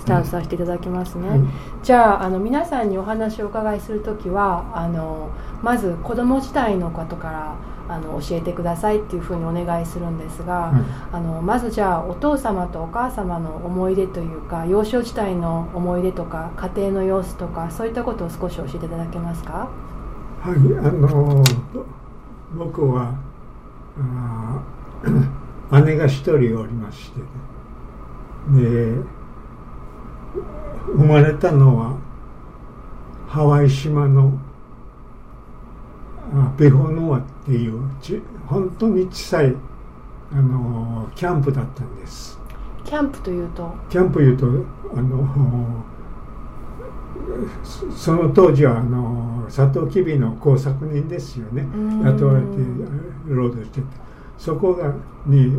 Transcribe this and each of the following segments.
タートさせていただきますね、 はい、 じゃあ、皆さんにお話をお伺いするときはまず子供時代のことから教えてくださいっていうふうにお願いするんですが、まずじゃあお父様とお母様の思い出というか幼少時代の思い出とか家庭の様子とかそういったことを少し教えていただけますか？ はい、僕は姉が一人おりまして、で生まれたのはハワイ島のベホノアっていう本当に小さいキャンプだったんです。 キャンプというとその当時はサトウキビの工作人ですよね、雇われて労働してて、そこに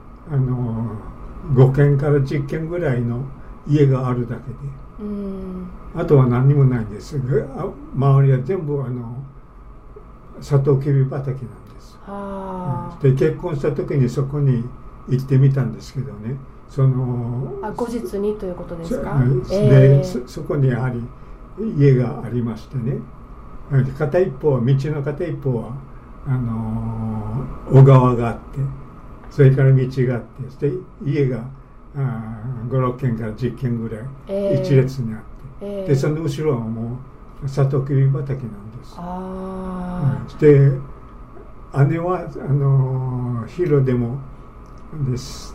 5軒から10軒ぐらいの家があるだけで、あとは何にもないんです。周りは全部サトウキビ畑なんです。で結婚した時にそこに行ってみたんですけどね、 後日にということですか？ でそこにやはり家がありましてね、片一方は道の片一方は小川があって、それから道があって、そして家が5、6軒から10軒ぐらい一列にあって、でその後ろはもうサトウキビ畑なんです。で姉は広でもです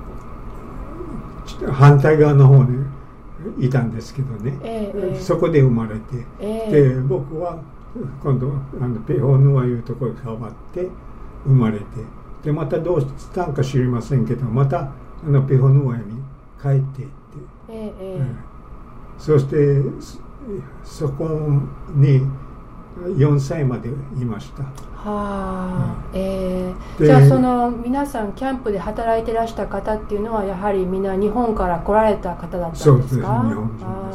反対側の方にいたんですけどね、そこで生まれて、で僕は今度ペホヌアいうところに変わって生まれて、でまたどうしたんか知りませんけど、またペホヌアに帰っていって、そしてそこに4歳までいました。 じゃあ皆さんキャンプで働いてらした方っていうのはやはりみんな日本から来られた方だったんですか？ そうです、日本人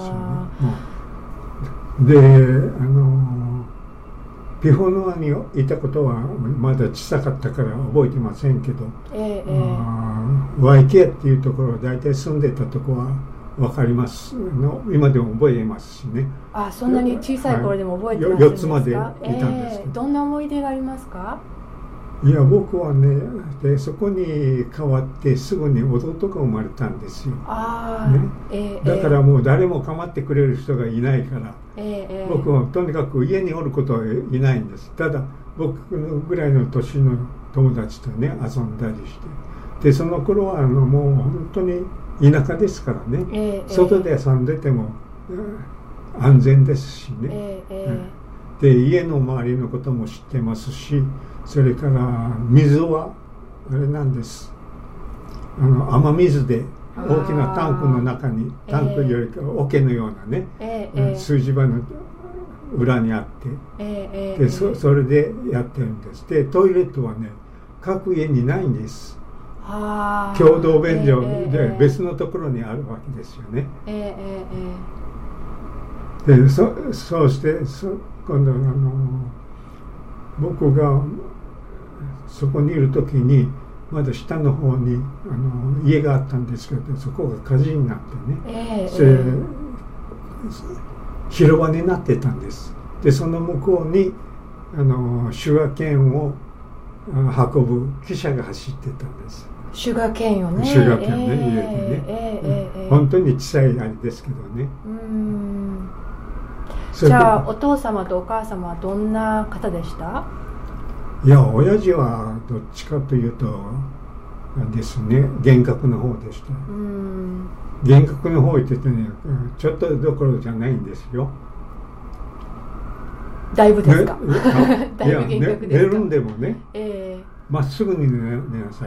ですよね。でペホノアにいたことはまだ小さかったから覚えてませんけど、ワイキアっていうところ、大体住んでたとこは分かります今でも覚えてますしね。 そんなに小さい頃でも覚えてらっしゃるんですか？ 4つまでいたんですけど、 どんな思い出がありますか？ いや僕はね、でそこに変わってすぐに弟が生まれたんですよ、だからもう誰も構ってくれる人がいないから、僕はとにかく家におることはいないんです。ただ僕のぐらいの年の友達とね遊んだりして、でその頃はもう本当に田舎ですからね、外で遊んでても安全ですしね、で家の周りのことも知ってますし、それから水はあれなんです、雨水で大きなタンクの中に、タンクよりか桶のようなね、数字場の裏にあって、でそれでやってるんです。でトイレットはね各家にないんです。共同便所で別のところにあるわけですよね。でそうして今度僕がそこにいる時にまだ下の方に家があったんですけど、そこが火事になってね、それ広場になってたんです。でその向こうにシュガーケーンを運ぶ汽車が走ってたんです。 シュガーケーンをね、 シュガーケーンね、入れてね、本当に小さいあれですけどね。 じゃあお父様とお母様はどんな方でした？ いや親父はどっちかというとですね、厳格の方でした。厳格の方行っててね、ちょっとどころじゃないんですよ。 だいぶですか？だいぶ厳格ですか？ 寝るんでもね、まっすぐに寝なさいっていう。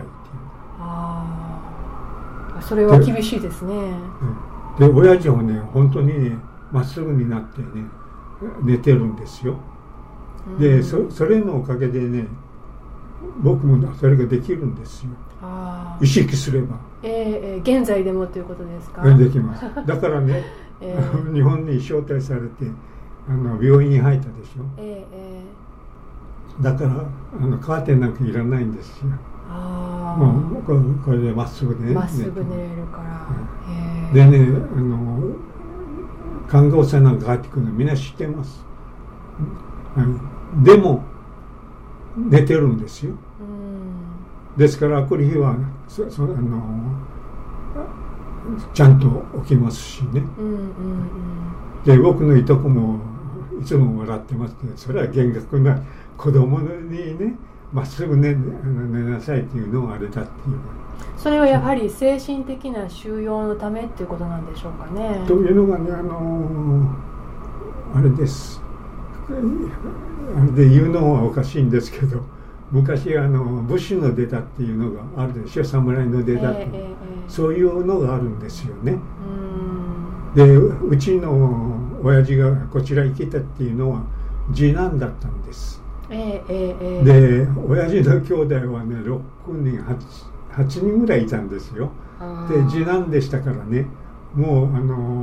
それは厳しいですね。 で親父はね本当にねまっすぐになってね寝てるんですよ。でそれのおかげでね僕もそれができるんですよ。意識すれば。 現在でもということですか？ できます。だからね、日本に招待されて病院に入ったでしょ。だからカーテンなんかいらないんですよ。もうこれでまっすぐでね。 まっすぐ寝れるから。 でね、看護師さんなんか帰ってくるのみんな知ってます。でも寝てるんですよ。ですから来る日はちゃんと起きますしね。で僕のいとこもいつも笑ってますけど、それは厳格な子供にね、まっすぐ寝なさいっていうのはあれだっていう。 それはやはり精神的な修養のためっていうことなんでしょうかね。 というのがね、あれです。あれで言うのはおかしいんですけど、昔武士の出だっていうのがあるでしょ、侍の出だって、そういうのがあるんですよね。でうちの親父がこちらに来たっていうのは次男だったんです。で親父の兄弟はね6人8人ぐらいいたんですよ。で次男でしたからね、もう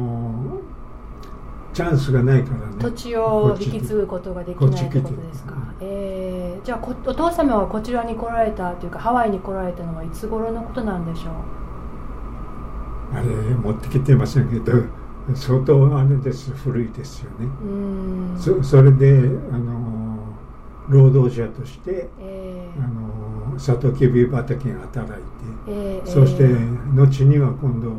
チャンスがないからね、 土地を引き継ぐことができないということですか。じゃあお父様はこちらに来られたというかハワイに来られたのはいつ頃のことなんでしょう。 あれ持ってきてませんけど、相当あれです、古いですよね。それで労働者として、サトウキビ畑に働いて、そして後には今度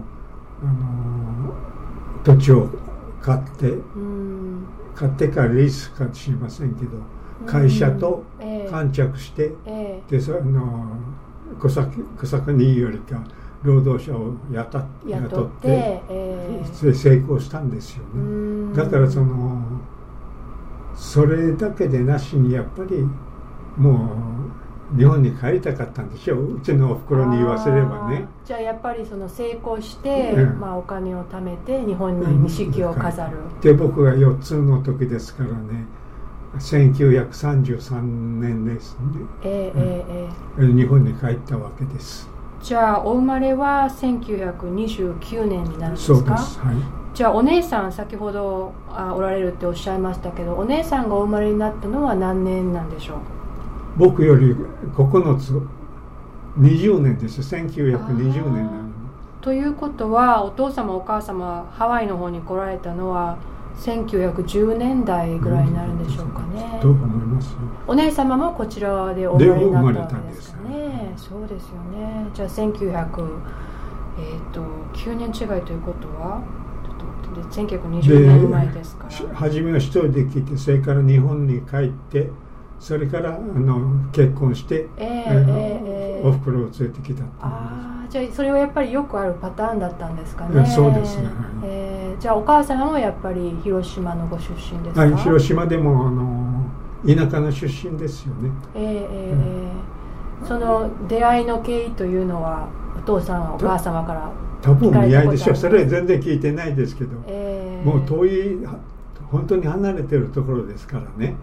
土地を買ってからリースか知りませんけど、会社と完着して、で小作人よりか労働者を雇って成功したんですよね。だからそれだけでなしにやっぱりもう日本に帰りたかったんでしょう、うちのおふくろに言わせればね。 じゃあやっぱり成功して、お金を貯めて日本に錦を飾る。 で僕が4つの時ですからね、1933年ですね。日本に帰ったわけです。 じゃあお生まれは1929年になるんですか。 そうです、はい。 じゃあお姉さん先ほどおられるっておっしゃいましたけど、お姉さんがお生まれになったのは何年なんでしょう。 僕より9つ20年です。1920年なの。 ということはお父様お母様ハワイの方に来られたのは1910年代ぐらいになるんでしょうかね。 と思いますよ。 お姉様もこちらでお生まれになったわけですかね。そうですよね。じゃあ1909年違いということは1920年前ですから。 初めは一人で来て、それから日本に帰って、それから結婚して、おふくろを連れてきた。 じゃあそれはやっぱりよくあるパターンだったんですかね。 そうですね。 じゃあお母様もやっぱり広島のご出身ですか。 はい、広島でも田舎の出身ですよね。 その出会いの経緯というのはお父さんはお母様から多分見合いでしょう。それは全然聞いてないですけど、もう遠い本当に離れてるところですからね。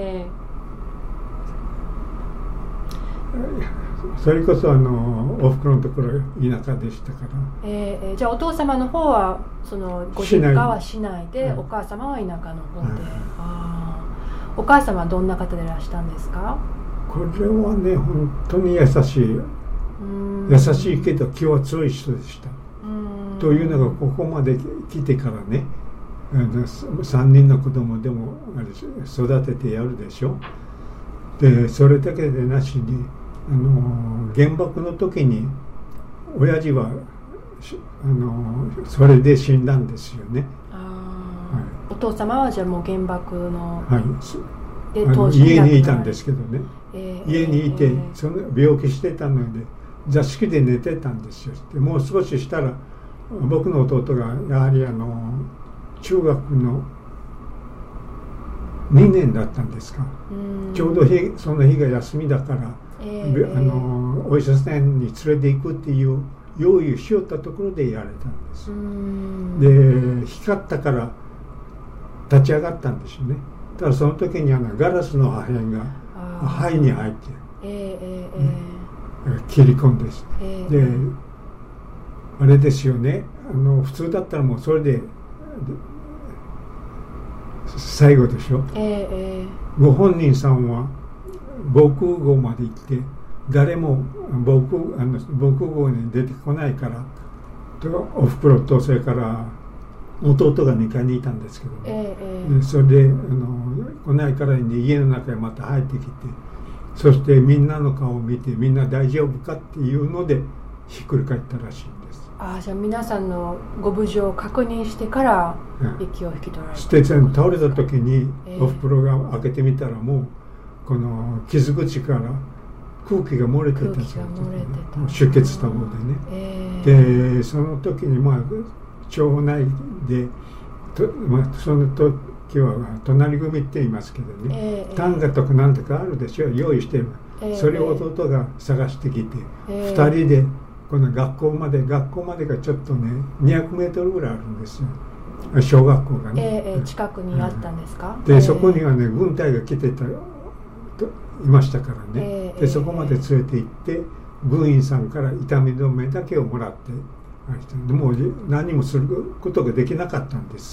それこそおふくろのところ田舎でしたから。 じゃあお父様の方はご実家は市内で、お母様は田舎の方で。お母様はどんな方でいらしたんですか。 これはね本当に優しいけど気は強い人でした。というのがここまで来てからね、3人の子供でも育ててやるでしょ。でそれだけでなしに原爆の時に親父はそれで死んだんですよね。 お父様はじゃあもう原爆の、 で家にいたんですけどね、家にいて病気してたので座敷で寝てたんですよ。でもう少ししたら僕の弟がやはり中学の2年だったんですか。ちょうどその日が休みだから、お医者さんに連れて行くっていう用意をしよったところでやられたんです。で光ったから立ち上がったんですよね。ただその時にガラスの破片が肺に入って、切り込んで、であれですよね、普通だったらもうそれで最後でしょ。ご本人さんは防空壕まで行って誰も防空壕に出てこないからおふくろとそれから弟が2階にいたんですけど、でそれで来ないからに家の中へまた入ってきて、そしてみんなの顔を見てみんな大丈夫かっていうのでひっくり返ったらしいんです。 じゃあ皆さんのご無事を確認してから息を引き取られた、 して倒れた時におふくろが開けてみたらもうこの傷口から空気が漏れてたそうです、出血多忙でね、でその時に町内でその時は隣組って言いますけどね、短歌とか何とかあるでしょ、用意してる、それを弟が探してきて、2人でこの学校までがちょっとね200メートルぐらいあるんですよ、小学校がね、 近くにあったんですか。 でそこにはね軍隊が来ていましたからね、でそこまで連れて行って軍員さんから痛み止めだけをもらって、でもう何もすることができなかったんです。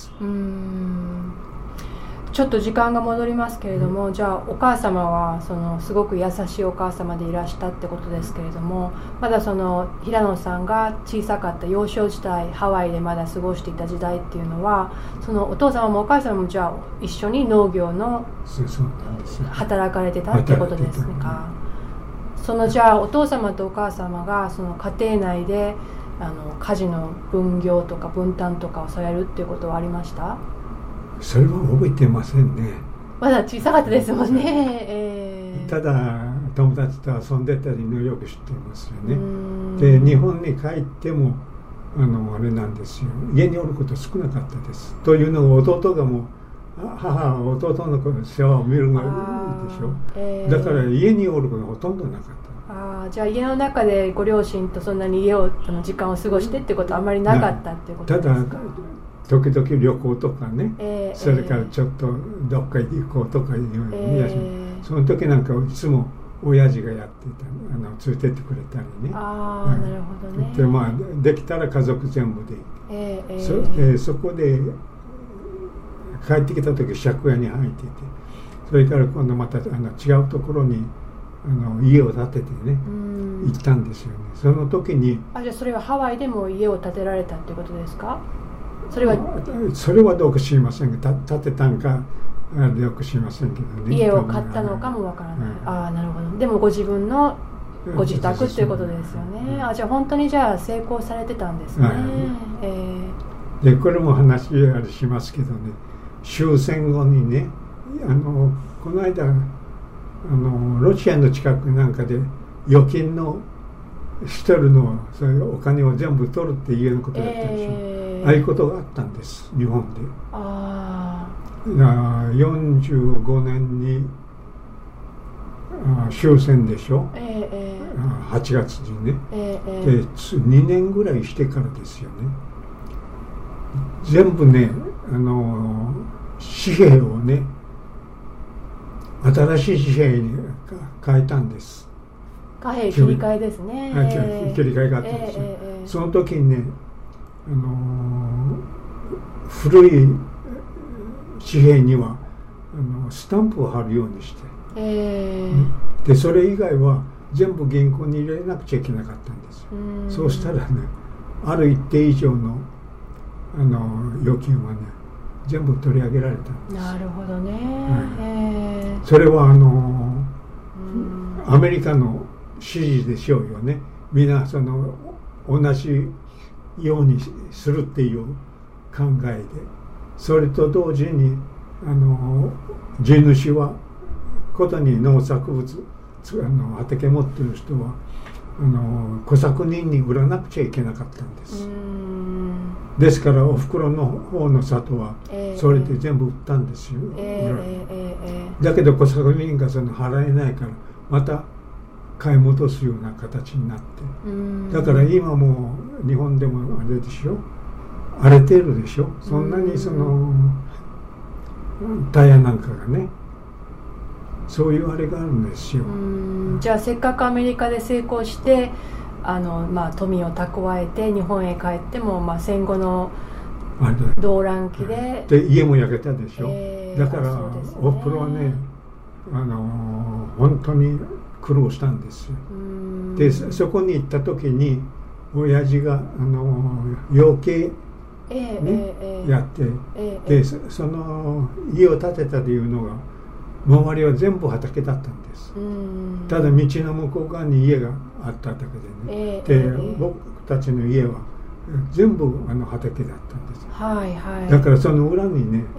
ちょっと時間が戻りますけれども、じゃあお母様はすごく優しいお母様でいらしたってことですけれども、まだ平野さんが小さかった幼少時代、ハワイでまだ過ごしていた時代っていうのは、お父様もお母様もじゃあ一緒に農業の働かれてたってことですか。じゃあお父様とお母様が家庭内で家事の分業とか分担とかをされるっていうことはありました？ それは覚えてませんね。 まだ小さかったですもんね。 ただ友達と遊んでたりのよく知っていますよね。で日本に帰ってもあれなんですよ、家におること少なかったです。というのは弟がもう母は弟の世話を見るのがいいでしょ、だから家におることがほとんどなかった。 じゃあ家の中でご両親とそんなに時間を過ごしてってことはあまりなかったっていうことですか？ただ時々旅行とかね、それからちょっとどっか行こうとかいう、その時なんかいつも親父がやってた連れてってくれたりね。 なるほどね。 でできたら家族全部で、そこで帰ってきた時借家に入っていて、それから今度また違うところに家を建ててね行ったんですよね。その時にじゃあそれはハワイでも家を建てられたっていうことですか？それはどうか知りませんが、建てたんかよく知りませんけどね。 家を買ったのかもわからない。なるほど。でもご自分のご自宅っていうことですよね。じゃあ本当に成功されてたんですね。 でこれも話ありしますけどね、終戦後にねこの間ロシアの近くなんかで預金の一人のそういうお金を全部取るっていうようなことだったでしょ、ああいうことがあったんです日本で。45年に終戦でしょ、8月にね、で2年ぐらいしてからですよね、全部ね紙幣をね新しい紙幣に変えたんです。 貨幣切り替えですね。 切り替えがあったんですよ。その時にね古い紙幣にはスタンプを貼るようにして、でそれ以外は全部銀行に入れなくちゃいけなかったんですよ。そうしたらねある一定以上の預金はね全部取り上げられたんです。 なるほどね。 それはアメリカの指示でしょうよね。みんな同じようにするっていう考えで、それと同時に地主はことに農作物畑持ってる人は小作人に売らなくちゃいけなかったんです。ですからおふくろの方の里はそれで全部売ったんですよ。だけど小作人が払えないからまた買い戻すような形になって、だから今も日本でもあれでしょ、荒れてるでしょ。そんなにタイヤなんかがねそういうあれがあるんですよ。 じゃあせっかくアメリカで成功して富を蓄えて日本へ帰っても、戦後の動乱期で家も焼けたでしょ、だからおふくろはね本当に苦労したんですよ。でそこに行った時に親父が養鶏やって、でその家を建てたというのが周りは全部畑だったんです。ただ道の向こう側に家があっただけでね、で僕たちの家は全部畑だったんです。だからその裏にね、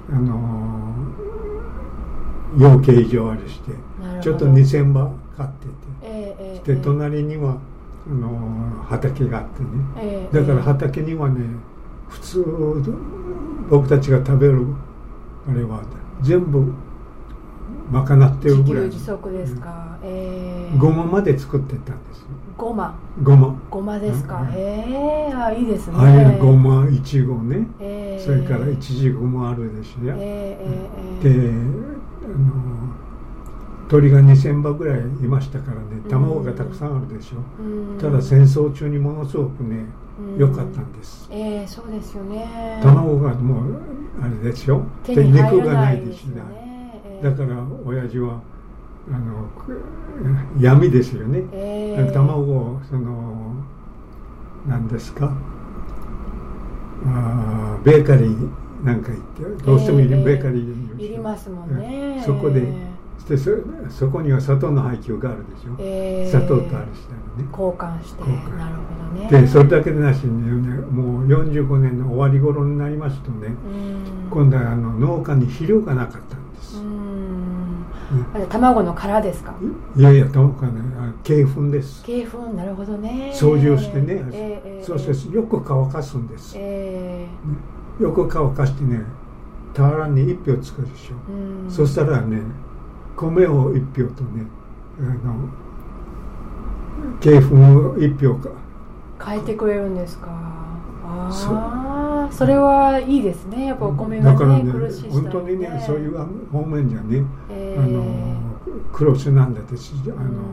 養鶏場あるして、ちょっと2000羽飼ってて、で隣には畑があってね、だから畑にはね、普通僕たちが食べるあれは全部賄ってるぐらい。 自給自足ですか。 ごままで作ってたんです。 ごまですか。いいですね。 ごま、いちごね、それからいちじくもあるでしょ。で鳥が2000羽ぐらいいましたからね、卵がたくさんあるでしょ。ただ戦争中にものすごくね良かったんです。 そうですよね。 卵がもうあれでしょ、で肉がないでしょ。だから親父は闇ですよね。卵を何ですか、ベーカリーなんか行ってどうしてもベーカリーにいりますもんね。 そこでそこには砂糖の配給があるでしょ。砂糖とあるしたらね交換して、なるほどね。 でそれだけでなしにね、もう45年の終わり頃になりますとね、今度は農家に肥料がなかったんです。 卵の殻ですか？ いや卵がね、鶏粉です。 鶏粉、なるほどね。 掃除をしてね、そしてよく乾かすんです。よく乾かしてね、俵に1票つくでしょ。そしたらね、米を1票とね、鶏粉を1票か変えてくれるんですか。それはいいですね。やっぱお米がね、だからね、苦しい本当にね、そういう方面じゃね、苦労しなんだってす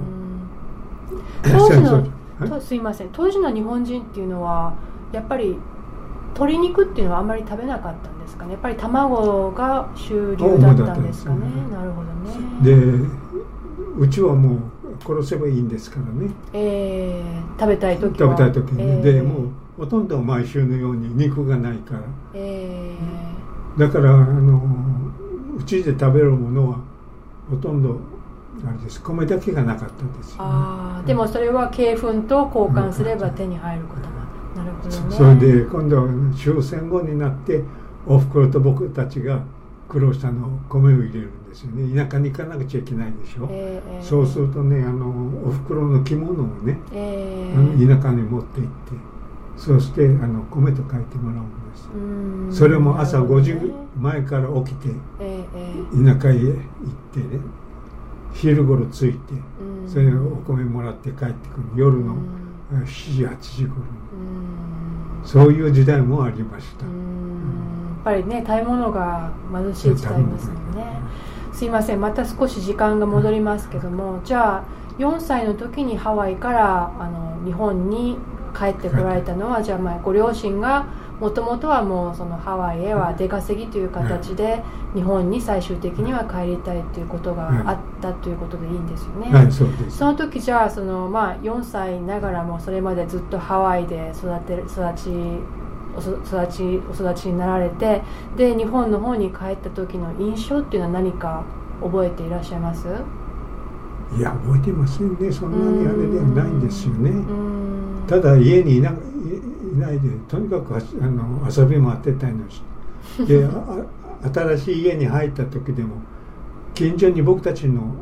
いません、当時の日本人っていうのはやっぱり鶏肉っていうのはあんまり食べなかったんですかね。やっぱり卵が主流だったんですかね。なるほどね。 でうちはもう殺せばいいんですからね。 食べたい時に、でもうほとんど毎週のように肉がないから、だからうちで食べるものはほとんどあれです、米だけがなかったんですよ、ね。 でもそれは鶏粉と交換すれば手に入ることが。なるほどね。 それで今度は終戦後になっておふくろと僕たちが苦労したのを米を入れるんですよね。田舎に行かなくちゃいけないでしょ。そうするとね、おふくろの着物をね、田舎に持って行って、そして米と書いてもらうんです。それも朝5時前から起きて、田舎へ行ってね、昼頃着いて、それをお米もらって帰ってくる、夜の7時8時頃に。そういう時代もありました。 やっぱりね、食べ物が貧しい時代ですもんね。すいません、また少し時間が戻りますけども、じゃあ4歳の時にハワイから日本に帰ってこられたのは、じゃあご両親がもともとはもうそのハワイへは出稼ぎという形で日本に最終的には帰りたいということがあったということでいいんですよね。 はい、そうです。 その時じゃあ4歳ながらもそれまでずっとハワイでお育ちになられて、で日本の方に帰った時の印象っていうのは何か覚えていらっしゃいます？ いや、覚えてませんね。そんなにあれではないんですよね。ただ家にいないで、とにかく遊び回ってたいのし、で新しい家に入った時でも近所に僕と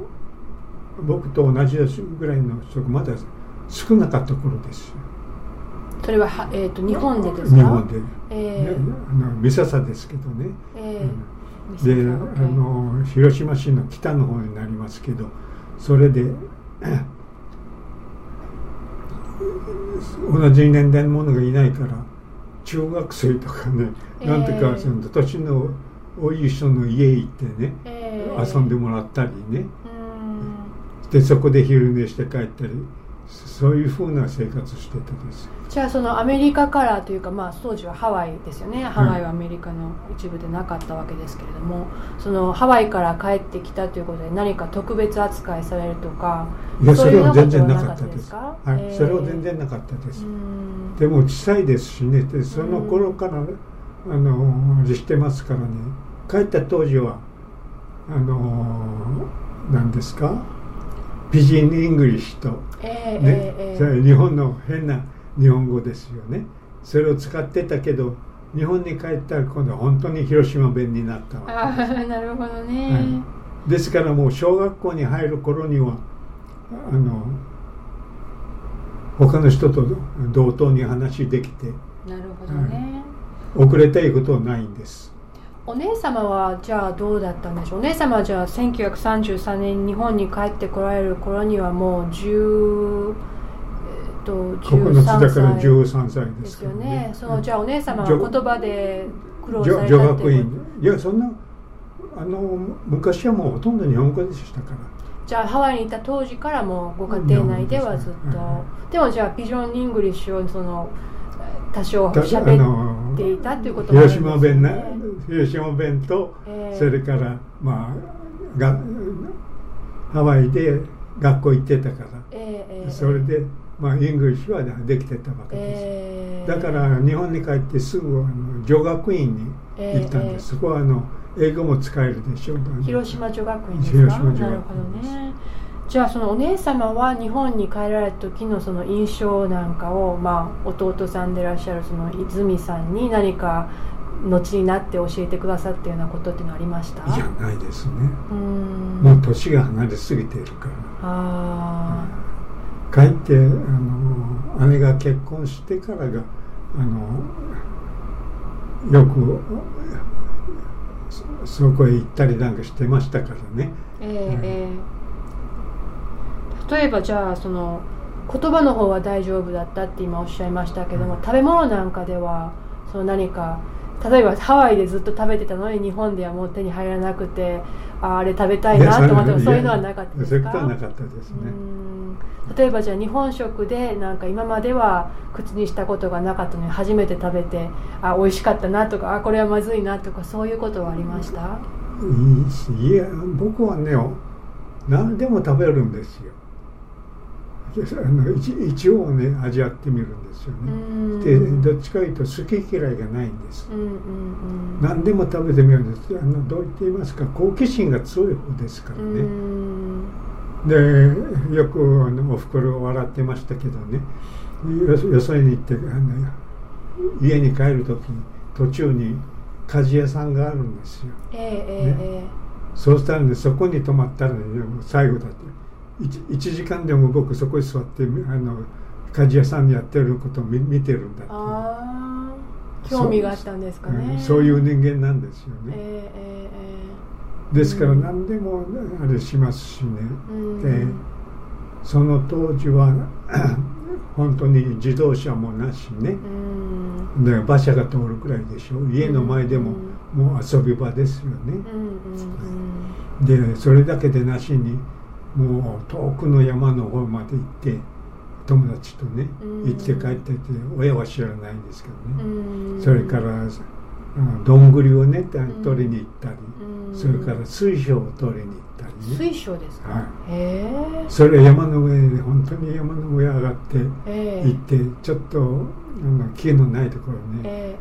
同じぐらいの人がまだ少なかった頃ですよ。 それは日本でですか？ 日本で、三笹ですけどね、で広島市の北の方になりますけど、それで同じ年代の者がいないから中学生とかね、なんとかその年の多い人の家行ってね、遊んでもらったりね、でそこで昼寝して帰ったり、 そういうふうな生活してたです。 じゃあそのアメリカからというか、当時はハワイですよね。ハワイはアメリカの一部でなかったわけですけれども、そのハワイから帰ってきたということで何か特別扱いされるとか、 いや、それは全然なかったです。はい、それは全然なかったです。でも小さいですしね、でその頃から知ってますからね。帰った当時は何ですか、ピジンイングリッシュと、日本の変な日本語ですよね。それを使ってたけど、日本に帰ったら今度は本当に広島弁になったわけです。 なるほどね、 はい、ですからもう小学校に入る頃には他の人と同等に話できて、 なるほどね、 遅れたいことはないんです。 お姉様はじゃあどうだったんでしょう。お姉様はじゃあ1933年日本に帰ってこられる頃にはもう13 歳だから13歳ですよね。 じゃあお姉様は言葉で苦労されたって女学院、いやそんな昔はもうほとんど日本語でしたから。 じゃあハワイにいた当時からもご家庭内ではずっと、でもじゃあピジョンイングリッシュを多少喋っていたっていうこともあるんですね。 広島弁と、それからハワイで学校行ってたから、それでイングリッシュはできてたわけです。だから日本に帰ってすぐ女学院に行ったんです。そこは英語も使えるでしょう。 広島女学院ですか。なるほどね。じゃあそのお姉様は日本に帰られた時のその印象なんかを、弟さんでいらっしゃるその泉さんに何か後になって教えてくださったようなことっていうのはありました？ いや、ないですね。もう年が離れすぎているから。帰って姉が結婚してからがよくそこへ行ったりなんかしてましたからね。 例えばじゃあその言葉の方は大丈夫だったって今おっしゃいましたけども、食べ物なんかではその何か、例えばハワイでずっと食べてたのに日本ではもう手に入らなくて、あれ食べたいなと思ってもそういうのはなかったですか？ そういうことはなかったですね。 例えばじゃあ日本食でなんか今までは口にしたことがなかったのに初めて食べて美味しかったなとか、これはまずいなとか、そういうことはありました？ いや、僕はね何でも食べるんですよ。一応ね味わってみるんですよね。でどっちかというと好き嫌いがないんです。何でも食べてみるんです。どう言って言いますか、好奇心が強い方ですからね。でよくおふくろが笑ってましたけどね、よそに行って家に帰る時に途中に鍛冶屋さんがあるんですよ。そうしたらね、そこに泊まったらね、最後だって。1時間でも僕そこに座って鍛冶屋さんにやってることを見てるんだって。 興味があったんですかね。 そういう人間なんですよね。ですから何でもあれしますしね。でその当時は本当に自動車もなしね、で馬車が通るくらいでしょ。家の前でももう遊び場ですよね。でそれだけでなしにもう遠くの山の方まで行って友達とね行って帰ってて、親は知らないんですけどね。それからどんぐりをね取りに行ったり、それから水晶を取りに行ったりね。 水晶ですか？ それ山の上で本当に山の上上がって行って、ちょっと木のないところね、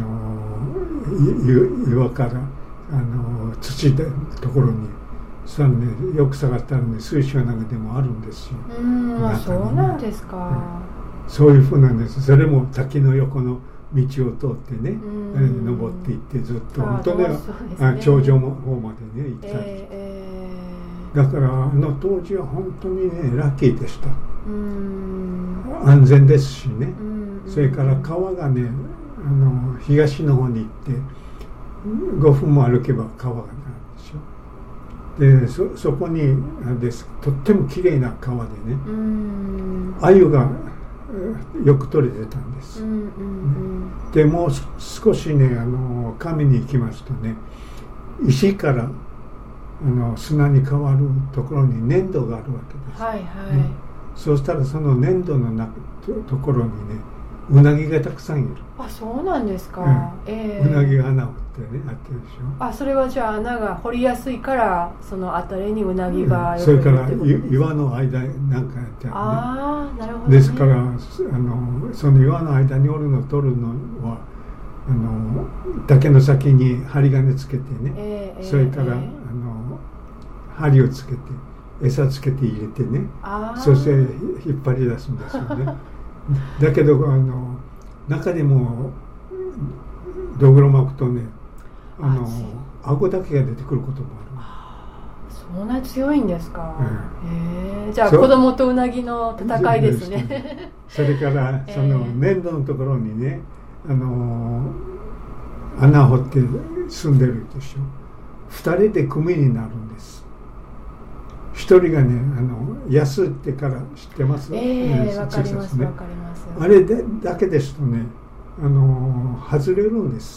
岩から土でところにさね、よく探ったらね、水晶なんかでもあるんですよ。 そうなんですか。 そういうふうなんです。それも滝の横の道を通ってね、登っていってずっと本当に頂上の方までね行ったり、だから当時は本当にねラッキーでした。安全ですしね。それから川がね東の方に行って5分も歩けば川があるでしょ。でそこにとってもきれいな川でね、鮎がよく取れてたんです。でもう少しね上に行きますとね、石から砂に変わるところに粘土があるわけです。 そうしたらその粘土のところにねうなぎがたくさんいる。 あ、そうなんですか。 うなぎが穴を掘ってねあってるでしょ。 あ、それはじゃあ穴が掘りやすいからその辺りにうなぎがよくいるってことですか。それから岩の間なんかやってあるね。 ああ、なるほど、ね、 ですからその岩の間におるの取るのは竹の先に針金つけてね、それから針をつけて餌つけて入れてね、そして引っ張り出すんですよね。だけど中でもドグロ巻くとね顎だけが出てくることもある。そんな強いんですか。じゃあ子供とうなぎの戦いですね。 それからその粘土のところにね穴を掘って住んでるでしょ。2人で組になるんです。1人がね安ってから知ってます？ わかりますわかります。 あれだけですとね外れるんです。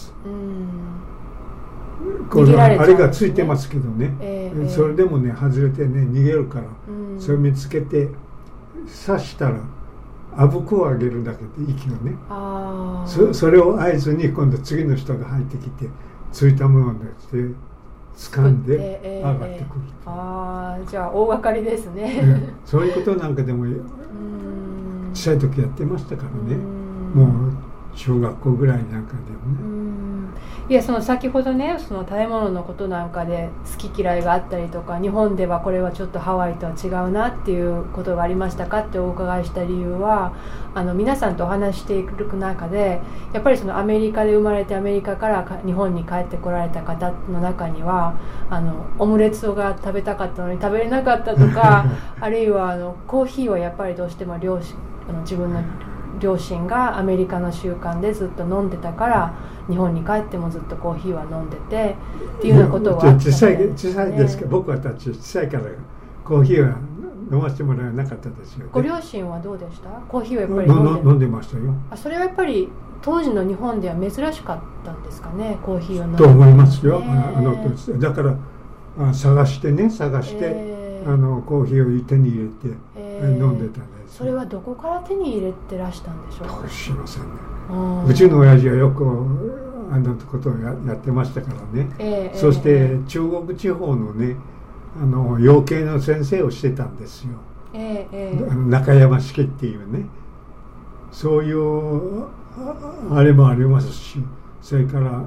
あれがついてますけどね、それでもね外れてね逃げるから、それを見つけて刺したらあぶくをあげるだけで息をね、それを合図に今度次の人が入ってきてついたものをして掴んで上がってくる。 じゃあ大掛かりですね。 そういうことなんかでも小さい時やってましたからね。もう小学校ぐらいなんかでもね。 いや、その先ほどねその食べ物のことなんかで好き嫌いがあったりとか、日本ではこれはちょっとハワイとは違うなっていうことがありましたかってお伺いした理由は、皆さんとお話していく中でやっぱりそのアメリカで生まれてアメリカから日本に帰ってこられた方の中にはオムレツが食べたかったのに食べれなかったとかあるいはコーヒーはやっぱりどうしても自分の両親がアメリカの習慣でずっと飲んでたから日本に帰ってもずっとコーヒーは飲んでてっていうようなことはあったので、 小さいですけど、僕は小さいからコーヒーは飲ませてもらえなかったですよ、ね。 ご両親はどうでした？コーヒーはやっぱり飲んでましたよ。 それはやっぱり当時の日本では珍しかったんですかね、コーヒーを飲むと思いますよ。だから探して、コーヒーを手に入れて、飲んでたんです。 それはどこから手に入れてらしたんでしょう？ 知りませんね。うちの親父はよくことをやってましたからね。そして中国地方のね養鶏の先生をしてたんですよ。中山式っていうね、そういうあれもありますし、それから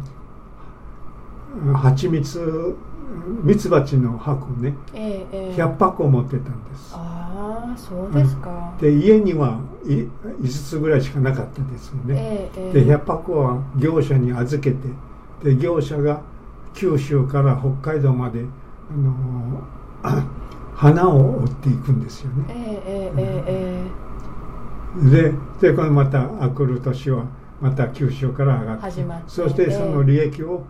ミツバチの箱ね、100箱持ってたんです。 そうですか。 で家には5つぐらいしかなかったですよね。で100箱は業者に預けて、で業者が九州から北海道まで花を折っていくんですよね。でこのまた来る年はまた九州から上がって、そしてその利益を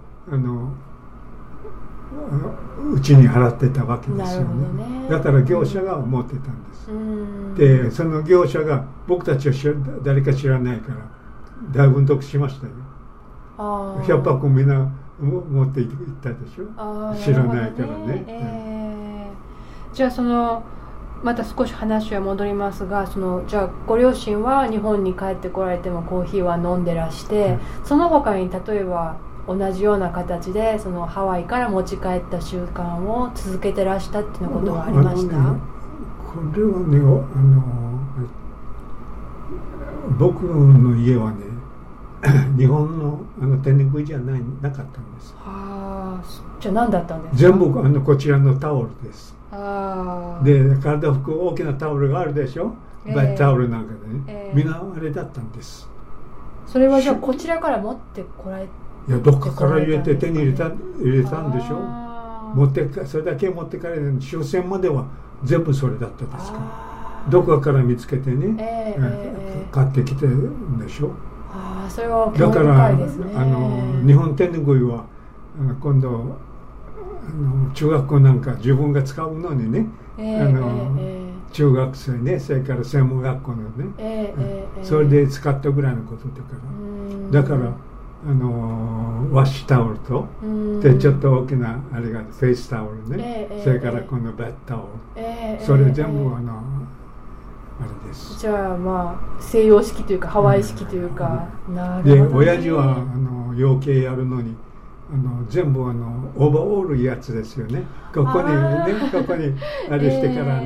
うちに払ってたわけですよね。だから業者が持ってたんです。でその業者が僕たちは誰か知らないから大分得しましたよ。100箱みんな持っていったでしょ。知らないからね。 じゃあまた少し話は戻りますが、じゃあご両親は日本に帰ってこられてもコーヒーは飲んでらして、その他に例えば同じような形でハワイから持ち帰った習慣を続けてらしたっていうことはありました？ これはね僕の家はね日本の手拭いじゃなかったんです。 じゃあ何だったんですか？ 全部こちらのタオルです。で体拭く大きなタオルがあるでしょ、バッタオルなんかでね、みんなあれだったんです。 それはじゃあこちらから持ってこられいや、どっかから入れて手に入れたんでしょ。それだけ持ってかれる。終戦までは全部それだったですから、どこかから見つけてね、買ってきてるんでしょ。 それは興味深いですね。 だから日本手ぬぐいは今度中学校なんか自分が使うのにね、中学生ね、それから専門学校のね、それで使ったぐらいのことだから、だからワッシュタオルとでちょっと大きなあれがフェイスタオルね、それからこのベッドタオル、それ全部あれです。 じゃあまあ西洋式というかハワイ式というか、なるほど、ね、 で親父は養鶏やるのに全部オーバーオールやつですよね。ここにあれしてから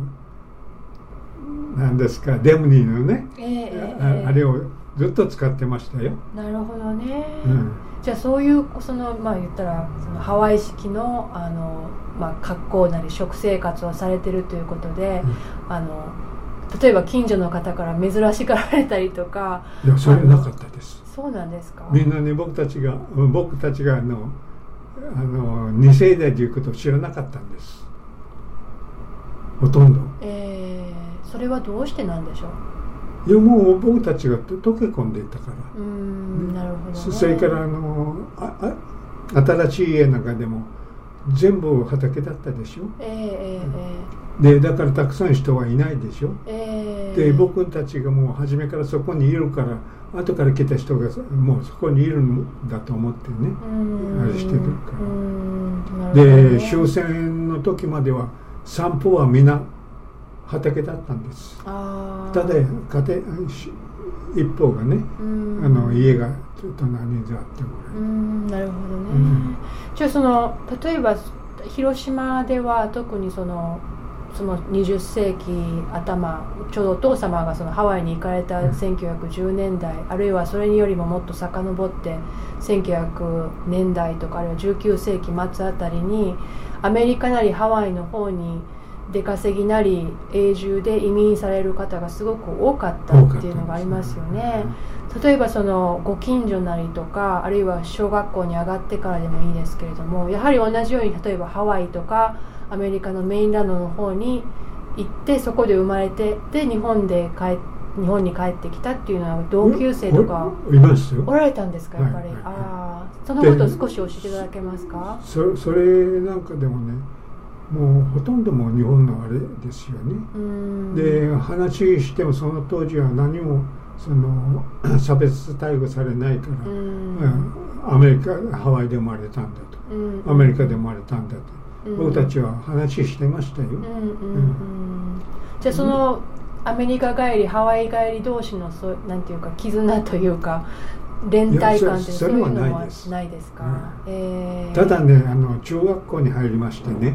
なんですか、デムニーのね、あれをずっと使ってましたよ。 なるほどね、じゃあそういうまあ言ったらそのハワイ式のまあ、格好なり食生活をされてるということで、例えば近所の方から珍しがられたりとか。 いや、それなかったです。 そうなんですか。 みんなね、僕たちが2世代ということを知らなかったんです、ほとんど。 それはどうしてなんでしょう。いや、もう僕たちが溶け込んでいたから。 なるほど、ね、 それから新しい家の中でも全部畑だったでしょ。でだからたくさん人はいないでしょ。で僕たちがもう初めからそこにいるから、後から来た人がもうそこにいるんだと思ってね、あれしてるから。で終戦の時までは散歩はみんな畑だったんです。ただ一方がね、家が隣にあってもなるほどね、じゃあ例えば広島では特にその20世紀頭、ちょうどお父様がハワイに行かれた1910年代、あるいはそれによりももっと遡って1900年代とか、あるいは19世紀末あたりにアメリカなりハワイの方に出稼ぎなり永住で移民される方がすごく多かったっていうのがありますよね。例えばご近所なりとか、あるいは小学校に上がってからでもいいですけれども、やはり同じように例えばハワイとかアメリカのメインランドの方に行って、そこで生まれて、で日本に帰ってきたっていうのは同級生とかいますよ。 おられたんですか、やっぱり。そのことを少し教えていただけますか。 それなんかでもね、もうほとんども日本のあれですよね。で話してもその当時は何も差別待遇されないから、アメリカハワイで生まれたんだと、アメリカで生まれたんだと、僕たちは話してましたよ。 じゃあアメリカ帰りハワイ帰り同士のなんていうか絆というか連帯感ってそういうのはないですか。 ただね、中学校に入りましてね、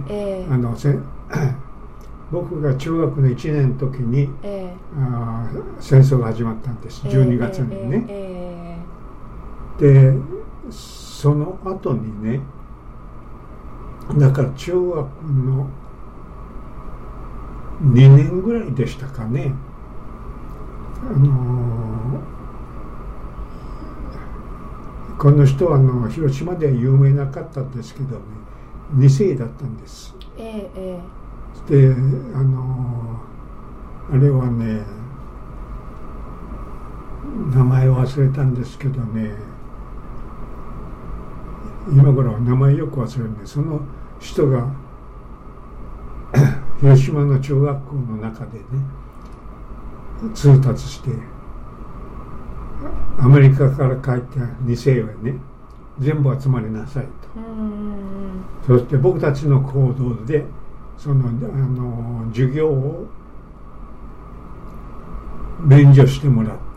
僕が中学の1年の時に、戦争が始まったんです、12月にね。でその後にね、だから中学の2年ぐらいでしたかね、この人は広島では有名なかったんですけどね、2世だったんです。であれはね、名前を忘れたんですけどね、今頃は名前よく忘れるんで、その人が広島の中学校の中でね通達して、アメリカから帰った2世はね全部集まりなさいと。そして僕たちの行動で授業を免除してもらって、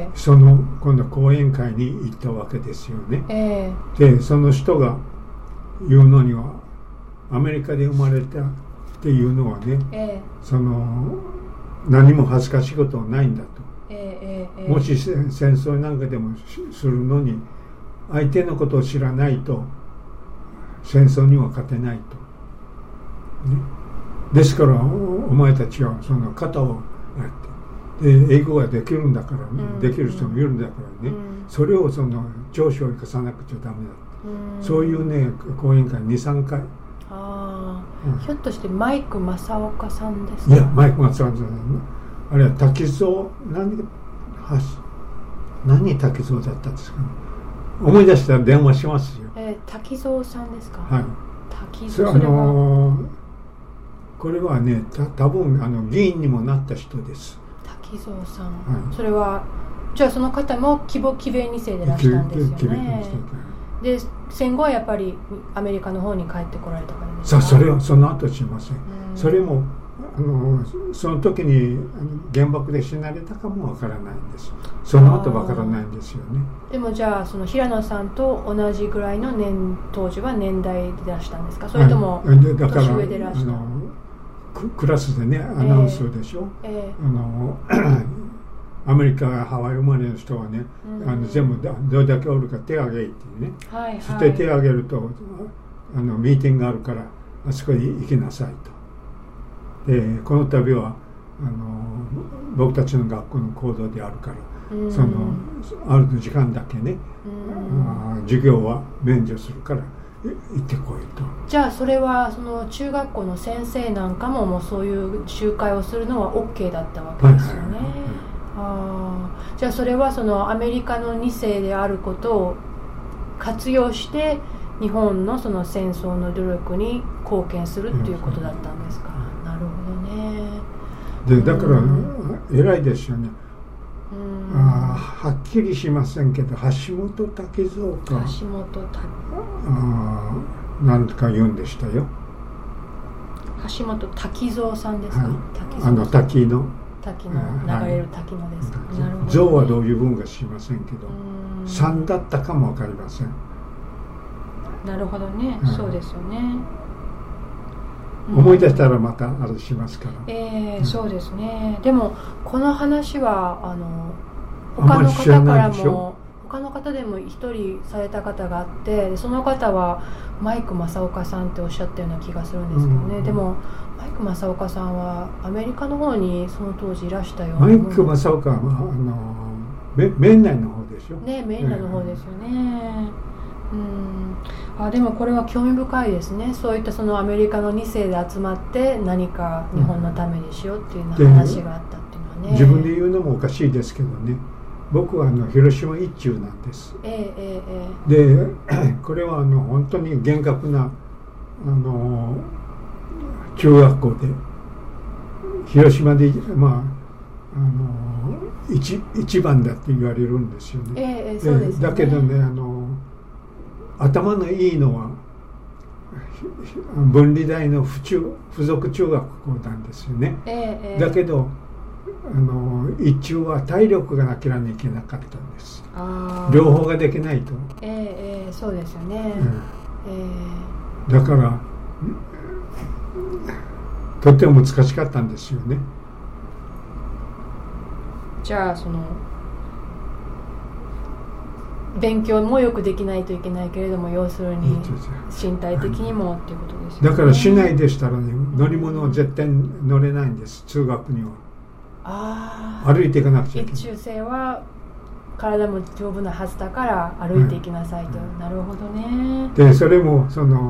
今度講演会に行ったわけですよね。でその人が言うのには、アメリカで生まれたっていうのはね、何も恥ずかしいことはないんだと。もし戦争なんかでもするのに、相手のことを知らないと戦争には勝てないと、ね、ですからお前たちはその肩をやって、英語ができるんだから、できる人もいるんだからね、それを長所を生かさなくちゃダメだ、そういうね講演会 2,3 回。 ひょっとしてマイク正岡さんですか。 いや、マイク正岡さん、あれは滝蔵、何滝蔵だったんですかね。思い出したら電話しますよ。 滝蔵さんですか。 はい。 滝蔵これはね、多分議員にもなった人です。 滝蔵さん、それはじゃあその方も吉兵衛2世でいらしたんですよね。で戦後はやっぱりアメリカの方に帰ってこられたからですか。 それはその後しません。それもその時に原爆で死なれたかもわからないんです。その後わからないんですよね。 でもじゃあその平野さんと同じぐらいの当時は年代でいらしたんですか、それとも年上でいらした、 クラスでねアナウンスでしょ、アメリカハワイ生まれの人はね、全部どれだけおるか手を挙げっていうね、そして手を挙げるとミーティングがあるからあそこに行きなさいと。でこの度は僕たちの学校の行動であるから、ある時間だけね、授業は免除するから行ってこいと。 じゃあそれはその中学校の先生なんかもそういう集会をするのは OK だったわけですよね。じゃあそれはそのアメリカの2世であることを活用して日本のその戦争の努力に貢献するっていうことだったんですか。なるほどね。 でだから偉いですよね。はっきりしませんけど橋本滝蔵か橋本滝なんとか言うんでしたよ。 橋本滝蔵さんですか、 滝の流れる滝のですか。なるほどね。 像はどういう文か知りませんけど3だったかも分かりません。 なるほどね、そうですよね。 思い出したらまたあれしますから。 そうですね。でもこの話は他の方からも他の方でも一人された方があって、その方はマイク正岡さんっておっしゃったような気がするんですけどね、でもマイク正岡さんはアメリカの方にその当時いらしたような。 マイク正岡はメンナイの方でしょね、メンナイの方ですよね。でもこれは興味深いですね。そういったそのアメリカの2世で集まって何か日本のためにしようっていう話があったっていうのはね。 自分で言うのもおかしいですけどね、僕は広島一中なんです。でこれは本当に厳格な中学校で広島で一番だって言われるんですよね。 そうですね。 だけどね頭のいいのは分離大の附属中学校なんですよね。だけど一中は体力がなきゃいけなかったんです。両方ができないと。 そうですよね。 だからとっても難しかったんですよね。 じゃあその勉強もよくできないといけないけれども、要するに身体的にもっていうことですよね。 だから市内でしたらね、乗り物は絶対乗れないんです、通学には。歩いていかなくちゃいけない。 越中生は体も丈夫なはずだから歩いていきなさいと。なるほどね。 でそれも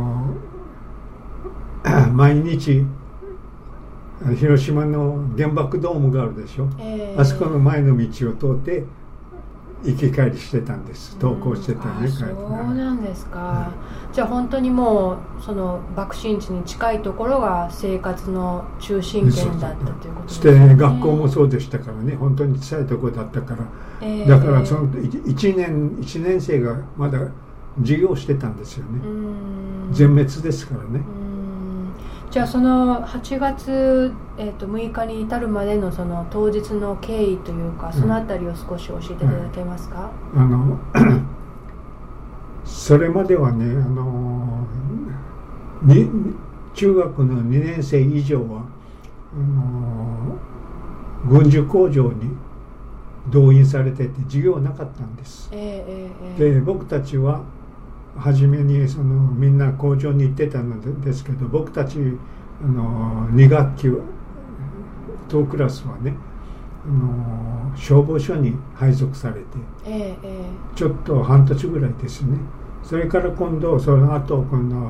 毎日広島の原爆ドームがあるでしょ、あそこの前の道を通って行き帰りしてたんです。登校してたね。 そうなんですか。じゃあ本当にもうその爆心地に近いところが生活の中心圏だったということですね。 そして学校もそうでしたからね、本当に小さいところだったから、だからその1年生がまだ授業してたんですよね。全滅ですからね。 じゃあその8月、6日に至るまでのその当日の経緯というか、そのあたりを少し教えていただけますか。 それまではね、中学の2年生以上は軍需工場に動員されてて授業なかったんです。で僕たちは初めにみんな工場に行ってたのですけど、僕たち2学期当クラスはね消防署に配属されて、ちょっと半年ぐらいですね。それから今度その後今度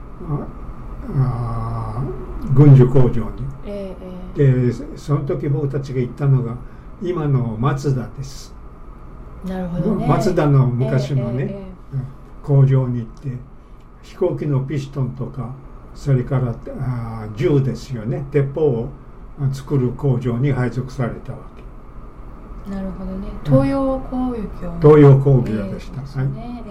軍需工場に、でその時僕たちが行ったのが今の松田です。 なるほどね。 松田の昔のね、工場に行って飛行機のピストンとか、それから銃ですよね、鉄砲を作る工場に配属されたわけ。 なるほどね。東洋工業、 東洋工業でした。 なるほどね。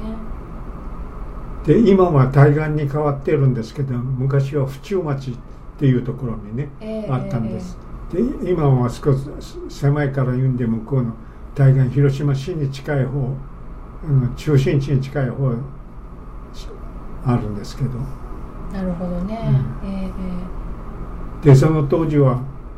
で今は対岸に変わってるんですけど、昔は府中町っていうところにね、あったんです。で今は少し狭いから言うんで向こうの大概広島市に近い方、中心地に近い方あるんですけど。 なるほどね。 でその当時は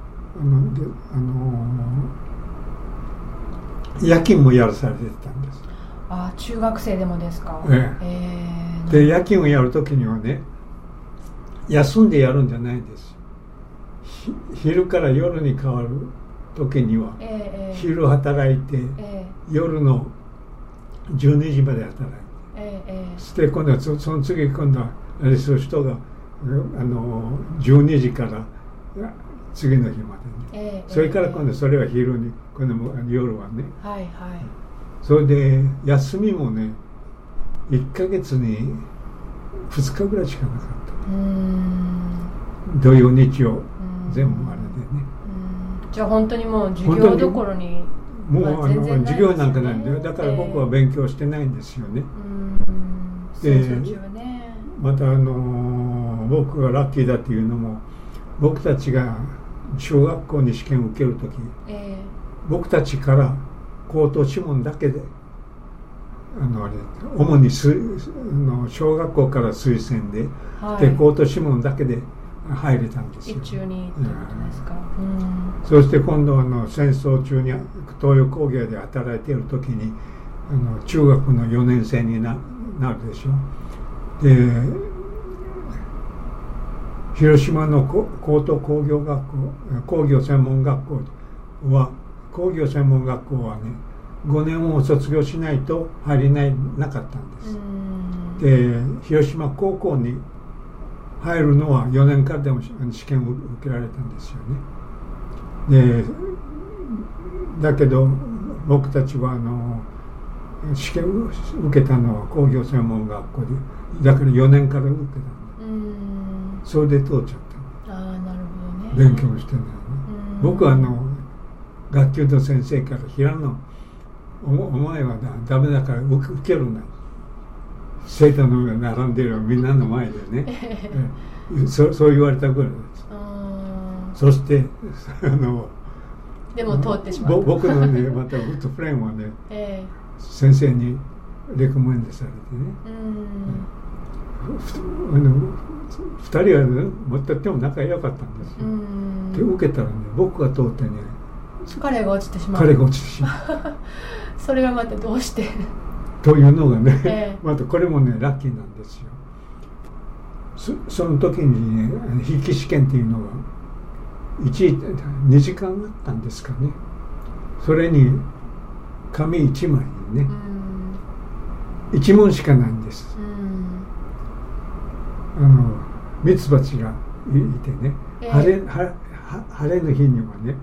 夜勤もやらされてたんです。 中学生でもですか。 で夜勤をやるときにはね、休んでやるんじゃないんです。昼から夜に変わる時には、昼働いて、夜の12時まで働いて、そして今度はその次今度はあれする人が12時から次の日までね、それから今度それは昼に、今度夜はね、それで休みもね1ヶ月に2日ぐらいしかなかった。土曜日曜全部あれでね。 じゃあ本当にもう授業どころにもう授業なんかないんだよ。だから僕は勉強してないんですよね。でまた僕がラッキーだっていうのも、僕たちが小学校に試験を受けるとき、僕たちから口頭試問だけで主に小学校から推薦で、で口頭試問だけで入れたんですよ。 一中にってことですか。 そして今度戦争中に東洋工業で働いている時に中学の4年生になるでしょ。で広島の高等工業学校、工業専門学校はね5年を卒業しないと入れなかったんです。で広島高校に入るのは4年からでも試験を受けられたんですよね。でだけど僕たちは試験を受けたのは工業専門学校で、だから4年から受けたんで、それで通っちゃった。 なるほどね。 勉強してないね。僕は学級の先生から平野お前はダメだから受けるな、生徒の上並んでるみんなの前でねそう言われたぐらいです。そしてでも通ってしまった。 僕のねまたグッドフレンドはね、先生にレコメンドされてね、2人はねとっても仲良かったんですよ。で受けたらね、僕が通ってね彼が落ちてしまう。それはまたどうしてというのがね、またこれもねラッキーなんですよ。その時にね筆記試験っていうのが2時間あったんですかね。それに紙1枚にね、1問しかないんです。ミツバチがいてね、晴れの日にはね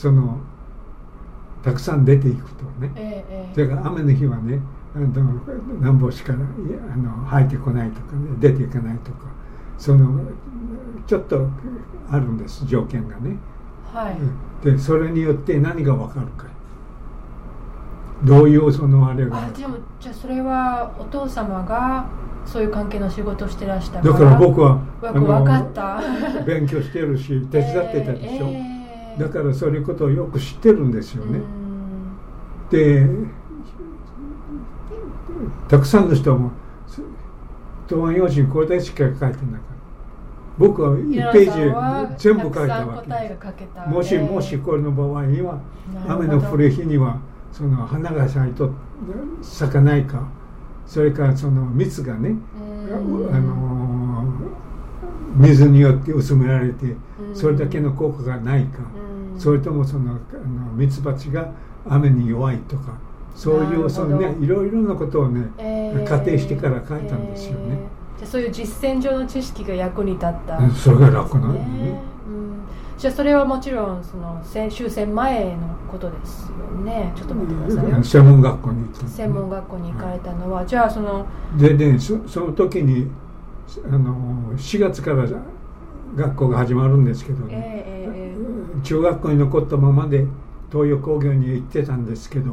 たくさん出ていくとね、それから雨の日はね何本しか入ってこないとかね、出ていかないとか、ちょっとあるんです、条件がね。でそれによって何が分かるか、どういうあれが。 じゃあそれはお父様がそういう関係の仕事をしてらしたから。 だから僕は分かった勉強してるし手伝ってたでしょ。だからそういうことをよく知ってるんですよね。でたくさんの人も答案用紙にこれだけしか書いてないから、僕は1ページ全部書いたわけです。もしこれの場合には雨の降る日には花が咲かないか、それから蜜がね水によって薄められてそれだけの効果がないか、それともミツバチが雨に弱いとか、そういういろいろなことをね仮定してから書いたんですよね。 じゃあそういう実践上の知識が役に立った。 それが楽なのね。 じゃあそれはもちろん終戦前のことですよね。ちょっと待ってくださいよ。 専門学校に行った、 専門学校に行かれたのは、じゃあその時に4月から学校が始まるんですけどね、中学校に残ったままで東洋工業に行ってたんですけど、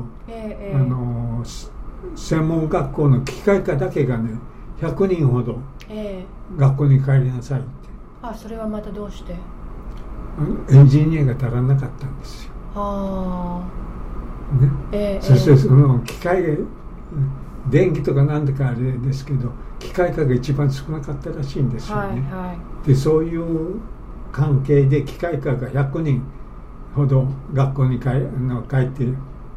専門学校の機械科だけがね100人ほど学校に帰りなさいって。 それはまたどうして？ エンジニアが足らなかったんですよ。そしてその機械が電気とかなんとかあれですけど、機械科が一番少なかったらしいんですよね。でそういう関係で機械科が100人ほど学校に帰って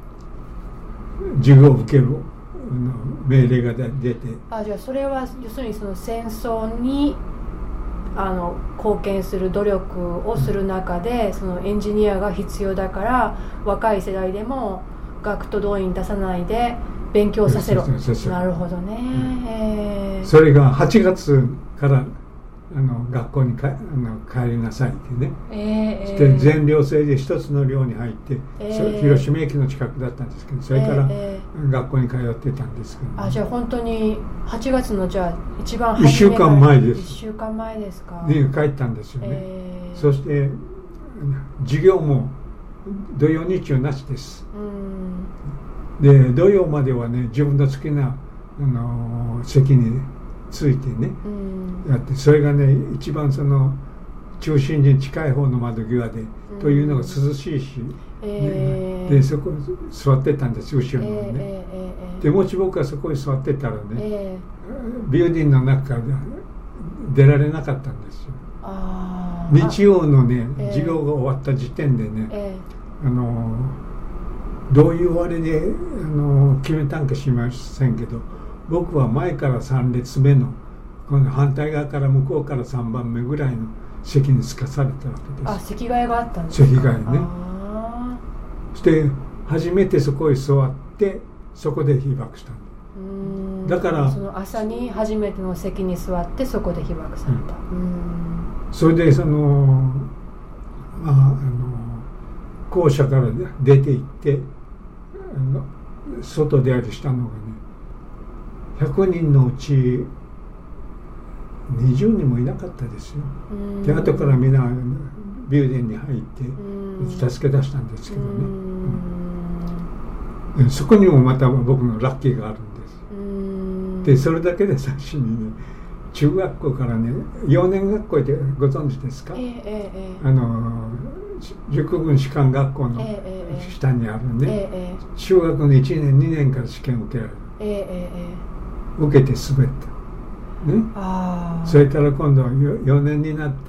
授業を受ける命令が出て、 じゃあそれは要するにその戦争に貢献する努力をする中で、そのエンジニアが必要だから若い世代でも学徒動員出さないで勉強させろ。なるほどね。 それが8月から学校に帰りなさいってね、で全寮制で一つの寮に入って、広島駅の近くだったんですけど、それから学校に通ってたんですけど、 じゃあ本当に8月のじゃあ一番初めから1週間前です。 1週間前ですか。 帰ったんですよね。そして授業も土曜日曜なしです。で土曜まではね、自分の好きな席についてね、やって、それがね一番その中心に近い方の窓際で、というのが涼しいし、でそこ座ってたんですよ、後ろにね。でもし僕がそこに座ってたらね、ビルディングの中から出られなかったんですよ。日曜のね授業が終わった時点でね、どういうあれで決めたんか知りませんけど、僕は前から3列目のこの反対側から向こうから3番目ぐらいの席につかされたわけです。 席替えがあったんですか。 席替えね。そして初めてそこへ座って、そこで被爆したんだから、 その朝に初めての席に座ってそこで被爆された。 それで校舎から出て行って外出歩きしたのがね、100人のうち20人もいなかったですよ。で後からみんなビルディングに入って助け出したんですけどね。そこにもまた僕のラッキーがあるんです。でそれだけで最初にね、中学校からね、幼年学校ってご存知ですか？陸軍士官学校の下にあるね、中学の1年2年から試験を受けられる、受けて滑ったね。それから今度は4年になって、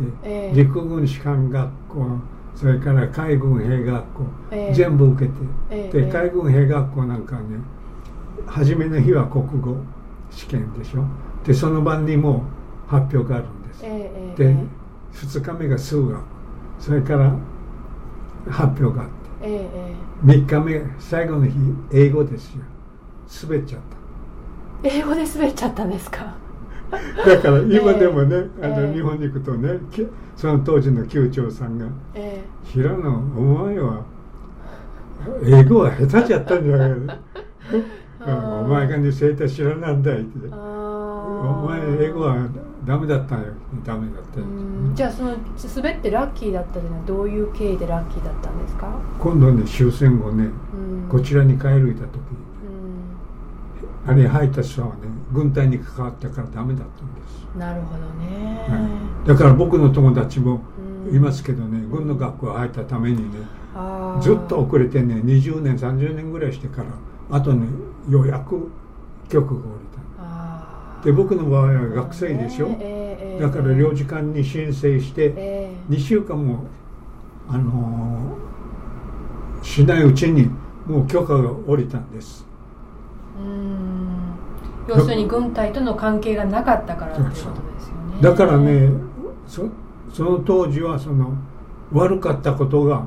陸軍士官学校、それから海軍兵学校、全部受けて、で海軍兵学校なんかね、初めの日は国語試験でしょ。でその晩にもう発表があるんです。で2日目が数学、それから発表があって、3日目最後の日英語ですよ。滑っちゃった。 英語で滑っちゃったんですか？ だから今でもね、日本に行くとね、その当時の級長さんが、平野お前は英語は下手じゃったんじゃないかお前がね生徒知らなんだいって、お前英語はダメだったんよ。ダメだったよ。 じゃあその滑ってラッキーだったのはどういう経緯でラッキーだったんですか？ 今度ね終戦後ね、こちらに帰るいた時に、あれ入った人はね軍隊に関わったからダメだったんです。 なるほどね、 だから僕の友達もいますけどね、軍の学校入ったためにね、ずっと遅れてね20年30年ぐらいしてからあとねようやく局が降りた。で僕の場合は学生でしょ、だから領事館に申請して、2週間もしないうちにもう許可が下りたんです。 要するに軍隊との関係がなかったからっていうことですよね。 だからね、その当時はその悪かったことが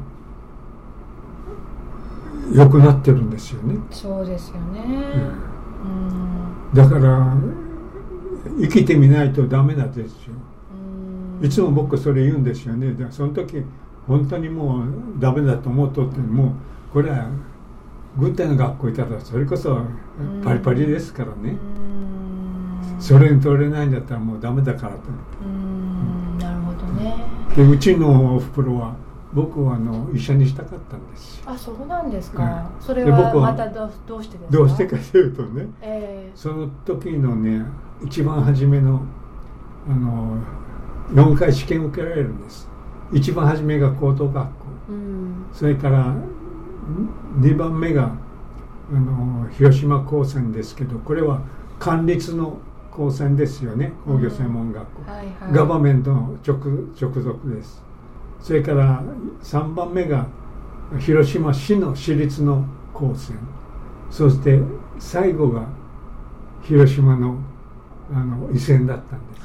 良くなってるんですよね。 そうですよね、 だから生きてみないとダメなんですよ。いつも僕それ言うんですよね。その時本当にもうダメだと思うとって、もうこれは軍隊の学校いたらそれこそパリパリですからね。それに取れないんだったらもうダメだからと。 なるほどね。 でうちのおふくろは僕は医者にしたかったんですよ。 あ、そうなんですか。それはまたどうしてですか？ どうしてかというとね、その時のね一番初めの 4回試験受けられるんです。一番初めが高等学校、それから2番目が広島高専ですけど、これは官立の高専ですよね、工業専門学校、ガバメントの直属です。それから3番目が広島市の私立の高専、そして最後が広島の医専だったんです、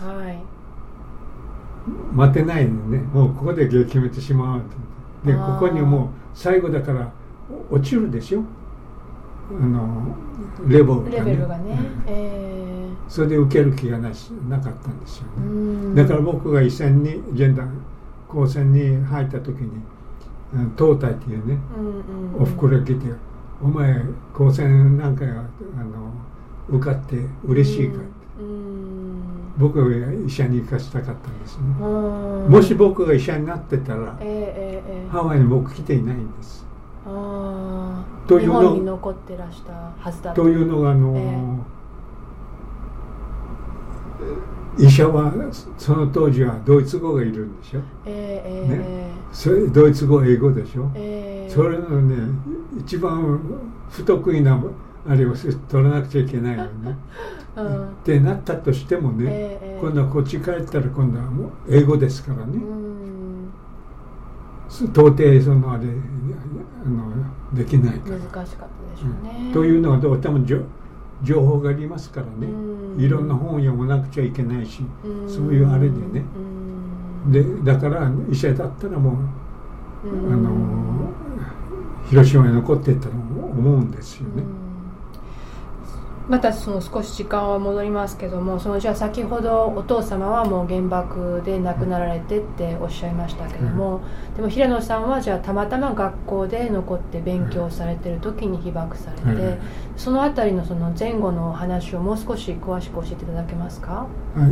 待てないんでね、もうここで決めてしまうで、ここにもう最後だから落ちるでしょ、レベルがね、それで受ける気がなかったんですよね。だから僕が医専に高専に入った時に東大っていうね、おふくろが来て、お前高専なんか受かって嬉しいかって、僕が医者に行かせたかったんですね。もし僕が医者になってたら、ハワイに僕来ていないんです。 日本に残ってらしたはずだというのが医者はその当時はドイツ語がいるんでしょ、それドイツ語英語でしょ、それのね一番不得意なあれを取らなくちゃいけないよね、ってなったとしてもね、今度はこっち帰ったら今度はもう英語ですからね、到底そのあれできないから難しかったでしょうね、 というのはどうしても情報がありますからね、いろんな本を読まなくちゃいけないし、そういうあれでね、だから医者だったらもう広島に残っていったと思うんですよね。 また少し時間は戻りますけども、じゃあ先ほどお父様はもう原爆で亡くなられてっておっしゃいましたけども、でも平野さんはじゃあたまたま学校で残って勉強されてる時に被爆されて、そのあたりの前後の話をもう少し詳しく教えていただけますか？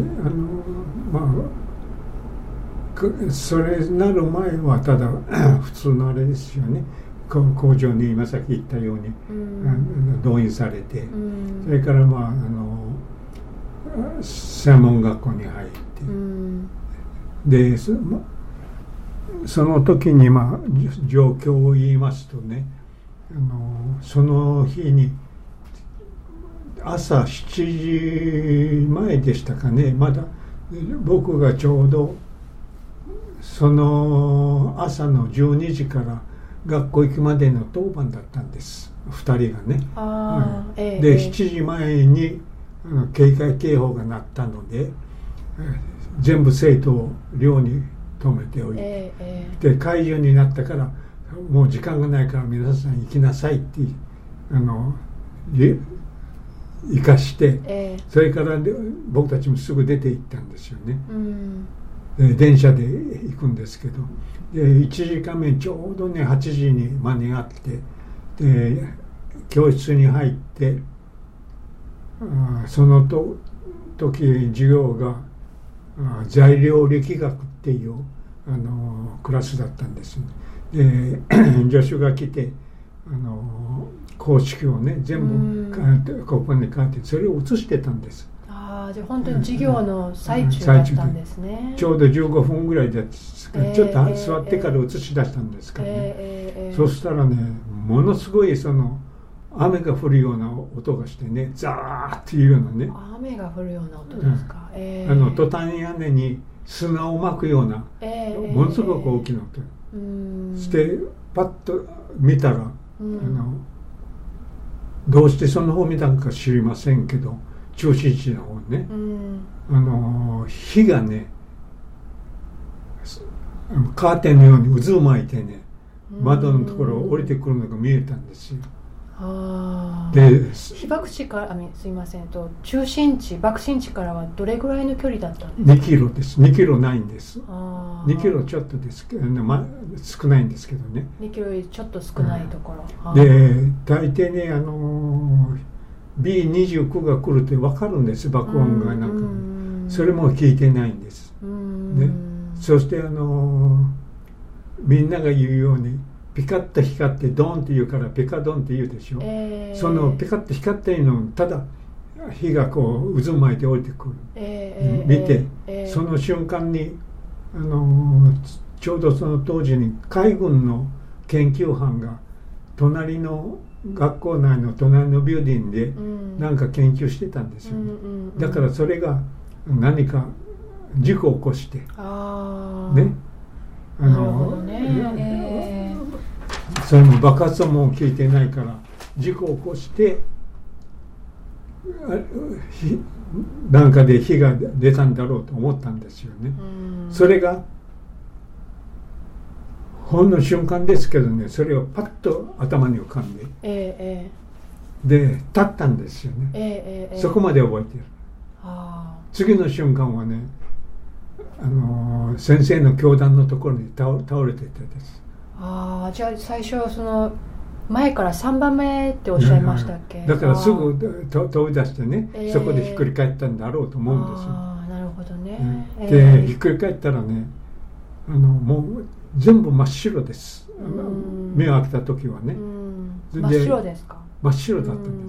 それなる前はただ普通のあれですよね。工場に今さっき言ったように、動員されて、それから専門学校に入って、でその時に状況を言いますとね、その日に朝7時前でしたかね、まだ僕がちょうどその朝の12時から学校行くまでの当番だったんです、2人がね。で7時前に警戒警報が鳴ったので、全部生徒を寮に泊めておいて、で解除になったからもう時間がないから皆さん行きなさいって行かして、それから僕たちもすぐ出て行ったんですよね。電車で行くんですけど、1時間目ちょうどね8時に間に合って、で教室に入って、その時授業が材料力学っていうクラスだったんですよ。で助手が来て公式をね全部ここに書いてそれを写してたんです。 じゃあ本当に授業の最中だったんですね。 ちょうど15分ぐらいでちょっと座ってから映し出したんですからね、そしたらねものすごい雨が降るような音がしてね、ザーっていうようなね、 雨が降るような音ですか、 トタン屋根に砂をまくような、ものすごく大きな音してパッと見たら、どうしてその方見たのか知りませんけど、中心地の方ね、火がねカーテンのように渦を巻いてね、窓のところを降りてくるのが見えたんですよ。 で被爆地からすいません中心地爆心地からはどれぐらいの距離だったんですか？ 2キロです。2キロないんです。2キロちょっとですけど、少ないんですけどね。 2キロよりちょっと少ないところ、 で大抵ねB29 が来るって分かるんです、爆音がなんか、それも聞いてないんです、ね、そしてみんなが言うようにピカッと光ってドンって言うからピカドンって言うでしょ、そのピカッと光っているのただ火がこう渦巻いて降りてくる、見て、その瞬間にちょうどその当時に海軍の研究班が隣の学校内の隣のビューディングで何か研究してたんですよね。だからそれが何か事故を起こしてね、それも爆発音も聞いてないから事故を起こしてなんかで火が出たんだろうと思ったんですよね。それがほんの瞬間ですけどね、それをパッと頭に浮かんで、で立ったんですよね、そこまで覚えてる。次の瞬間はね、先生の教壇のところに倒れていたです。 じゃあ最初その前から3番目っておっしゃいましたっけ？ だからすぐ飛び出してね、そこでひっくり返ったんだろうと思うんですよ。 なるほどね。 でひっくり返ったらね、もう全部真っ白です。目を開けた時はね、 真っ白ですか？ 真っ白だったんです。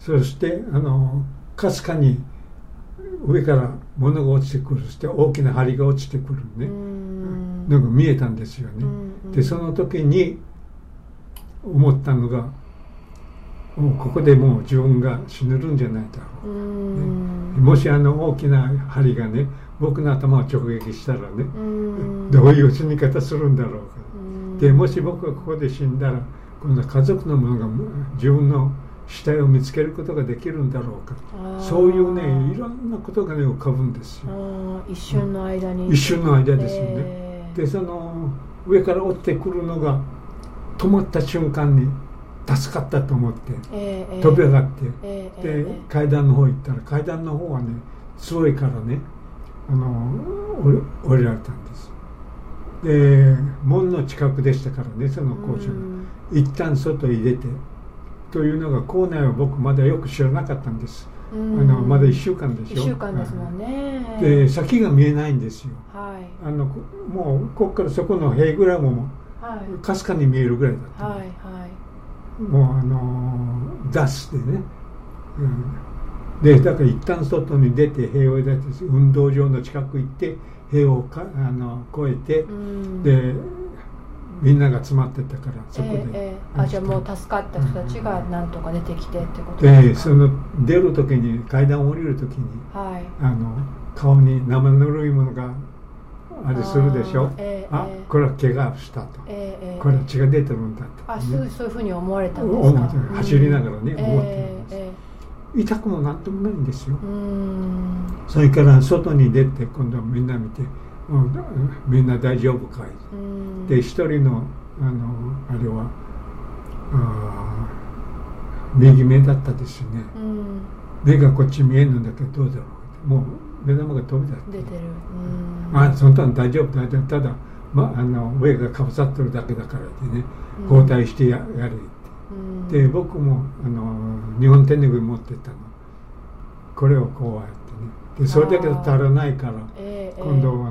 そしてかすかに上から物が落ちてくる、そして大きな針が落ちてくるね、なんか見えたんですよね。でその時に思ったのが、もうここでもう自分が死ぬるんじゃないだろう、もし大きな針がね僕の頭を直撃したらね、どういう死に方するんだろうか、でもし僕がここで死んだら今度は家族の者が自分の死体を見つけることができるんだろうか、そういうねいろんなことがね浮かぶんですよ。 一瞬の間に、 一瞬の間ですよね。でその上から落ちてくるのが止まった瞬間に助かったと思って、飛び上がって、で階段の方行ったら階段の方はね強いからね降りられたんです。で門の近くでしたからね、その校舎が一旦外に出てというのが校内は僕まだよく知らなかったんです。まだ1週間でしょ。1 週間ですもんね。 で先が見えないんですよ。もうここからそこの塀ぐらいもかすかに見えるぐらいだった。もうダッシュでね、でだから一旦外に出て塀を出て運動場の近く行って塀を越えて、でみんなが詰まってたからそこで、 じゃあもう助かった人たちがなんとか出てきてってことですか？ でその出る時に階段を降りる時に、顔に生ぬるいものがあれするでしょ。これは怪我をしたと、これは血が出てるんだと、 そういうふうに思われたんですか？ 走りながらね、思ってるんです。痛くもなんともないんですよ。それから外に出て今度はみんな見て、みんな大丈夫かい、で一人のあれは右目だったですよね、目がこっち見えるんだけどどうだろう、もう目玉が飛び出して出てる、 そんなの大丈夫ただ、上がかぶさってるだけだからってね、交代してやれって、で僕も日本手拭い持ってたの、これをこうやってね、でそれだけで足らないから、今度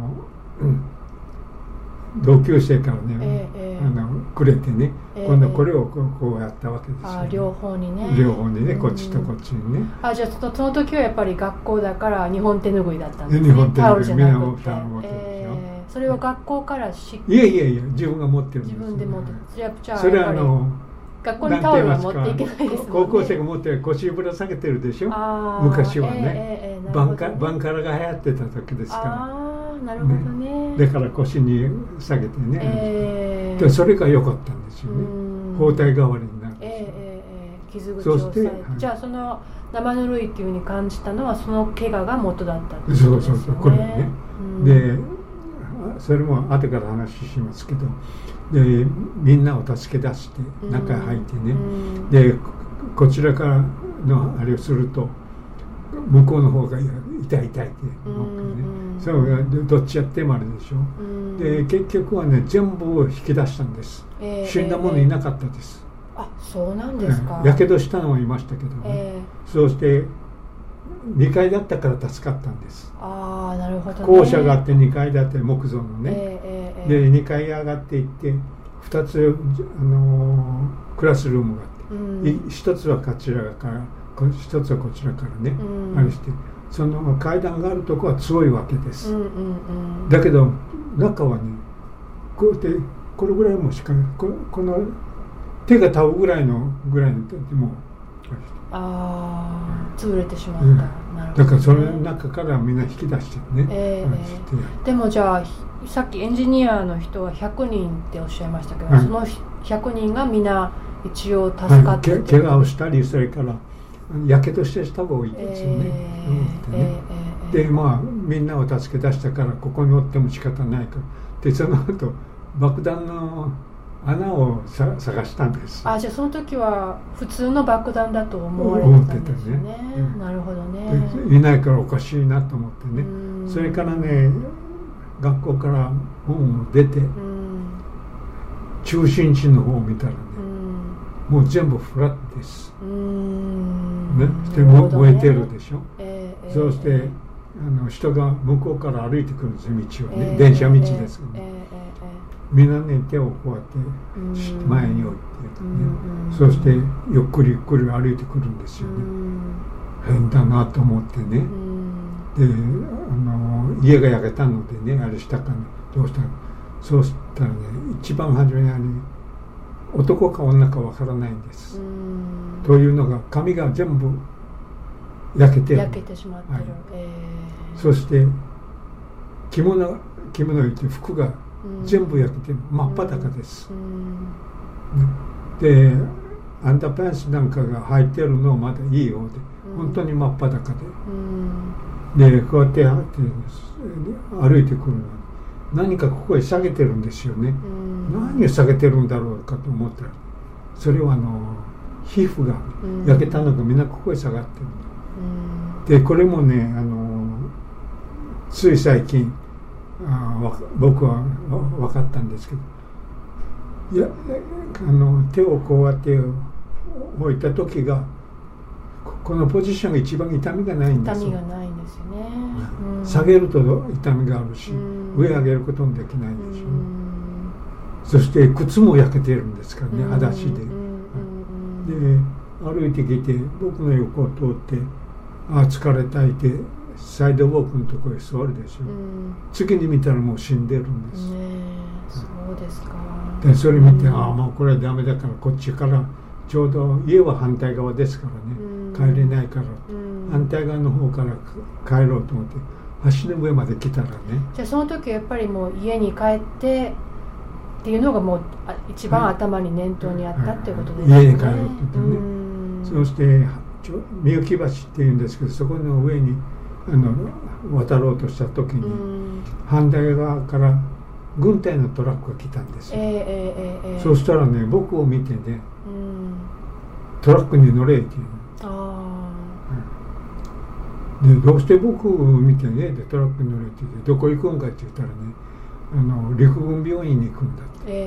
同級生からね、くれてね、今度これをこうやったわけですよ、ね、 両方にね、 こっちとこっちにね。 じゃあその時はやっぱり学校だから日本手拭いだったんですね。日本手タオル拭いじゃなくて、それは学校からいや自分が持ってるんです。 自分で持ってる。じゃあそれは学校にタオルは持っていけないですもんね。 高校生が持って腰ぶら下げてるでしょ、昔はね、バンカラが流行ってた時ですから、 なるほどね。 だから腰に下げてね、でそれが良かったんですよね、包帯代わりになるんですよ。 傷口を押さえて、じゃあその生ぬるいっていうふうに感じたのはその怪我が元だったってことですよね。 そうこれね、でそれも後から話しますけど、でみんなを助け出して中へ入ってね、でこちらからのあれをすると向こうの方が痛いって文句ね、それがどっちやってもあれでしょ、で結局はね全部を引き出したんです、死んだ者いなかったです。 そうなんですか。 やけどしたのはいましたけどね、そうして2階だったから助かったんです。 なるほどね。 校舎があって2階だって木造のね、で2階上がっていって2つクラスルームがあって、1つはこちらから一つはこちらからね、あれしてその階段があるとこは強いわけです、だけど中はねこうやってこれぐらいもしかこの手がたうぐらいのでも潰れてしまった、なるほどね、 だからその中からみんな引き出してね、 でもじゃあさっきエンジニアの人は100人っておっしゃいましたけど、その100人がみんな一応助かって、 怪我をしたりそれからやけどしてした方がいいですよね、でみんなを助け出したからここにおっても仕方ないからでその後爆弾の穴を探したんです。 じゃあその時は普通の爆弾だと思われてたんですよね、なるほどね。 いないからおかしいなと思ってね、それからね学校から本を出て、中心地の方を見たらね、もう全部フラットです、で燃えてるでしょ、そうして人が向こうから歩いてくるんですよ、道をね、電車道ですよね、みんなね手をこうやって前に置いて、そしてゆっくりゆっくり歩いてくるんですよね、変だなと思ってね、で家が焼けたのでねあれしたかねどうしたの、そうしたらね一番初めに男か女かわからないんです、というのが髪が全部焼けてしまってる、 そして着物言って服が全部焼けて真っ裸です、でアンダーパンツなんかが履いてるのまだいいようで、本当に真っ裸で、でこうやって歩いてくるのに何かここへ下げてるんですよね、何を下げてるんだろうかと思ったらそれは皮膚が焼けたのがみんなここへ下がってる、でこれもねつい最近僕は分かったんですけど、手をこうやって置いた時がこのポジションが一番痛みがないんですよ。 痛みがないんですよね、 下げると痛みがあるし、上上げることもできないでしょ、そして靴も焼けてるんですからね、裸足で、で歩いてきて僕の横を通って疲れたいてサイドウォークのところへ座るでしょ、次に見たらもう死んでるんです、 そうですか。 でそれ見て、もうこれはダメだからこっちからちょうど家は反対側ですからね、帰れないから、反対側の方から帰ろうと思って橋の上まで来たらね、 じゃあその時やっぱりもう家に帰ってっていうのがもう一番頭に念頭にあったっていうことですね、 家に帰ろうって言ってね、そしてみゆき橋っていうんですけど、そこの上に渡ろうとした時に、反対側から軍隊のトラックが来たんですよ、そうしたらね僕を見てね、トラックに乗れっていうでどうして僕を見てねでトラックに乗れって言ってどこ行くんかって言ったらね陸軍病院に行くんだって、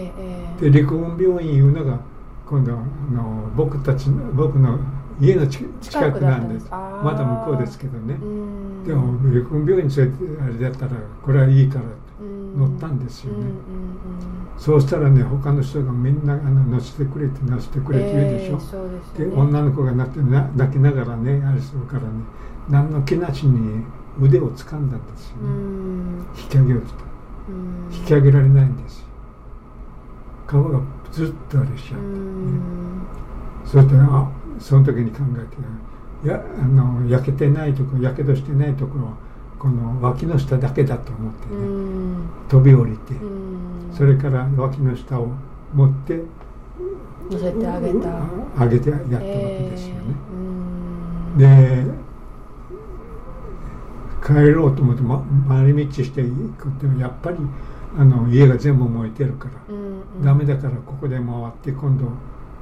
で陸軍病院いうのが今度僕の家の近くなんです。まだ向こうですけどね、でも陸軍病院に連れてあれだったらこれはいいから乗ったんですよね、そうしたらね他の人がみんな乗せてくれって言うでしょ、で女の子が泣きながらねあれするからね何の気なしに腕を掴んだんですよね、引き上げると引き上げられないんですよ、皮がずっとあれしちゃって、そしてその時に考えて焼けてないところ、やけどしてないところはこの脇の下だけだと思ってね、飛び降りて、それから脇の下を持って乗せてあげてやったわけですよね、で帰ろうと思って回り道していくってやっぱり家が全部燃えてるから、ダメだからここで回って今度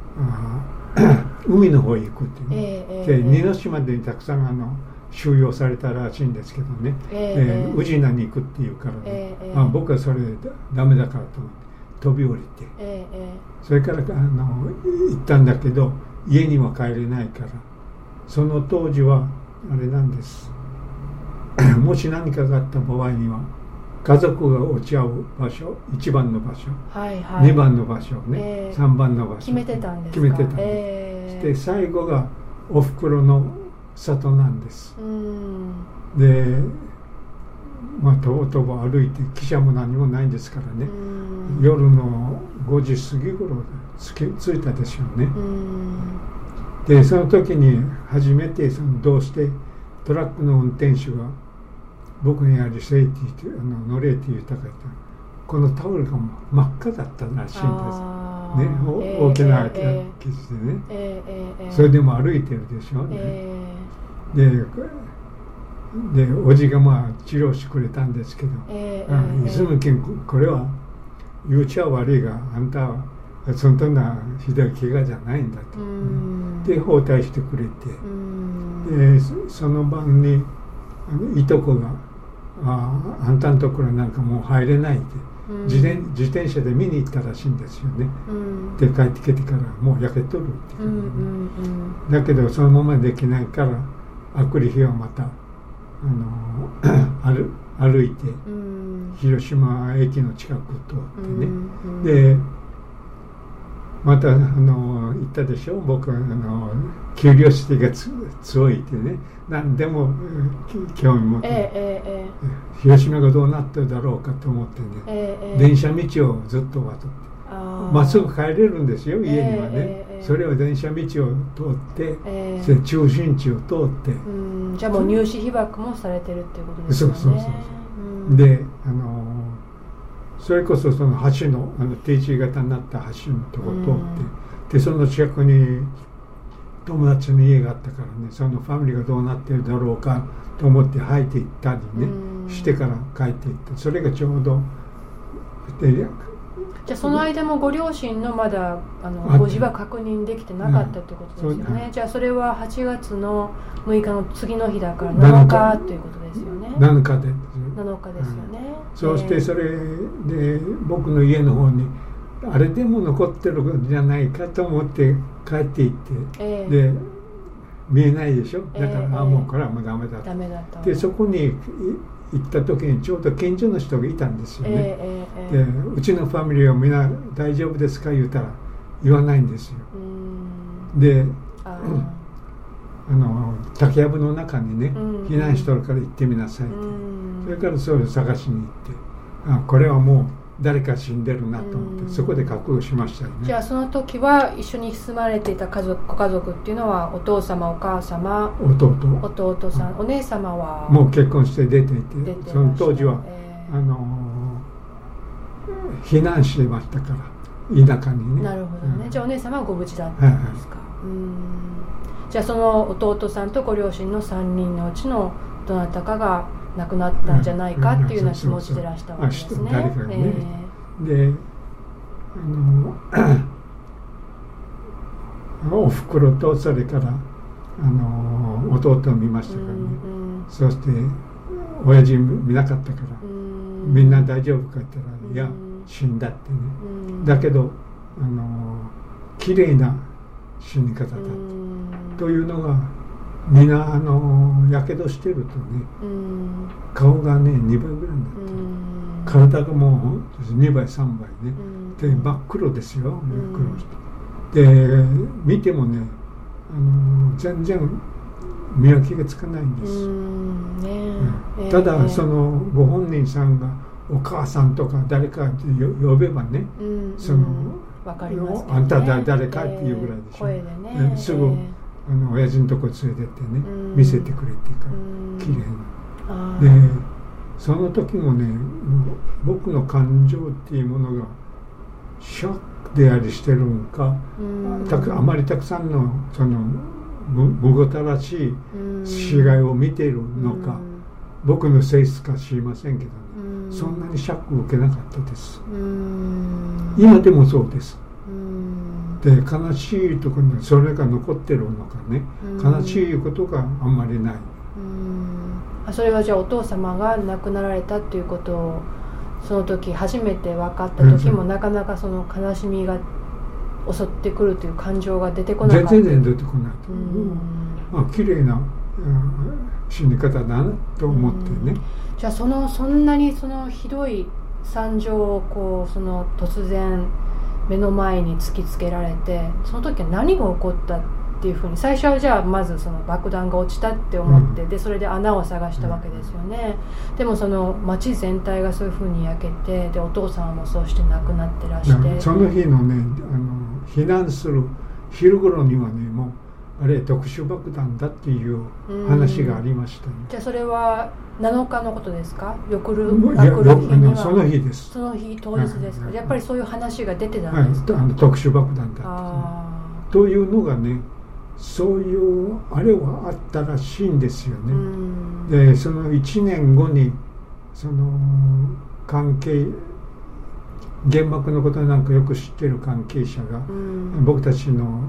海の方へ行くっていう、で似の島でたくさん収容されたらしいんですけどね、宇品に行くっていうからね、僕はそれでダメだからと思って飛び降りて、それから行ったんだけど家には帰れないから、その当時はあれなんですもし何かがあった場合には家族が落ち合う場所、1番の場所、2番の場所ね、3番の場所決めてたんですか。 決めてたんです、で最後がおふくろの里なんです。でとぼとぼ歩いて、汽車も何もないんですからね、夜の5時過ぎ頃着いたでしょうね。でその時に初めてどうしてトラックの運転手が僕にセイティ乗れって言ったかと、このタオルが真っ赤だったらしいんです、大きな傷でね、それでも歩いてるでしょうね。でおじが治療してくれたんですけど、泉君これは言うちゃ悪いが、あんたはそんなひどい怪我じゃないんだと、で包帯してくれて、でその晩にいとこがあんたのところなんかもう入れないって、自転車で見に行ったらしいんですよね。で帰ってきてからもう焼けとるって言うから、だけどそのままできないからあくる日はまた歩いて広島駅の近く通ってね、でまた行ったでしょ。僕はキュリオシティが強いってね、何でも興味持って、広島がどうなってるだろうかと思ってね、電車道をずっと渡ってまっすぐ帰れるんですよ、家にはね。それを電車道を通って、中心地を通って、 じゃあもう入試被爆もされてるっていうことですよね。 そうでそれこそその橋のT字型になった橋のとこ通って、でその近くに友達の家があったからね、そのファミリーがどうなってるだろうかと思って入っていったりね、してから帰っていった。それがちょうどで、 じゃあその間もご両親のまだご自は確認できてなかったということですよね。じゃあそれは8月の6日の次の日だから7日ということですよね。 7日で 7日ですよね。 そしてそれで僕の家の方にあれでも残ってるんじゃないかと思って帰っていって、で見えないでしょ。だから、もうこれはもうダメだと。でそこに行った時にちょうど近所の人がいたんですよね。でうちのファミリーはみんな大丈夫ですか言うたら言わないんですよ。で竹やぶの中にね、避難しとるから行ってみなさいって、それからそれを探しに行って、これはもう誰か死んでるなと思って、そこで覚悟しましたよね。 じゃあその時は一緒に住まれていたご家族っていうのはお父様お母様弟さん、お姉様はもう結婚して出ていて、その当時は、避難してましたから田舎にね。 なるほどね。じゃあお姉様はご無事だったんですか。じゃあその弟さんとご両親の3人のうちのどなたかが亡くなったんじゃないかっていうような気持ちでいらしたわけですね。 でおふくろとそれから弟を見ましたからね、そして親父見なかったから、みんな大丈夫かって言ったら、いや死んだってね、だけど綺麗な死に方だというのが、みんなやけどしてるとね、顔がね2倍ぐらいになって、体がもう2倍3倍ね、で真っ黒ですよ、真っ黒して、で見てもね全然見分けがつかないんです。ただそのご本人さんがお母さんとか誰かって呼べばね、その分かりますね、 あんた誰かっていうぐらいでしょ、 声でね、 すぐ親父のとこ連れてってね、見せてくれっていうから綺麗な。でその時もね、僕の感情っていうものがショックでありしてるんか、あまりたくさんのそのむごたらしい死骸を見ているのか、僕の性質か知りませんけどね、そんなにショックを受けなかったです。今でもそうです。で悲しいところにそれが残ってるのかね、悲しいことがあんまりない。 それはじゃあお父様が亡くなられたっていうことをその時初めて分かった時も、なかなかその悲しみが襲ってくるという感情が出てこなかった。 全然出てこないと、綺麗な死に方だなと思ってね。 じゃあそんなにそのひどい惨状をこうその突然目の前に突きつけられて、その時は何が起こったっていうふうに、最初はじゃあまずその爆弾が落ちたって思って、でそれで穴を探したわけですよね。でもその町全体がそういうふうに焼けて、でお父さんもそうして亡くなってらして、 その日のね避難する昼頃にはね、もうあれ特殊爆弾だっていう話がありましたね。 じゃあそれは7日のことですか？翌日にはその日です。 その日当日ですか？やっぱりそういう話が出てたんですか？ 特殊爆弾だったというのがね、そういうあれはあったらしいんですよね。でその1年後にその関係原爆のことなんかよく知っている関係者が、僕たちの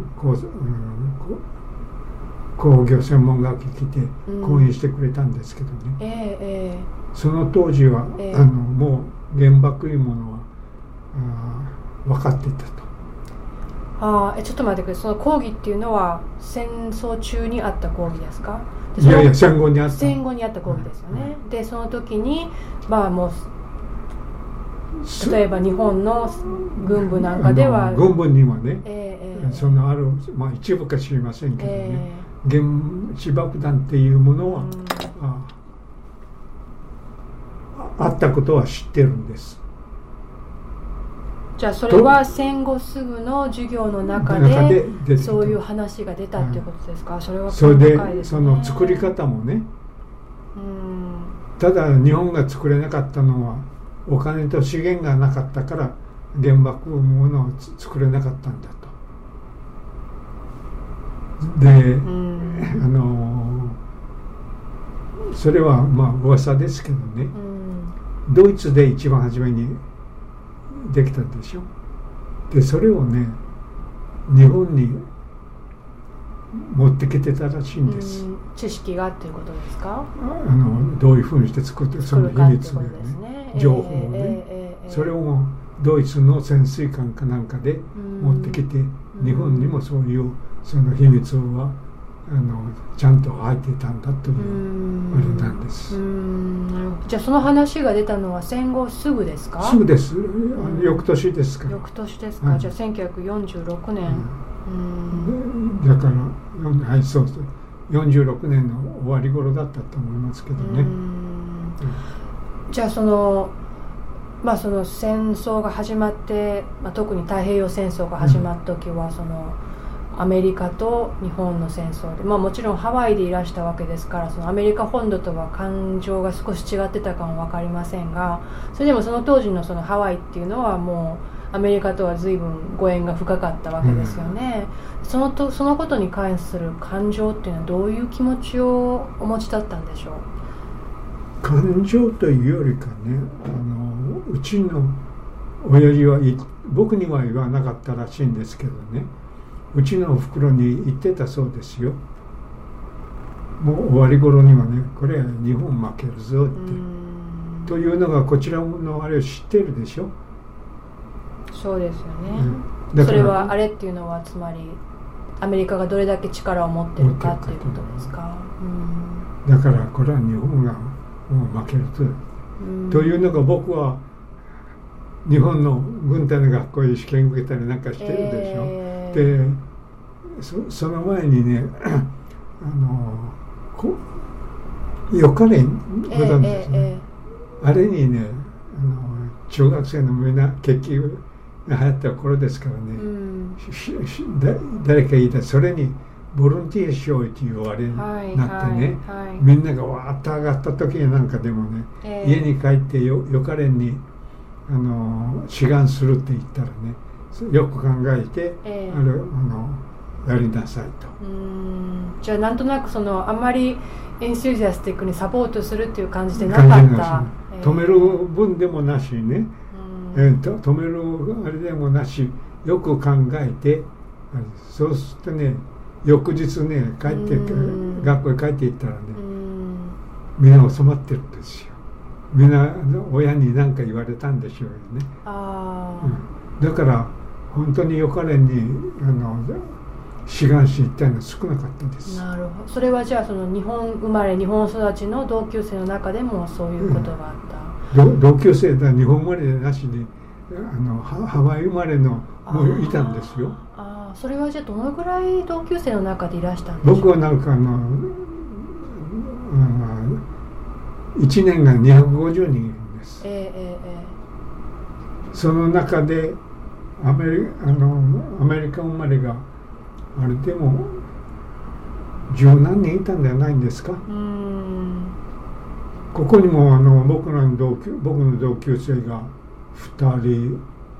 工業専門学校に来て講演してくれたんですけどね、その当時は、もう原爆いうものは分かっていたと。 ちょっと待ってください。その講義っていうのは戦争中にあった講義ですか？ いやいや、戦後にあった講義ですよね。でその時にもう例えば日本の軍部なんかでは軍部にはね、そのある、一部か知りませんけどね、原子爆弾っていうものは、あったことは知ってるんです。 じゃあそれは戦後すぐの授業の中でそういう話が出たっていうことですか？それはそれでその作り方もね、ただ日本が作れなかったのはお金と資源がなかったから原爆ものを作れなかったんだと。で、それは噂ですけどね、ドイツで一番初めにできたでしょ。でそれをね日本に持ってきてたらしいんです。 知識がっていうことですか？ どういうふうにして作ってその秘密をね、情報をね、それをドイツの潜水艦かなんかで持ってきて、日本にもそういうその秘密はちゃんと入っていたんだというあれなんです。 じゃあその話が出たのは戦後すぐですか？ すぐです。翌年ですから。 翌年ですか？じゃあ1946年。 だからそうそう、46年の終わり頃だったと思いますけどね。 じゃあその戦争が始まって、特に太平洋戦争が始まった時は、そのアメリカと日本の戦争で、もちろんハワイでいらしたわけですから、そのアメリカ本土とは感情が少し違ってたかも分かりませんが、それでもその当時のそのハワイっていうのはもうアメリカとは随分ご縁が深かったわけですよね。そのことに関する感情っていうのはどういう気持ちをお持ちだったんでしょう？ 感情というよりかね、うちの親父は僕には言わなかったらしいんですけどね、うちのおふくろに言ってたそうですよ。もう終わり頃にはね、これは日本負けるぞってというのがこちらのあれを知ってるでしょ。 そうですよね。それはあれっていうのはつまりアメリカがどれだけ力を持ってるかっていうことですか？ だからこれは日本がもう負けるというのが、僕は日本の軍隊の学校で試験受けたりなんかしてるでしょ。でその前にね予科練ご存知ですね。あれにね中学生のみんな決起が流行った頃ですからね、誰か言いたい、それにボルンティア賞っていうあれになってね、みんながわーっと上がった時なんかでもね、家に帰って予科練に志願するって言ったらね、よく考えて、やりなさいと。 じゃあなんとなくあんまりエンスージアスティックにサポートするっていう感じでなかった。 止める分でもなしね、止めるあれでもなし、よく考えて、そうするとね、翌日ね学校へ帰っていったらね、みんな収まってるんですよ。みんな親に何か言われたんでしょうよね。だから本当に予科練に志願しに行ったのは少なかったです。 なるほど。それはじゃあ日本生まれ日本育ちの同級生の中でもそういうことがあった？ 同級生だ、日本生まれでなしにハワイ生まれのもいたんですよ。 それはじゃあどのぐらい同級生の中でいらしたんですか？ 僕はなんか1年が250人いるんです。その中でアメリカ生まれがあれでも十何人いたんじゃないんですか。ここにも僕の同級生が2人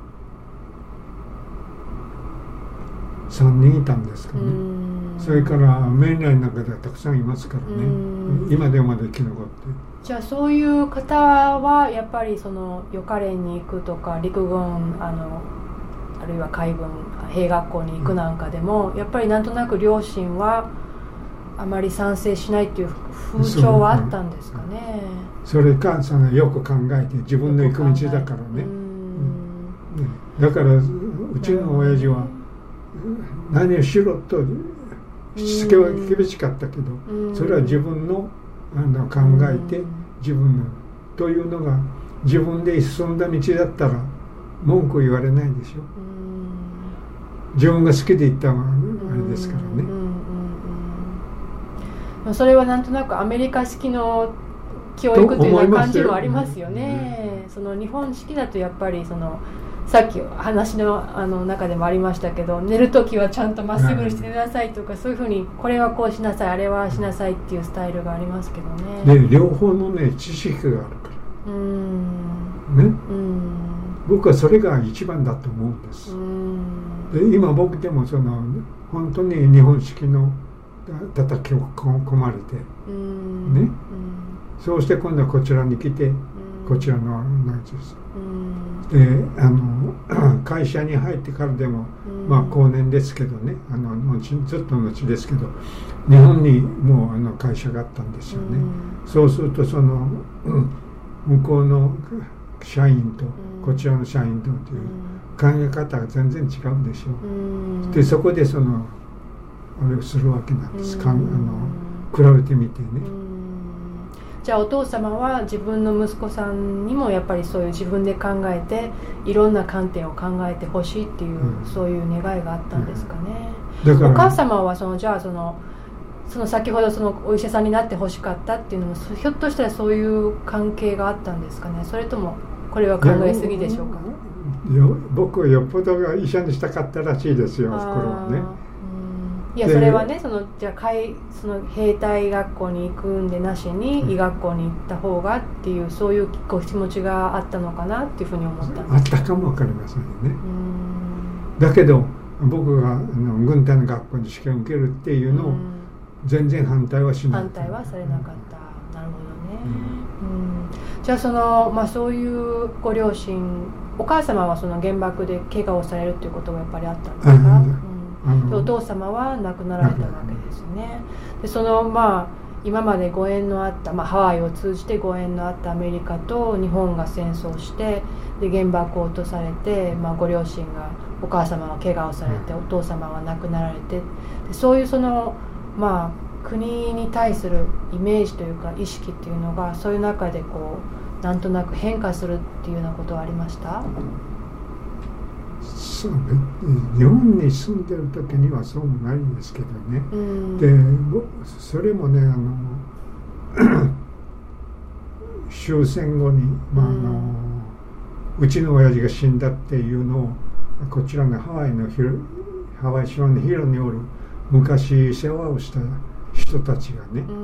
3人いたんですかね。それからメインラインの中ではたくさんいますからね。今でもまだ生き残って。 じゃあそういう方はやっぱりその予科練に行くとか陸軍あるいは海軍兵学校に行くなんかでも、やっぱりなんとなく両親はあまり賛成しないっていう風潮はあったんですかね。 それかよく考えて自分の行く道だからね。だからうちの親父は何をしろとしつけは厳しかったけど、それは自分の考えて自分のというのが自分で進んだ道だったら文句言われないでしょ。自分が好きで行ったのはあれですからね。 それはなんとなくアメリカ式の教育という感じもありますよね。その日本式だとやっぱりさっき話の中でもありましたけど、寝るときはちゃんとまっすぐにして寝なさいとか、そういうふうにこれはこうしなさいあれはしなさいっていうスタイルがありますけどね。 で両方のね知識があるからね。僕はそれが一番だと思うんです。で今僕でも本当に日本式の叩き込まれてね、そうして今度はこちらに来てこちらの何ですで会社に入ってからでもまあ後年ですけどね、ずっと後ですけど日本にもう会社があったんですよね。そうすると向こうの社員とこちらの社員とという考え方が全然違うでしょう。でそこであれをするわけなんです。比べてみてね。 じゃあお父様は自分の息子さんにもやっぱりそういう自分で考えていろんな観点を考えてほしいっていう、そういう願いがあったんですかね。だからお母様はじゃあ先ほどお医者さんになってほしかったっていうのもひょっとしたらそういう関係があったんですかね。それともこれは考えすぎでしょうか。 僕はよっぽど医者にしたかったらしいですよ、これはね。 いやそれはねじゃあ兵隊学校に行くんでなしに医学校に行った方がっていうそういうご気持ちがあったのかなっていうふうに思ったんです。 あったかも分かりませんよね。だけど僕が軍隊の学校に試験を受けるっていうのを全然反対はしない。 反対はされなかった。なるほどね。じゃあそういうご両親、お母様は原爆で怪我をされるっていうことがやっぱりあったんですか？お父様は亡くなられたわけですね。で今までご縁のあった、ハワイを通じてご縁のあったアメリカと日本が戦争してで原爆を落とされて、ご両親がお母様は怪我をされてお父様は亡くなられて、でそういう国に対するイメージというか意識っていうのがそういう中でなんとなく変化するっていうようなことはありました？ そうね、日本に住んでる時にはそうもないんですけどね。でそれもね終戦後に、うちの親父が死んだっていうのをこちらのハワイ島の広におる昔世話をした人たちがね、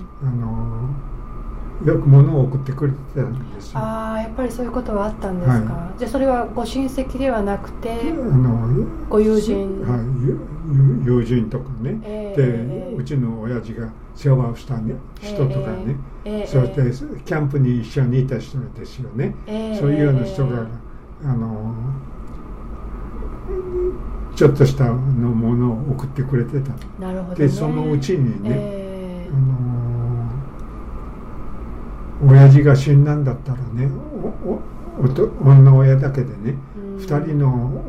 よく物を送ってくれてたんですよ。 やっぱりそういうことはあったんですか。じゃあそれはご親戚ではなくてご友人、 友人とかね、でうちの親父が世話をした、人とかね、そしてキャンプに一緒にいた人ですよね。そういうような人がちょっとしたものを送ってくれてた。 なるほどね。 でそのうちにね、親父が死んだんだったらね、女親だけでね、2人の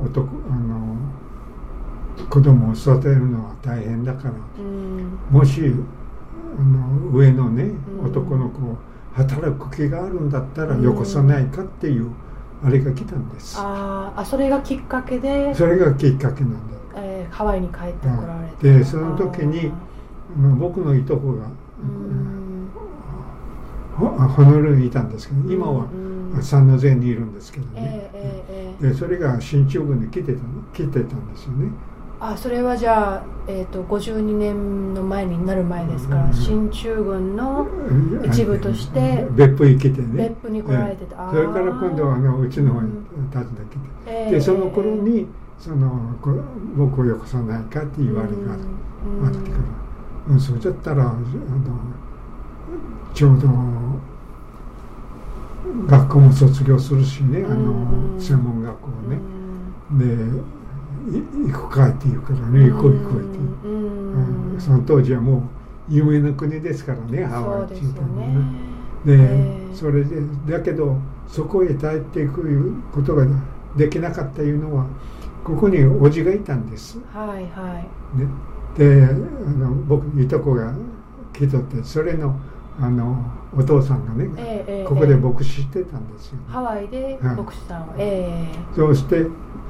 子供を育てるのは大変だから、もし上のね男の子を働く気があるんだったらよこさないかっていうあれが来たんです。 それがきっかけで。 それがきっかけなんだ。 ハワイに帰ってこられて、 でその時に僕のいとこがホノルルにいたんですけど、今はサンノゼにいるんですけどね、でそれが進駐軍で来てたんですよね。 それはじゃあ、52年の前になる前ですから、進駐軍の一部として別府に来てね、 別府に来られてた、 それから今度はうちの方に訪ねてきて、でその頃に僕をよこさないかって言われがあってから、そうだったらちょうど学校も卒業するしね、専門学校をね、で行くかって言うからね、行こうって言う、その当時はもう夢の国ですからね、ハワイっていうとね。でそれでだけどそこへ帰っていくことができなかったいうのは、ここにおじがいたんです。 はいはい。 ね、で僕いとこが来とって、それのお父さんがね、ここで牧師してたんですよ、ね、 ハワイで牧師さんを、 そうして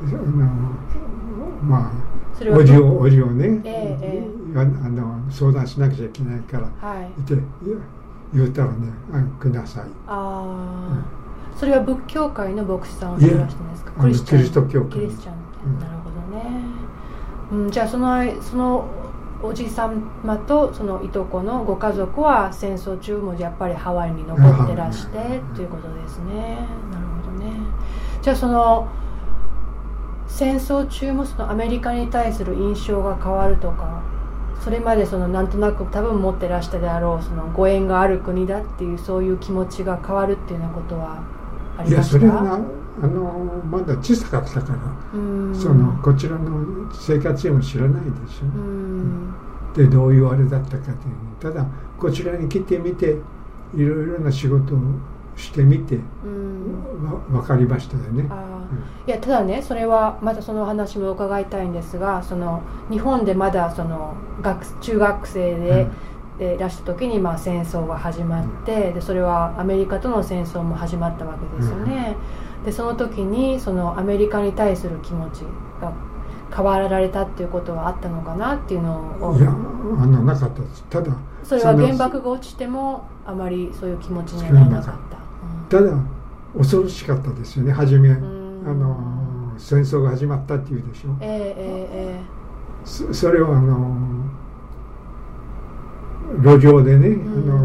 まあおじをね、相談しなくちゃいけないから、言ったらね、来なさい。 それは仏教界の牧師さんをしてらしたんですか？ キリスト教会。 キリスチャン、なるほどね。じゃあそのおじさまとそのいとこのご家族は戦争中もやっぱりハワイに残ってらしてということですね。なるほどね。じゃあその戦争中もそのアメリカに対する印象が変わるとか、それまでなんとなく多分持ってらしたであろうそのご縁がある国だっていうそういう気持ちが変わるっていうようなことはありますか？ いや、それがまだ小さかったから、こちらの生活も知らないでしょ。でどういうあれだったかという、ただこちらに来てみていろいろな仕事をしてみて分かりましたよね。 いや、ただね、それはまたその話も伺いたいんですが、日本でまだ中学生でいらした時に戦争が始まって、でそれはアメリカとの戦争も始まったわけですよね。でその時にアメリカに対する気持ちが変わられたっていうことはあったのかなっていうのを。 いや、なかったです。ただそれは原爆が落ちてもあまりそういう気持ちにはならなかった。 ただ恐ろしかったですよね、初め戦争が始まったっていうでしょ。それを路上でね、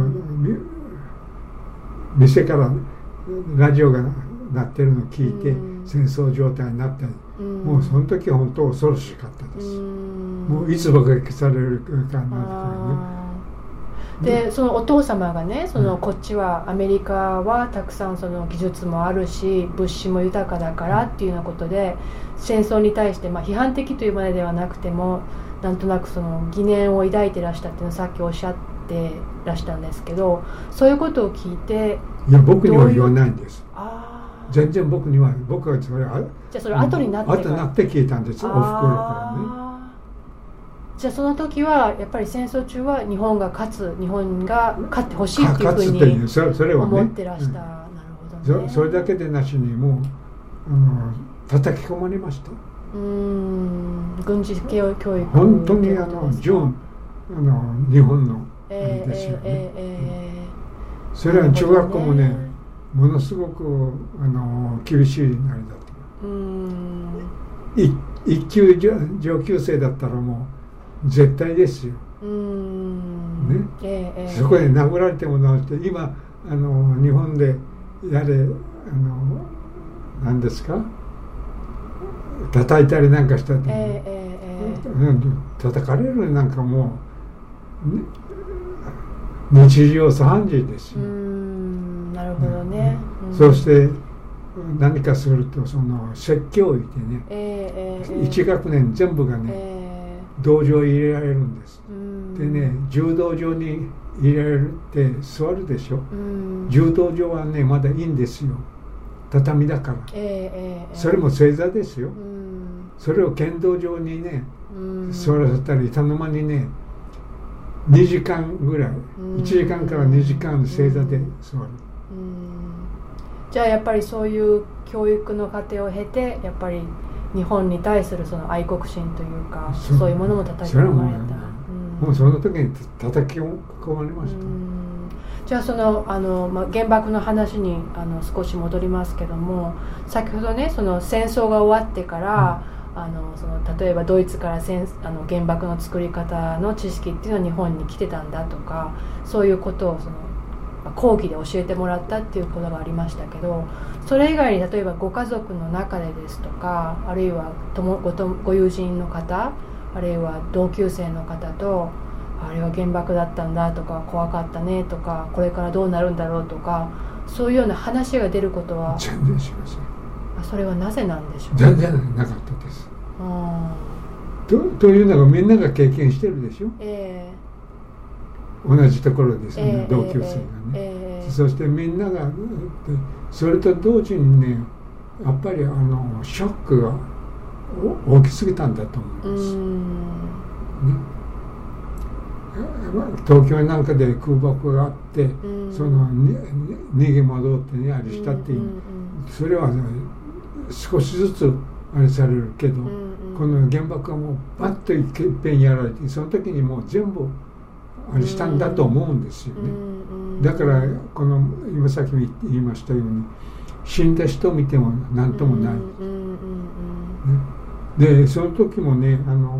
店からラジオが鳴ってるのを聞いて、戦争状態になったり、もうその時は本当恐ろしかったです。もういつ爆撃されるかなってね。 でそのお父様がね、こっちはアメリカはたくさん技術もあるし物資も豊かだからっていうようなことで、戦争に対して批判的というまでではなくてもなんとなく疑念を抱いてらしたっていうのをさっきおっしゃってらしたんですけど、そういうことを聞いて。 いや、僕には言わないんです。全然僕はそれじゃあそれ後になって後になって聞いたんです、おふくろからね。 じゃあその時はやっぱり戦争中は日本が勝ってほしいっていうふうに思ってらした。なるほどね。 それだけでなしにもう叩き込まれました。 軍事教育本当に純日本のですよね。それは中学校もね、ものすごく厳しいあれだった。一級上級生だったらもう絶対ですよ。そこで殴られてもなって、今日本でやれ何ですか、叩いたりなんかしたって、叩かれるなんかもう日常茶飯事ですよ。 なるほどね。 そして何かすると説教いてね、1学年全部がね、道場に入れられるんです。でね、柔道場に入れられるって座るでしょ。柔道場はねまだいいんですよ、畳だから、それも正座ですよ。それを剣道場にね座らせたり、板の間にね2時間ぐらい、1時間から2時間正座で座る。 じゃあやっぱりそういう教育の過程を経て、やっぱり日本に対するその愛国心というか、そういうものも叩き込まれた。 もうその時に叩き込まれました。 じゃあその原爆の話に少し戻りますけども、先ほどねその戦争が終わってから、その例えばドイツから原爆の作り方の知識っていうのは日本に来てたんだとか、そういうことをその講義で教えてもらったっていうことがありましたけど、それ以外に例えばご家族の中でですとか、あるいはご友人の方、あるいは同級生の方と、あれは原爆だったんだとか、怖かったねとか、これからどうなるんだろうとか、そういうような話が出ることは全然しません。 それはなぜなんでしょう。 全然なかったです。というのがみんなが経験してるでしょ、同じところですね、同級生がね、そしてみんながそれと同時にね、やっぱりショックが大きすぎたんだと思います、ね、東京なんかで空爆があって、その逃げ戻ってねあれしたっていう、それは、ね、少しずつあれされるけど、この原爆はもうバッといっぺんやられて、その時にもう全部あれしたんだと思うんですよね。だからこの今さっき言いましたように、死んだ人を見ても何ともない、ね、でその時もね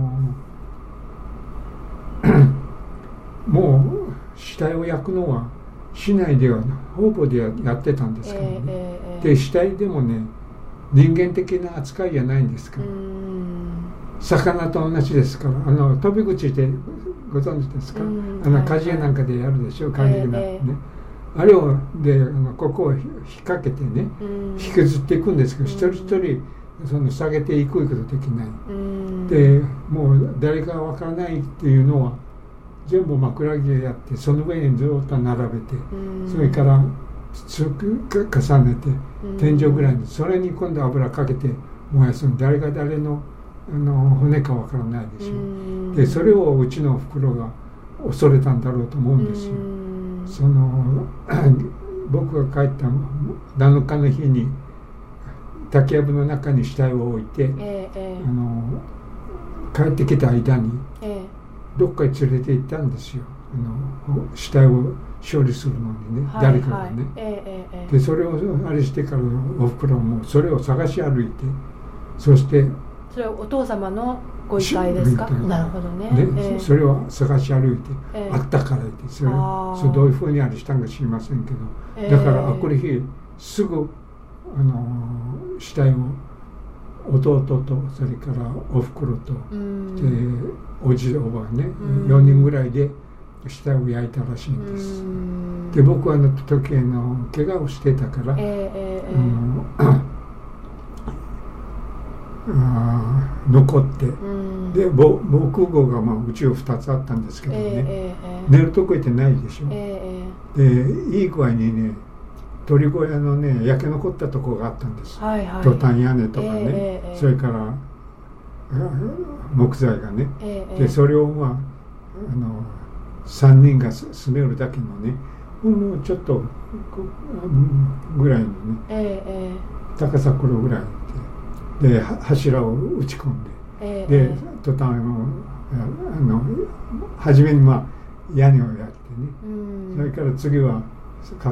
もう死体を焼くのは市内では方々でやってたんですからね、で死体でもね人間的な扱いじゃないんですから、魚と同じですから、飛び口でご存知ですか、鍛冶屋なんかでやるでしょ、鍛冶屋なんかね、あれをでここを引っ掛けてね、引きずっていくんですけど、一人一人その下げていくことできない、でもう誰かわからないっていうのは全部枕木でやって、その上にずっと並べて、それから重ねて天井ぐらいに、それに今度油かけて燃やすの、誰が誰の骨かわからないでしょ、でそれをうちのおふくろが恐れたんだろうと思うんですよ。その僕が帰った7日の日に竹やぶの中に死体を置いて、帰ってきた間にどっかに連れて行ったんですよ、死体を処理するのにね、誰かがね、でそれをあれしてからおふくろもそれを探し歩いて、そしてそれはお父様のご遺体ですか。なるほどね。 それを探し歩いて、あったから言って、それどういうふうにあれしたんか知りませんけど、だからあくる日すぐ死体を弟とそれからおふくろと、おじおばね、4人ぐらいで死体を焼いたらしいんです。で僕は時怪我をしてたから、残って、で防空壕がうちを2つあったんですけどね、寝るとこ行ってないでしょ、でいい具合にね鳥小屋のね焼け残ったとこがあったんです、トタン屋根とかね、それから木材がね、でそれを3人が住めるだけのね、もうちょっとぐらいのね、高さこれぐらいで柱を打ち込んで、でトタンを初めに屋根をやってね、それから次は囲って。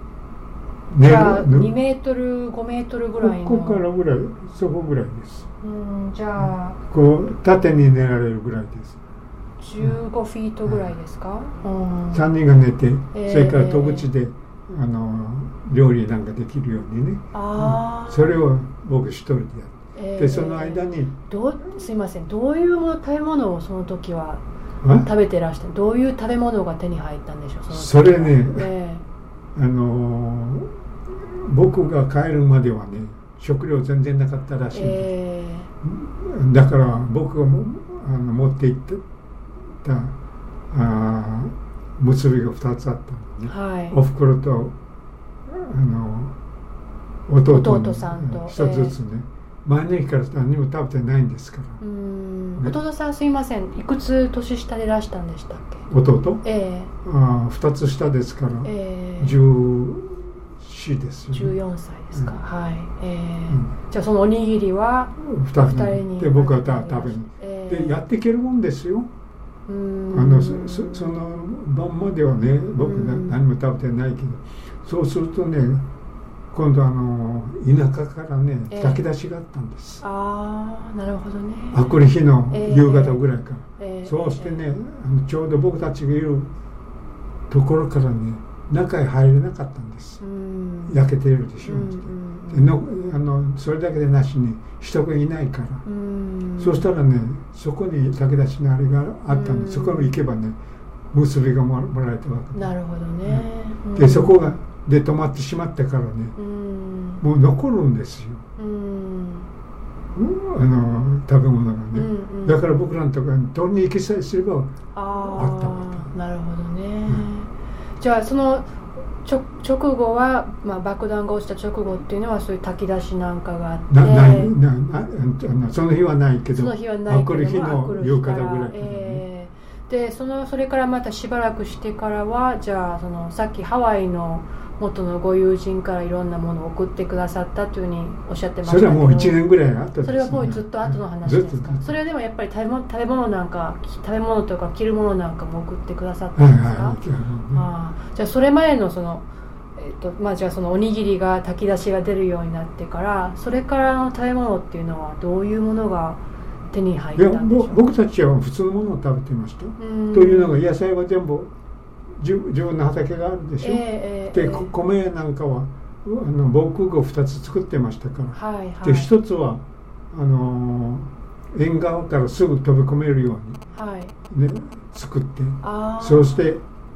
じゃあ2メートル5メートルぐらいの、 ここからぐらい、そこぐらいです。 じゃあこう縦に寝られるぐらいです。 15フィートぐらいですか。 3人が寝て、それから戸口で料理なんかできるようにね、それを僕一人でやって、でその間にすいません、どういう食べ物をその時は食べてらして、どういう食べ物が手に入ったんでしょう。 それね、僕が帰るまではね食料全然なかったらしいんです、だから僕が持って行ってた結びが2つあったのね、おふくろと弟さんと 1つずつね、前の日から何も食べてないんですから、 弟さんすいません、いくつ年下でいらしたんでしたっけ。 弟、2つ下ですから、10 死ですよね。 14歳ですか、はい。じゃあそのおにぎりは 2人にで僕は食べに、でやっていけるもんですよ。その晩まではね僕何も食べてないけど、そうするとね今度田舎からね炊き出しがあったんです。 ああ、なるほどね。 あくる日の夕方ぐらいから、そうしてねちょうど僕たちがいるところからね中へ入れなかったんです。焼けているでしょう。それだけでなしに人がいないから、そうしたらねそこに炊き出しのあれがあったんで、そこに行けばね結びがもらえたわけで。 なるほどね。 でそこがで止まってしまってからね、もう残るんですよ、食べ物がね、だから僕らのところに取りに行きさえすればあったわけ。 なるほどね、じゃあその直後は、爆弾が落ちた直後っていうのはそういう炊き出しなんかがあって、 その日はないけど、 その日はないけどあくる日の夕方ぐらいから、 でそれからまたしばらくしてからはじゃあさっきハワイの元のご友人からいろんなものを送ってくださったというふうにおっしゃってましたけど、 それはもう1年ぐらい後ですね。 それはもうずっと後の話ですか。それはでもやっぱり食べ物とか着るものなんかも送ってくださったんですか。じゃあそれ前のじゃあそのおにぎりが炊き出しが出るようになってからそれからの食べ物っていうのはどういうものが手に入ったんでしょうか。 僕たちは普通のものを食べていました。というのが野菜は全部自分の畑があるでしょ、で米なんかは防空壕2つ作ってましたから、で1つは縁側からすぐ飛び込めるように、作って、そうして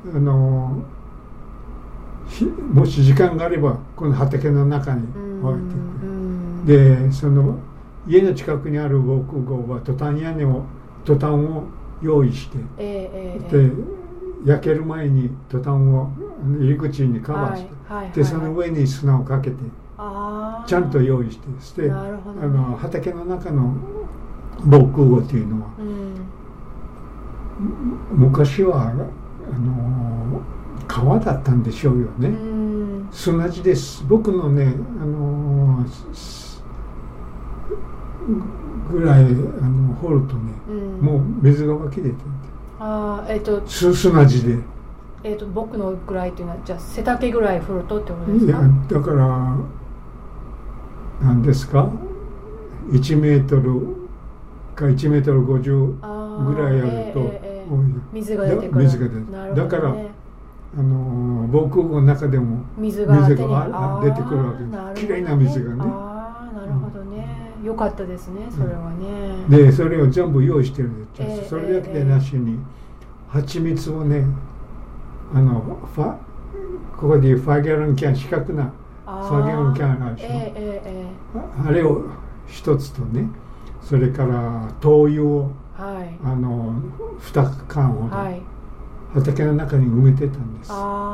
もし時間があればこの畑の中に置いてくる。で家の近くにある防空壕はトタンを用意して、で焼ける前にトタンを入り口にカバーして、でその上に砂をかけてちゃんと用意して、畑の中の防空壕というのは、昔は川だったんでしょうよね。砂地です。僕のねぐらい掘るとね、もう水が湧き出てる。砂地で。 僕のぐらいっていうのはじゃあ背丈ぐらい掘るとってことですか。いやだから何ですか、1メートルか1メートル50ぐらいあると、 水が出てくる。 だから防空壕の中でも水が出てくるわけ。きれいな水がね。 なるほどね。よかったですね、それはね。 でそれを全部用意してるんです。それだけでなしに蜂蜜をね、ここでいうファーギャロンキャン、四角なファーギャロンキャンがあるでしょ。あれを一つとね、それから灯油を、2缶ほど、畑の中に埋めてたんです。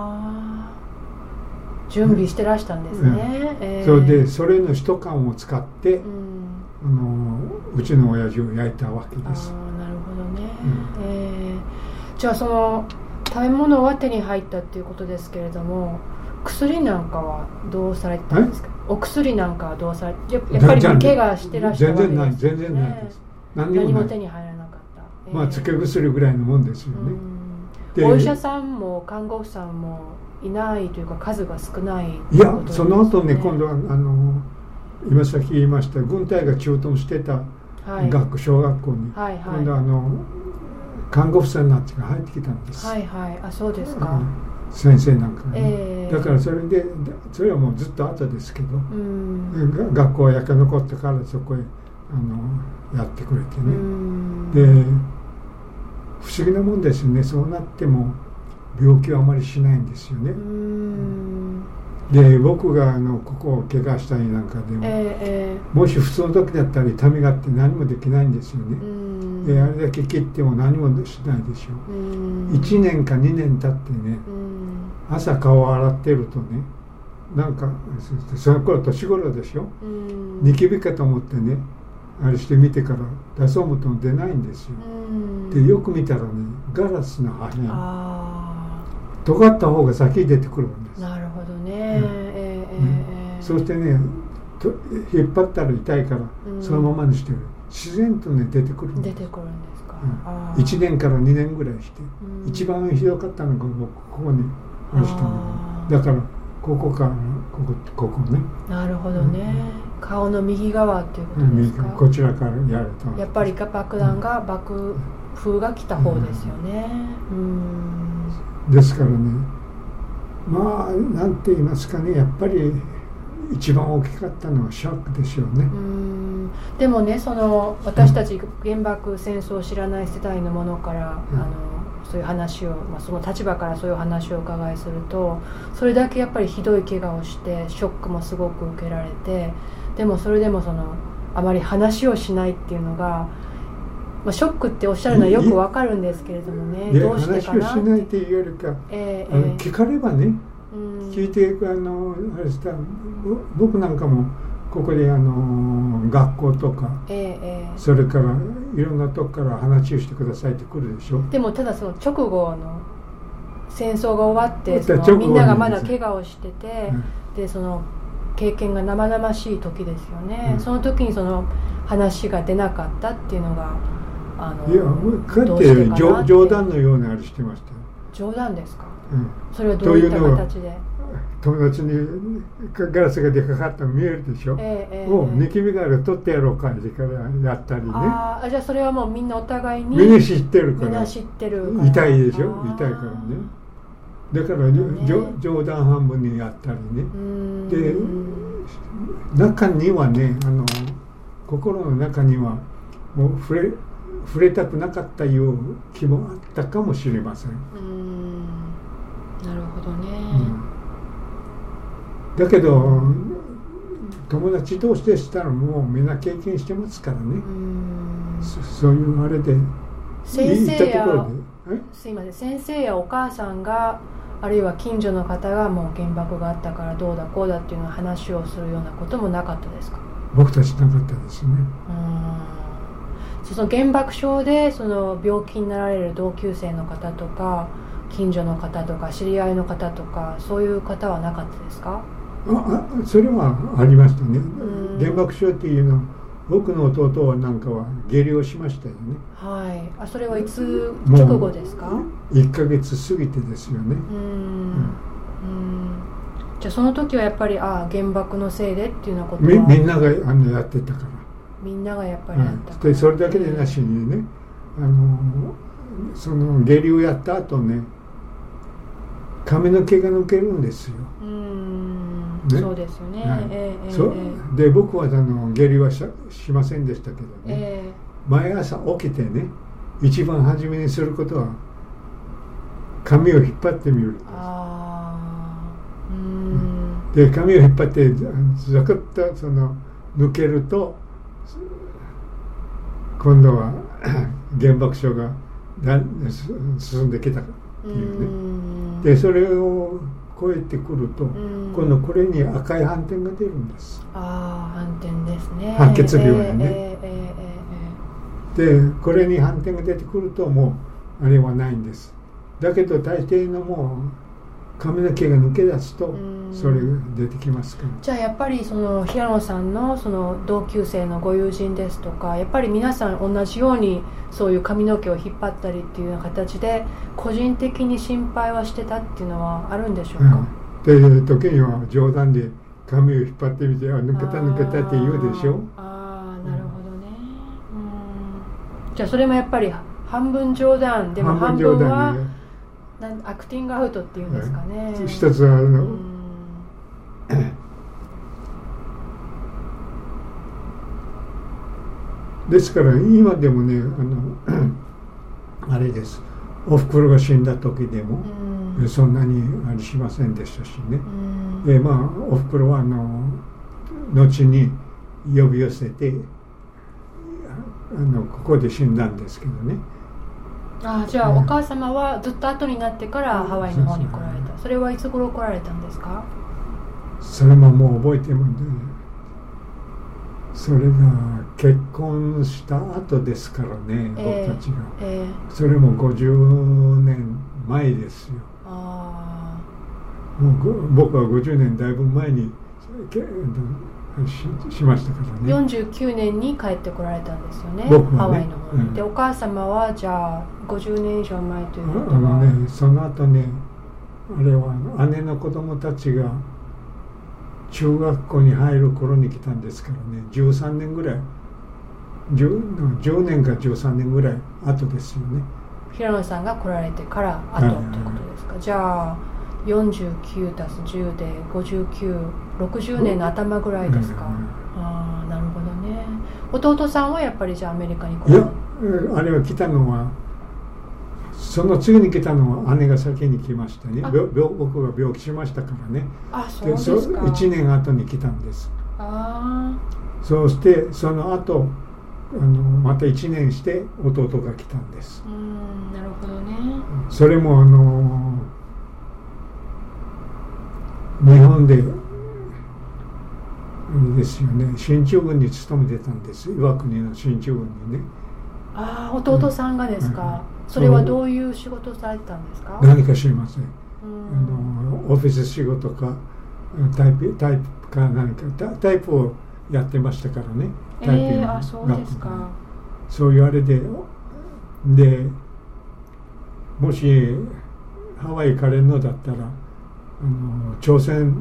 準備してらしたんですね。 それでそれの1缶を使って、うちの親父を焼いたわけです。 なるほどね。じゃあその食べ物は手に入ったっていうことですけれども、薬なんかはどうされてたんですか。お薬なんかはどうされて、やっぱり怪我してらっしゃるわけですね。 全然ないです。 何も手に入らなかった。 つけ薬ぐらいのもんですよね。 お医者さんも看護師さんもいないというか数が少ない。 いや、その後ね、今度は今さっき言いました軍隊が駐屯してた小学校に、今度看護婦さんたちが入ってきたんです。 そうですか。 先生なんかね、だからそれはもうずっと後ですけど、学校が焼け残ってからそこへやってくれてね。で不思議なもんですね。そうなっても病気はあまりしないんですよね。で僕がここを怪我したりなんかでも、もし普通の時だったら痛みがあって何もできないんですよね。であれだけ切っても何もしないでしょう。1年か2年経ってね、朝顔を洗ってるとね、なんかその頃年頃でしょ、ニキビかと思ってねあれして見てから出そう思っても出ないんですよ。でよく見たらね、ガラスの破片、尖った方が先に出てくるんです。 なるほどね。 そしてね引っ張ったら痛いからそのままにしてる、自然とね出てくるんです。 出てくるんですか、 1年から2年ぐらいして、一番ひどかったのが僕ここに落ちたのだからここからここね。 なるほどね、顔の右側っていうことですか。 こちらからやるとやっぱり爆弾が、爆風が来た方ですよね。 ですからね、まあなんて言いますかね、やっぱり一番大きかったのはショックでしょうね。 でもね、その私たち原爆戦争を知らない世代のものから、そういう話を、その立場からそういう話をお伺いすると、それだけやっぱりひどい怪我をしてショックもすごく受けられて、でもそれでもあまり話をしないっていうのが、ショックっておっしゃるのはよくわかるんですけれどもね、どうしてかなって。 話をしないっていうよりか、聞かればね、聞いてあれした僕なんかもここで学校とか、それからいろんなとこから話をしてくださいって来るでしょ。 でもただその直後の戦争が終わってみんながまだ怪我をしてて、でその経験が生々しい時ですよね、その時にその話が出なかったっていうのがいやかえって冗談のようなあれしてましたよ。 冗談ですか、それはどういった形で。 友達にガラスが出かかったの見えるでしょ、もうニキビがある取ってやろう感じからやったりね。 じゃあそれはもうみんなお互いにみんな知ってるから痛いでしょ、痛いからね。だから冗談半分にやったりね。で中にはね心の中にはもう触れたくなかったよう気もあったかもしれません。 なるほどね、 だけど友達同士でしたらもうみんな経験してますからね。そういうあれで先生やお母さんが、あるいは近所の方がもう原爆があったからどうだこうだっていうの話をするようなこともなかったですか。 僕たちなかったですね。 その原爆症でその病気になられる同級生の方とか近所の方とか知り合いの方とか、そういう方はなかったですか。 それはありましたね。原爆症っていうのは僕の弟はなんかは下痢をしましたよね。 それはいつ直後ですか。 1ヶ月過ぎてですよね。 じゃあその時はやっぱり原爆のせいでっていうようなことはみんながやってたから、 みんながやっぱりやったから、 でそれだけでなしにね、その下痢をやった後ね、髪の毛が抜けるんですよ。 そうですよね。 で僕は下痢はしませんでしたけどね、毎朝起きてね、一番初めにすることは髪を引っ張ってみるんです。で髪を引っ張ってザクッと抜けると今度は原爆症が進んできたっていうね。でそれを超えてくると今度これに赤い斑点が出るんです。 斑点ですね。 白血病にね。でこれに斑点が出てくるともうあれはないんです。だけど大抵のもう髪の毛が抜け出すとそれが出てきますから。 じゃあやっぱりその平野さんのその同級生のご友人ですとか、やっぱり皆さん同じようにそういう髪の毛を引っ張ったりっていうような形で個人的に心配はしてたっていうのはあるんでしょうか。 で時には冗談で髪を引っ張ってみて抜けた抜けたって言うでしょ。 なるほどね。じゃあそれもやっぱり半分冗談でも半分はアクティングアウトっていうんですかね。 一つはですから今でもねあれです、おふくろが死んだ時でもそんなにあれしませんでしたしね。おふくろは後に呼び寄せてここで死んだんですけどね。 じゃあお母様はずっと後になってからハワイの方に来られた。それはいつ頃来られたんですか。 それももう覚えてもね、それが結婚した後ですからね、僕たちが、それも50年前ですよ。もう僕は50年だいぶ前にしましたからね。 49年に帰ってこられたんですよね、 僕はね、 ハワイの方に。でお母様はじゃあ50年以上前ということはね、その後ね、あれは姉の子供たちが中学校に入る頃に来たんですからね、13年ぐらい 10年か13年ぐらい後ですよね。 平野さんが来られてから後ということですか。じゃあ49たす10で5960年の頭ぐらいですか。ああ、なるほどね。弟さんはやっぱりじゃあアメリカに来られた。 いや、あれは来たのはその次に来たのは姉が先に来ましたね。僕が病気しましたからね。 あ、そうですか。 1年後に来たんです。 ああ。 そしてその後また1年して弟が来たんです。 なるほどね。 それも日本でですよね、進駐軍に勤めてたんです。岩国の進駐軍にね。 ああ、弟さんがですか。それはどういう仕事をされてたんですか。 何か知りません。オフィス仕事かタイプか何かタイプをやってましたからね。タイプあ、そうですか。 そういうあれでもしハワイ行かれるのだったら朝鮮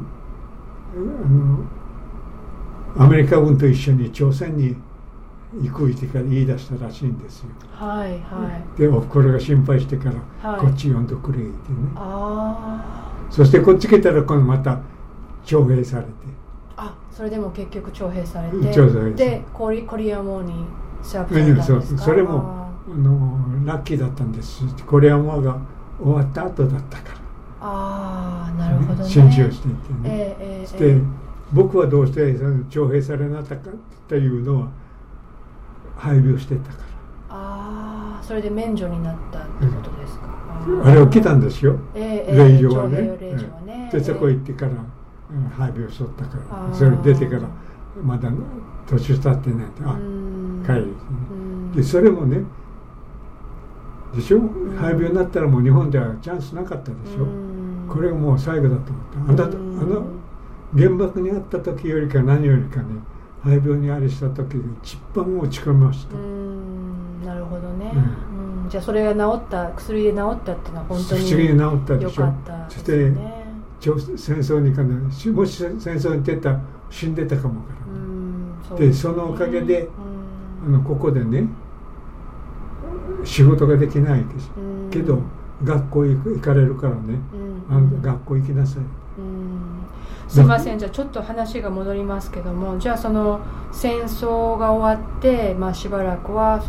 アメリカ軍と一緒に朝鮮に行くってから言い出したらしいんですよ。 はいはい。 でおふくろが心配してから、こっち呼んでくれってね。 ああ。 そしてこっち来たら今度また徴兵されて。 あ、それでも結局徴兵されて。でコリアモーにシャープされたんですか。 それもラッキーだったんです。コリアモーが終わった後だったから。 ああ、なるほどね。 進駐していてね。で僕はどうして徴兵されなかったかっていうのは配病してたから。 ああ、それで免除になったってことですか。 あれを来たんですよ。令状はね。でそこ行ってから配病しとったから、それ出てからまだ年経ってないと帰る、でそれもねでしょ、配病になったらもう日本ではチャンスなかったでしょ。これがもう最後だと思った。原爆にあった時よりか何よりかね、肺病にあれした時が一番落ち込みました。 なるほどね。じゃあそれが治った、薬で治ったっていうのは本当に不思議に治ったでしょ。 よかったですね。 そして戦争に行かない、もし戦争に出たら死んでたかもから、でそのおかげでここでね仕事ができないですけど学校行かれるからね、学校行きなさい。 すいません、じゃあちょっと話が戻りますけども、じゃあその戦争が終わって、しばらくは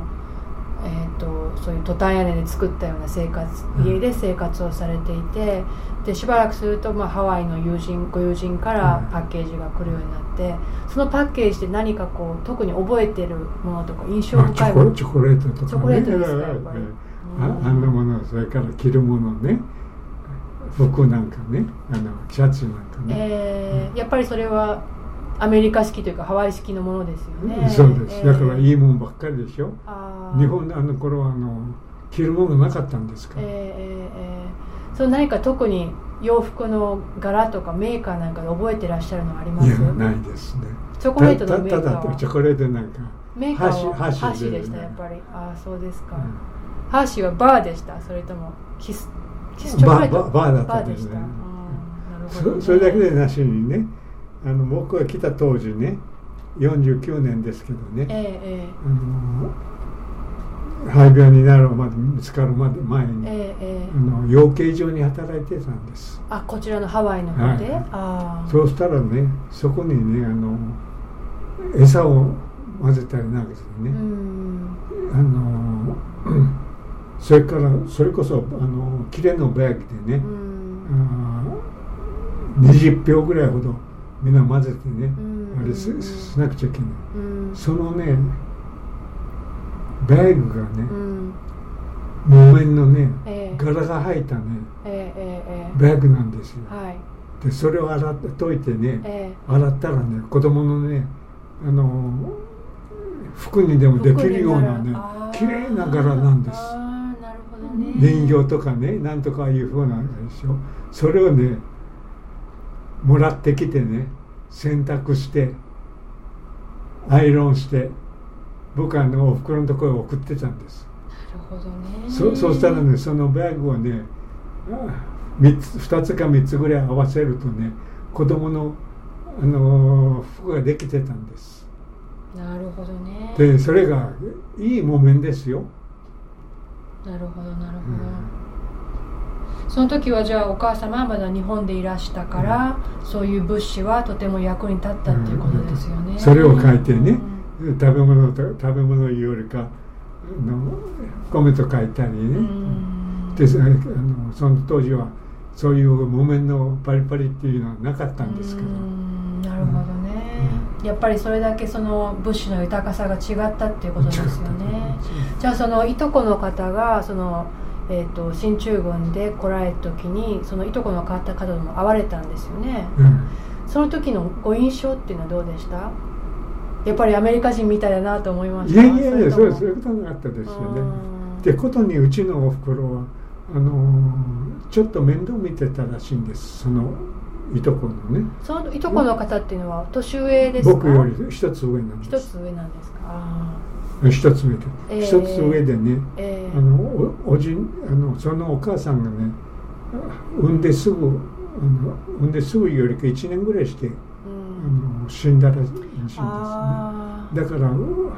そういうトタン屋根で作ったような家で生活をされていて、でしばらくすると、ハワイのご友人からパッケージが来るようになって、そのパッケージで何かこう特に覚えてるものとか印象深いもの、 チョコレートとかね、 チョコレートですか、やっぱりあんなもの、それから着るものね、服なんかね、シャツなんかね、 やっぱりそれはアメリカ式というかハワイ式のものですよね。 そうです、だからいいもんばっかりでしょ。日本の頃は着るものなかったんですから。 その何か特に洋服の柄とかメーカーなんかで覚えてらっしゃるのはあります？ いや、ないですね。 チョコレートのメーカーはただチョコレートなんかメーカーはハッシーでした、やっぱり。ああ、そうですか。ハッシーはバーでした？それともキスチョコレート？ バーだったんですね。それだけでなしにね、僕が来た当時ね、49年ですけどね、肺病になるまで見つかるまで前に、養鶏場に働いてたんです。 あ、こちらのハワイの方で、 そうしたらね、そこにね餌を混ぜたりなんかしてね、それからそれこそ切れのバッグでね、20票ぐらいほどみんな混ぜてね、あれしなくちゃいけない。そのねバッグがね、木綿のね、柄が入ったね、バッグなんですよ。でそれを洗って溶いてね、洗ったらね、子供のね服にでもできるようなね、綺麗な柄なんです。人形とかね、なんとかいう風なんでしょ。それをねもらってきてね、 洗濯してアイロンして僕はおふくろのところへ送ってたんです。 なるほどね。 そうしたらね、そのバッグをね2つか3つぐらい合わせるとね、子供の服ができてたんです。 なるほどね。 でそれがいい木綿ですよ。 なるほどなるほど、その時はじゃあお母様はまだ日本でいらしたから、そういう物資はとても役に立ったっていうことですよね。 それを書いてね、食べ物よりか米と書いたりね、でその当時はそういう木綿のパリパリっていうのはなかったんですけど。 なるほどね、やっぱりそれだけその物資の豊かさが違ったっていうことですよね。じゃあそのいとこの方がその、進駐軍で来られた時にそのいとこの方とも会われたんですよね、その時のご印象っていうのはどうでした？やっぱりアメリカ人みたいだなと思いました？ いやそういうことなかったですよね。ってことにうちのおふくろはちょっと面倒見てたらしいんです、そのいとこのね。 そのいとこの方っていうのは年上ですか？ 僕より一つ上なんです。 一つ上なんですか？ 一つ上で、一つ上でね、そのお母さんがね産んですぐよりか1年ぐらいして、死んだらしいんですね。だから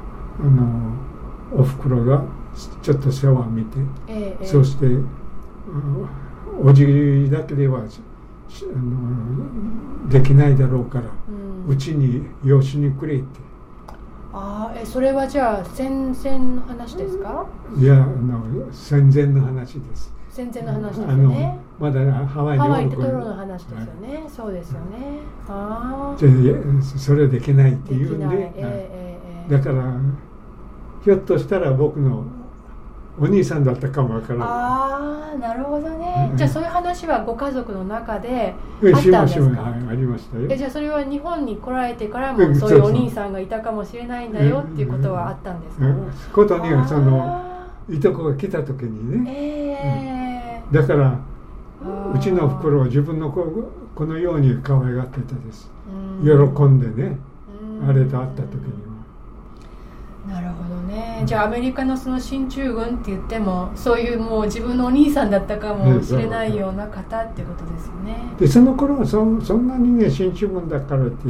おふくろがちょっと世話を見て、そしておじだけではできないだろうから、うちに養子にくれって。 それはじゃあ戦前の話ですか？ いや戦前の話です。 戦前の話ですよね。 まだハワイでトロの話ですよね、そうですよね。 それはできないっていうんで、だからひょっとしたら僕のお兄さんだったかもわからない。 なるほどね、じゃあそういう話はご家族の中であったんですか？ ありましたよ。 じゃあそれは日本に来られてからもそういうお兄さんがいたかもしれないんだよっていうことはあったんですか？ ことにはそのいとこが来た時にね、だからうちの袋は自分の子のように可愛がってたです。喜んでね、あれと会った時には。 なるほどね。じゃあアメリカのその進駐軍って言ってもそういうもう自分のお兄さんだったかもしれないような方っていうことですよね。 でその頃はそんなにね進駐軍だからって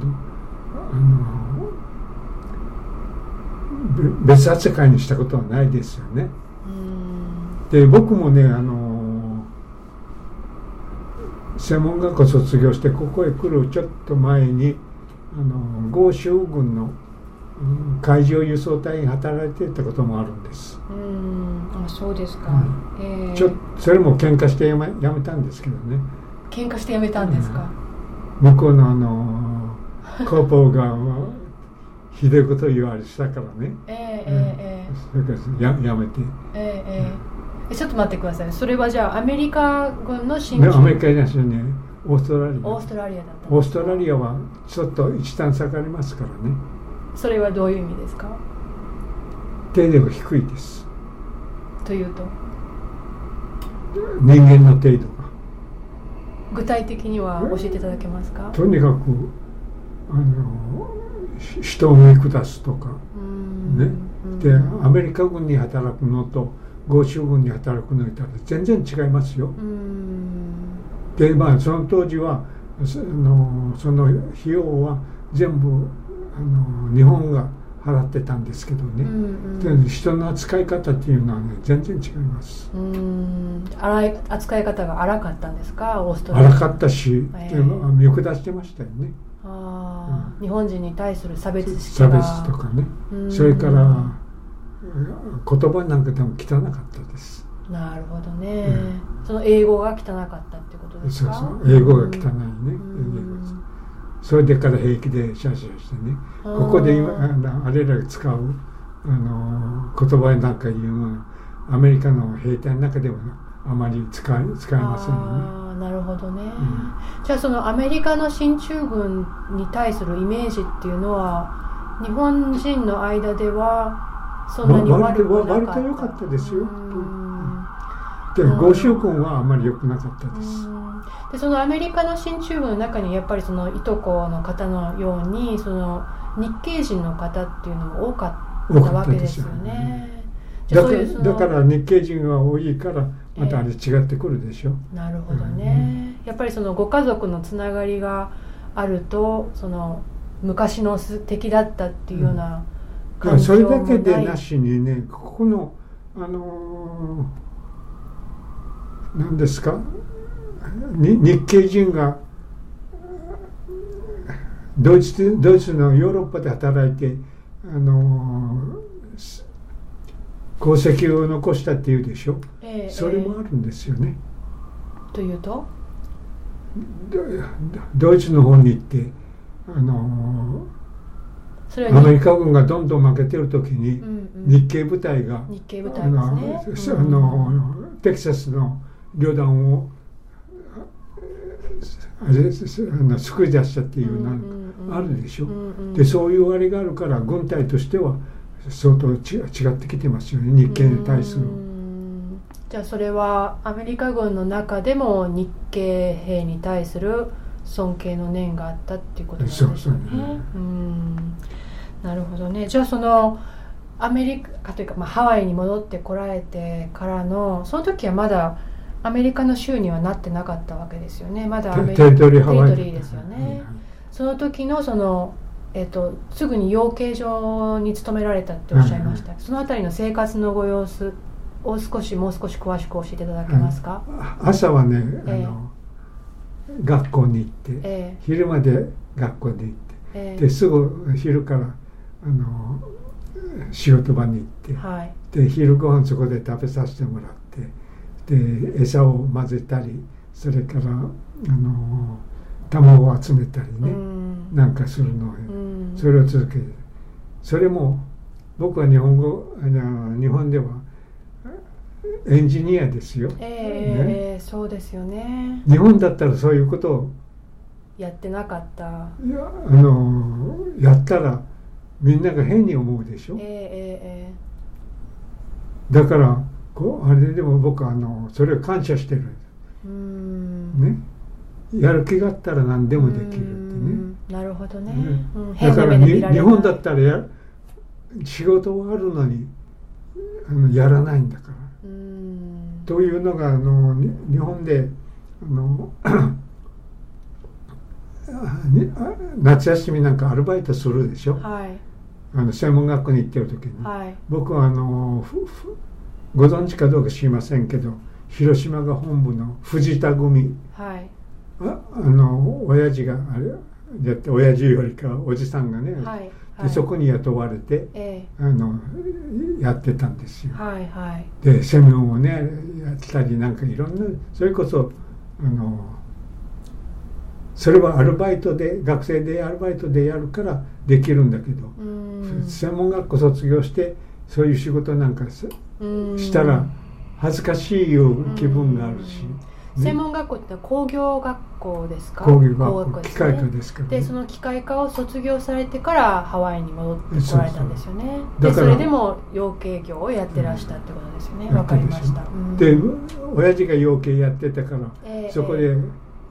別扱いにしたことはないですよね。で僕もね専門学校卒業してここへ来るちょっと前に豪州軍の海上輸送隊に働いていたこともあるんです。 そうですか。 それも喧嘩してやめたんですけどね。 喧嘩してやめたんですか？ 向こうのコーポがひどいことを言われしたからね。それからやめて。 ちょっと待ってください。それはじゃあアメリカ軍の進駐？ アメリカじゃなくてね、オーストラリアだった。 オーストラリアはちょっと一段下がりますからね。 それはどういう意味ですか？ 程度が低いです。 というと？ 人間の程度が。 具体的には教えていただけますか？ とにかく人を見下すとかね。でアメリカ軍に働くのと豪州軍に働くのと全然違いますよ。でその当時はその費用は全部日本が払ってたんですけどね、人の扱い方っていうのはね全然違います。 扱い方が荒かったんですか？オーストラリア荒かったし、見下してましたよね。 日本人に対する差別とかね、それから言葉なんかでも汚かったです。 なるほどね、その英語が汚かったってことですか？ そう英語が汚いね、それでから平気でシャシャしてね、ここで今あれらが使う言葉なんか言うのはアメリカの兵隊の中ではあまり使いませんよね。 なるほどね、じゃあそのアメリカの進駐軍に対するイメージっていうのは日本人の間ではそんなに悪くなかった？ 割と良かったですよ。 で合衆君はあまり良くなかったです。 でそのアメリカの進駐軍の中にやっぱりそのいとこの方のようにその日系人の方っていうのも多かったわけですよね。 だから日系人が多いからまたあれ違ってくるでしょ。 なるほどね、やっぱりそのご家族のつながりがあるとその昔の敵だったっていうような感情もない、それだけでなしにね、ここの何ですか、日系人がドイツのヨーロッパで働いて功績を残したっていうでしょ、それもあるんですよね。 というとドイツの方に行ってアメリカ軍がどんどん負けてる時に、日系部隊がテキサスの旅団を救い出したっていうのがあるでしょ。でそういうあれがあるから軍隊としては相当違ってきてますよね、日系に対する。 じゃあそれはアメリカ軍の中でも日系兵に対する尊敬の念があったっていうことなんですよね。そうね。なるほどね。じゃあそのアメリカというか、ハワイに戻ってこられてからのその時はまだアメリカの州にはなってなかったわけですよね。まだアメリカテリトリーですよね。その時のそのすぐに養鶏場に勤められたっておっしゃいました、そのあたりの生活のご様子をもう少し詳しく教えていただけますか。 朝はね、学校に行って、昼まで学校で行って、ですぐ昼から仕事場に行って、で昼ご飯そこで食べさせてもらって、で餌を混ぜたり、それから卵を集めたりね、なんかするのを、それを続けて、それも僕は日本ではエンジニアですよ、 そうですよね。 日本だったらそういうことをやってなかった。 やったらみんなが変に思うでしょ、だからあれでも僕はそれを感謝してるね。やる気があったら何でもできるってね。なるほどね。 だから日本だったら仕事はあるのにやらないんだから。というのが日本で夏休みなんかアルバイトするでしょ。専門学校に行ってる時に、僕はご存知かどうか知りませんけど、広島が本部の藤田組、親父が親父よりかおじさんがね、でそこに雇われて、やってたんですよ。でセミナーをねやったりなんかいろんな、それこそそれはアルバイトで学生でアルバイトでやるからできるんだけど、専門学校卒業してそういう仕事なんかしたら恥ずかしいいう気分があるし。 専門学校って工業学校ですか。 工業学校、機械科ですから、 でその機械科を卒業されてからハワイに戻ってこられたんですよね。でそれでも養鶏業をやってらしたってことですよね。わかりました。 で親父が養鶏やってたから、そこで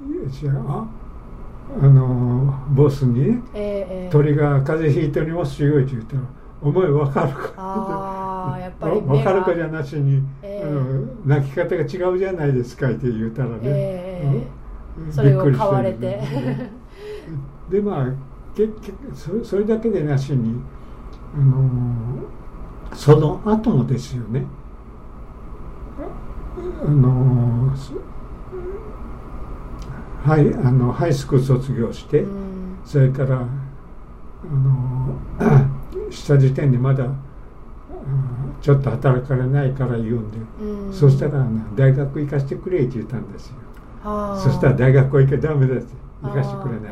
ボスにね、鳥が風邪ひいておりますよって言ったら、お前分かるか、やっぱり分かるかじゃなしに、泣き方が違うじゃないですかって言ったらね、 それを買われてで結局それだけでなしにその後もですよね、ハイスクール卒業して、それからした時点でまだちょっと働かれないから言うんで、そしたら大学行かせてくれって言ったんですよ。そしたら大学は行けダメだって行かせてくれない、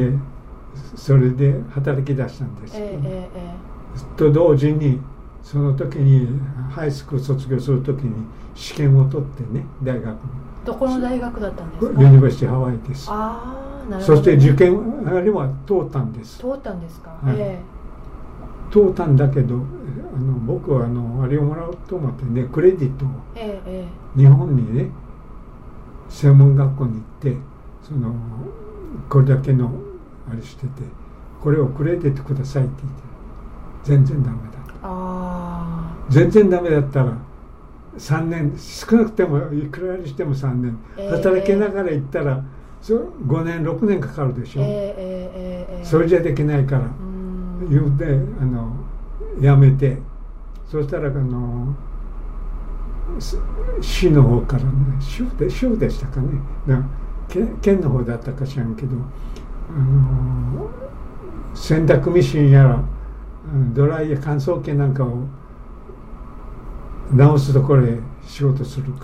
でそれで働き出したんですけど、と同時にその時にハイスクール卒業する時に試験を取ってね、大学のどこの大学だったんですか。 ユニバーシティハワイです。そして受験あれは通ったんです。 通ったんですか。 通ったんだけど僕はあれをもらおうと思ってねクレジットを、日本にね専門学校に行ってこれだけのあれしててこれをクレジットくださいって言って全然ダメだ全然ダメだったら3年少なくてもいくらにしても3年、働きながら行ったら5年6年かかるでしょ、それじゃできないから言うてやめてそしたら市の方からね州でしたかね県の方だったか知らんけど洗濯ミシンやらドライヤー乾燥機なんかを直すところへ仕事するから、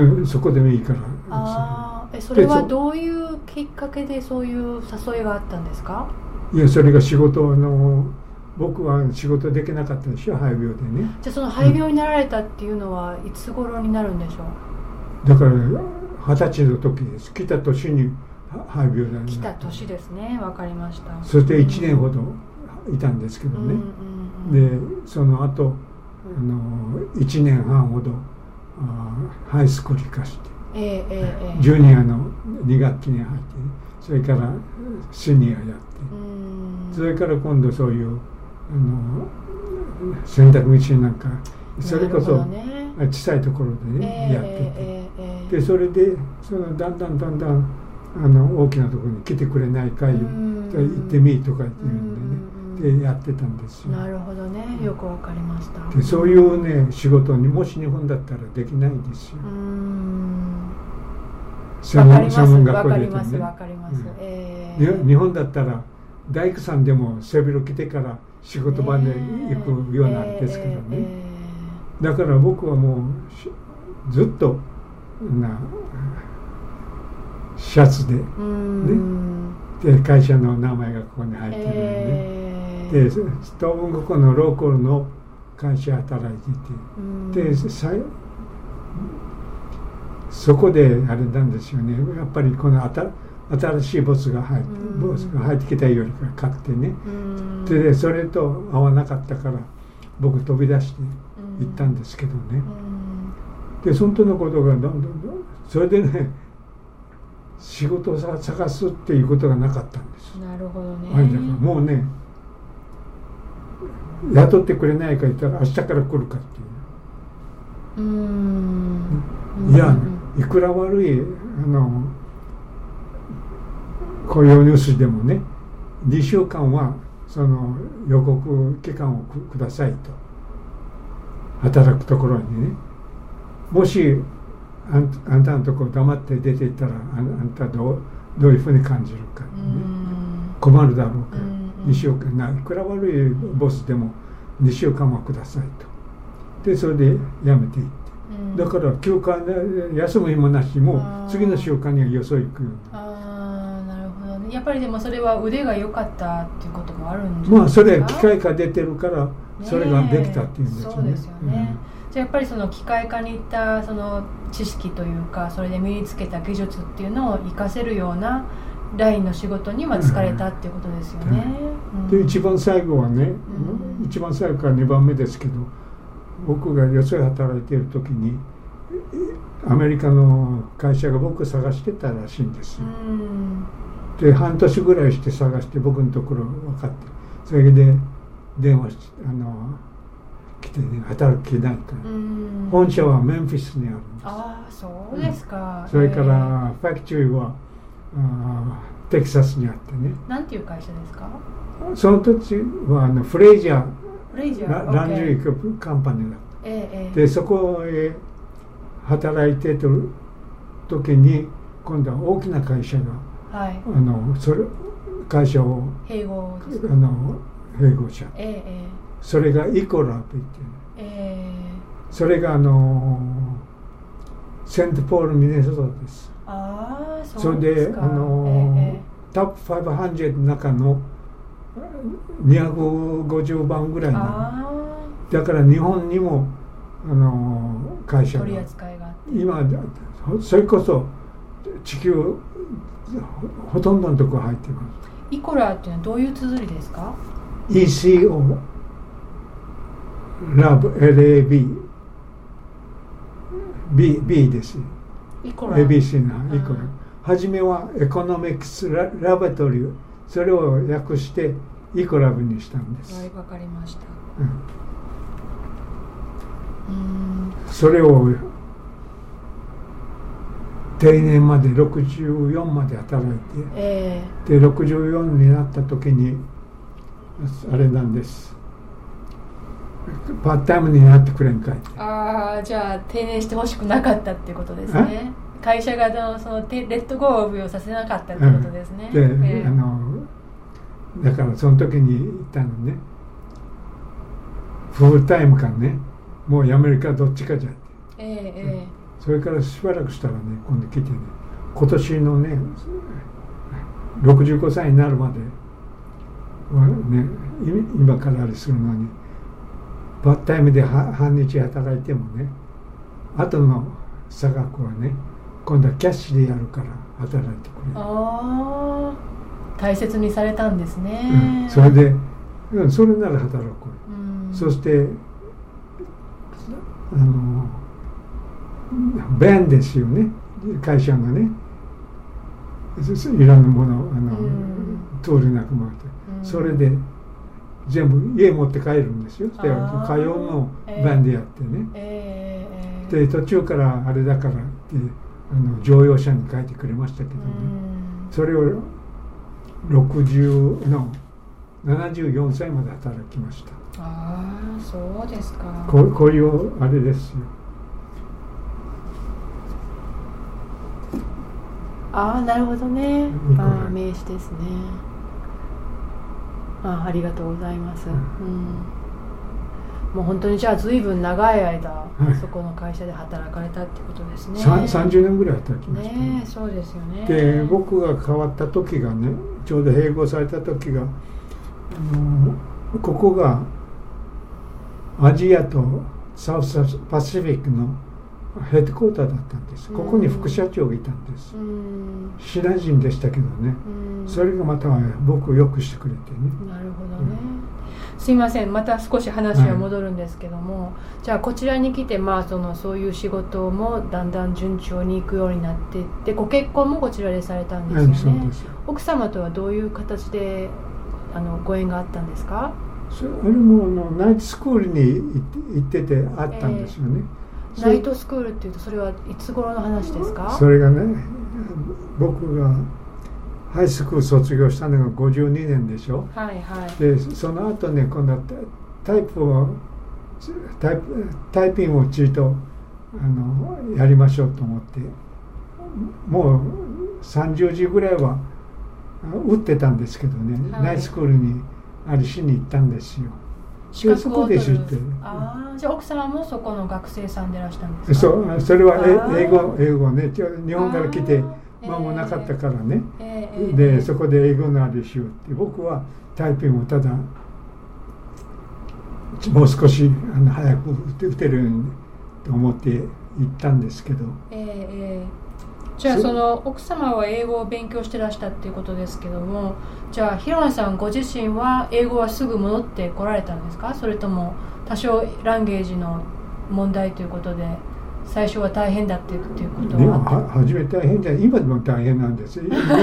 ねそこでもいいからそれはどういうきっかけでそういう誘いがあったんですか？ いやそれが仕事僕は仕事できなかったでしょ肺病でね。 じゃあその肺病になられたっていうのはいつ頃になるんでしょう？ だから20歳の時です。来た年に肺病になった。 来た年ですね。わかりました。 そして1年ほどいたんですけどね、でその後1年半ほどハイスクール行かして、ジュニアの2学期に入って、それからシニアやって、それから今度そういう洗濯ミシンなんかそれこそ小さいところでね、やってて、でそれでだんだん大きなところに来てくれないか行ってみとかっていうんでね、でやってたんですよ。 なるほどね、よくわかりました。 でそういうね仕事にもし日本だったらできないんですよ。専門学校でね。 わかります。 日本だったら大工さんでも背広着てから仕事場で行くようなんですけどね、だから僕はもうずっとシャツで、で会社の名前がここに入ってるんで、で東文ここのローカルの会社働いてて、でそこであれなんですよね、やっぱりこの新しいボスが入ってきたよりか確定ね、でそれと合わなかったから僕飛び出して行ったんですけどね、でそのとのことがどんどんそれでね仕事を探すっていうことがなかったんです。 なるほどね。 だからもうね雇ってくれないか言ったら明日から来るかっていう、いやいくら悪い雇用ニュースでもね2週間はその予告期間をくださいと、働くところにね、もしあんたのところ黙って出ていったらあんたどういうふうに感じるか、ね、困るだろうから、2週間いくら悪いボスでも2週間はくださいと、でそれで辞めていって、だから休暇休む日もなし、もう次の週間にはよそ行くように。 なるほどね。やっぱりでもそれは腕が良かったっていうこともあるんじゃないですか？ まあそれ機械化出てるからそれができたっていうんですよね。 そうですよね。じゃあやっぱりその機械化にいったその知識というか、それで身につけた技術っていうのを活かせるようなラインの仕事に疲れたっていうことですよね。 で一番最後はね、一番最後から2番目ですけど、僕がよそで働いている時にアメリカの会社が僕を探してたらしいんですよ。で半年ぐらいして探して僕のところ分かって、それで電話して来てね、働けないから、本社はメンフィスにあるんです。 ああそうですか。 それからファクトリーはテキサスにあってね。 なんていう会社ですか？ その時はフレイジャーランジュリーカンパニーだった、でそこへ働いてる時に今度は大きな会社が、それ会社を併合しちゃって、それがイコラーといって、それがセントポールミネソタです。それでトップ500の中の250番ぐらいなの。だから日本にも会社が取り扱いがあって、 今それこそ地球ほとんどのところ入っています。 イコラーっていうのはどういう綴りですか？ ECO LAB LAB B です。ABC なイコラ。初めはエコノミクスラボトリー、それを訳してイコラブにしたんです。 はい、わかりました。 それを定年まで64まで働いて、で64になった時にあれなんです。パートタイムになってくれんかい。 じゃあ定年してほしくなかったっていうことですね。会社がそのレッドゴーオブをさせなかったってことですね。 で、だからその時に言ったのね、フルタイムかね、もう辞めるかどっちかじゃって、それからしばらくしたらね、今度来てね、今年のね65歳になるまではね、今からあれするのにパートタイムで半日働いてもね、後の差額はね、今度はキャッシュでやるから働いてくれる。 大切にされたんですね。 それで、それなら働く。そして便ですよね、会社がね、いろんなもの通れなくなって、それで全部家持って帰るんですよ。通うの便でやってね、で途中からあれだからって乗用車に書いてくれましたけどね、それを74歳まで働きました。 そうですか。 こういうあれですよ。 なるほどね。名刺ですね。ありがとうございます。もう本当にじゃあ随分長い間、そこの会社で働かれたってことですね。 30年ぐらい働きましたね。そうですよね。 で僕が変わった時がね、ちょうど併合された時がここがアジアとサウスパシフィックのヘッドクォーターだったんです。ここに副社長がいたんです。シナ人でしたけどね、それがまた僕をよくしてくれてね。 なるほどね。すいません、また少し話は戻るんですけども、じゃあこちらに来て、そういう仕事もだんだん順調にいくようになっていって、ご結婚もこちらでされたんですよね。そうです。奥様とはどういう形でご縁があったんですか？ それもナイトスクールに行っててあったんですよね。 ナイトスクールっていうと、それはいつ頃の話ですか？ それがね、僕がハイスクール卒業したのが52年でしょ。でその後ね、今度はタイピングをちょっとやりましょうと思って、もう30時ぐらいは打ってたんですけどね、ナイトスクールにしに行ったんですよ。 資格を取る。じゃあ奥様もそこの学生さんでいらしたんですか？それは英語ね、日本から来て間もなかったからね、でそこで英語のあれしようって、僕はタイピングをただもう少し早く打てるようにと思って行ったんですけど、 じゃあその奥様は英語を勉強してらしたっていうことですけども、じゃあ平野さんご自身は英語はすぐ戻ってこられたんですか？それとも多少ランゲージの問題ということで最初は大変だっていうことは初め大変じゃない、今でも大変なんですよ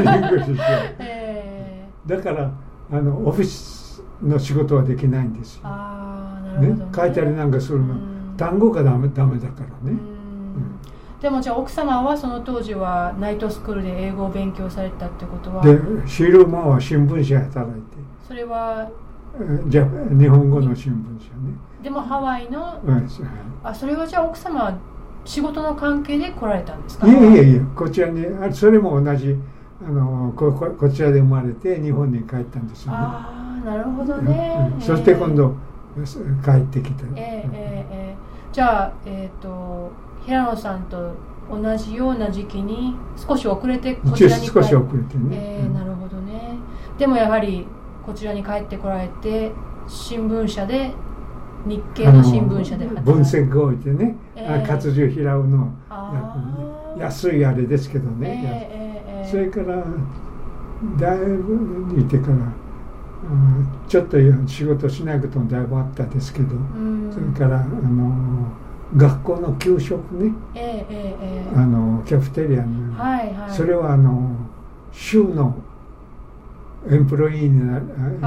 だからオフィスの仕事はできないんですよ。 なるほどね。 書いたりなんかするの、単語がダメだからね。 でもじゃあ奥様はその当時はナイトスクールで英語を勉強されたってことは、 で昼間は新聞社で働いて、 それは日本語の新聞社ね。 でもハワイの、それはじゃあ奥様は仕事の関係で来られたんですか？いやこちらにそれも同じこちらで生まれて日本に帰ったんですよね。 なるほどね。 そして今度帰ってきて、 じゃあ平野さんと同じような時期に少し遅れてこちらに帰って、 少し遅れてね、 なるほどね。でもやはりこちらに帰ってこられて新聞社で、日系の新聞社で働いて、 分析を置いてね、活字を拾うの安いあれですけどね、それからだいぶいてからちょっと仕事しないこともだいぶあったですけど、それから学校の給食ね、キャフテリアの、それは州のエンプロイーに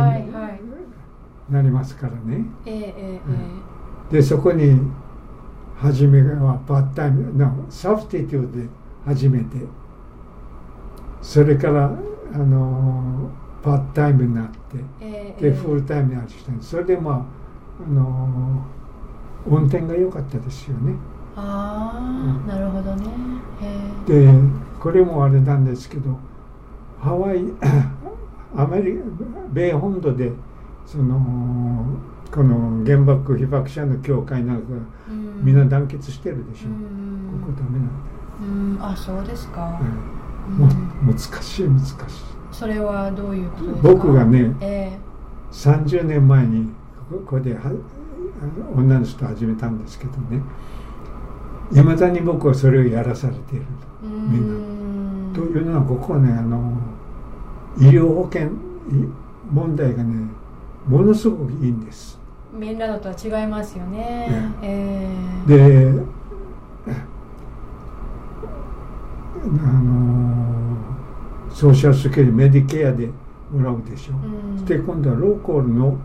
なりますからね、でそこに初めはパートタイムのサブスティテューで始めて、それからパートタイムになって、でフルタイムになってきたんです。それで運転が良かったですよね。 なるほどね。 でこれもあれなんですけど、ハワイ米本土でこの原爆被爆者の協会なんかがみんな団結してるでしょ。ここダメなんで。そうですか。 難しい。 それはどういうことですか？ 僕がね、30年前にここで女の人始めたんですけどね、いまだに僕はそれをやらされていると、みんな。というのはここはね、医療保険問題がね、ものすごくいいんです。 みんなのとは違いますよね。 で、ソーシャルセキュリティ、メディケアでもらうでしょ。で今度はローカルの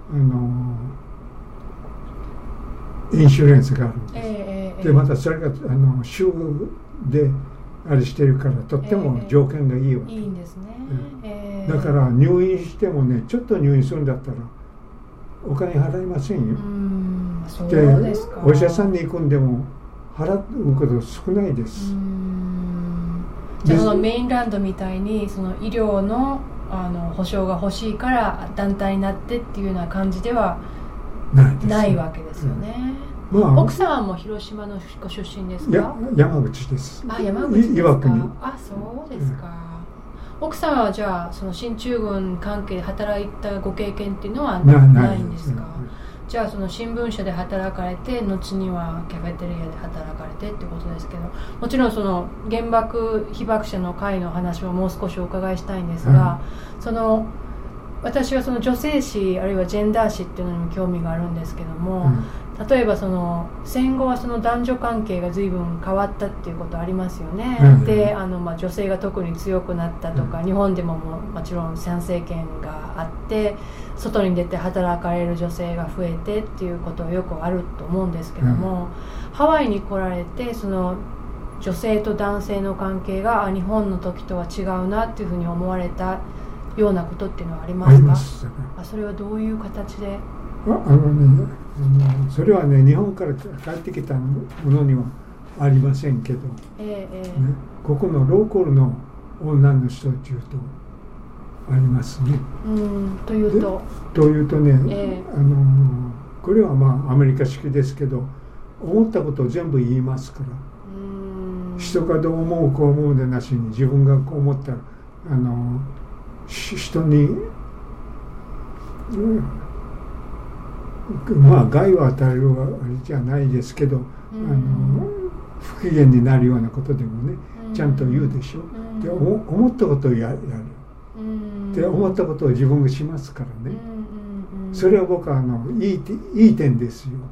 インシュレンスがあるんです。でまたそれが州であれしてるからとっても条件がいいわけ。 いいんですね。 だから入院してもね、ちょっと入院するんだったらお金払いませんよ。 そうですか。 でお医者さんに行くんでも払うこと少ないです。 じゃあそのメインランドみたいにその医療の保障が欲しいから団体になってっていうような感じではないわけですよね。奥さんも広島のご出身ですか？ 山口です。 山口ですか。 岩国。 そうですか。奥さんはじゃあその進駐軍関係で働いたご経験っていうのはないんですか？じゃあその新聞社で働かれて、後にはキャフェテリアで働かれてってことですけど、もちろんその原爆被爆者の会の話をもう少しお伺いしたいんですが、私はその女性誌あるいはジェンダー誌っていうのにも興味があるんですけども、例えばその戦後はその男女関係が随分変わったっていうことありますよね。で女性が特に強くなったとか、日本でももちろん参政権があって外に出て働かれる女性が増えてっていうことはよくあると思うんですけども、ハワイに来られてその女性と男性の関係が日本の時とは違うなっていうふうに思われたようなことっていうのはありますか？ あります。 それはどういう形で？ それはね、日本から帰ってきたものにはありませんけど、ここのローカルの女の人っていうとありますね。 というとね、これはアメリカ式ですけど、思ったことを全部言いますから、人がどう思うこう思うでなしに、自分がこう思ったら人に、害を与えるあれじゃないですけど、不機嫌になるようなことでもね、ちゃんと言うでしょ。で思ったことをやる。で思ったことを自分がしますからね。それは僕はいい点ですよ。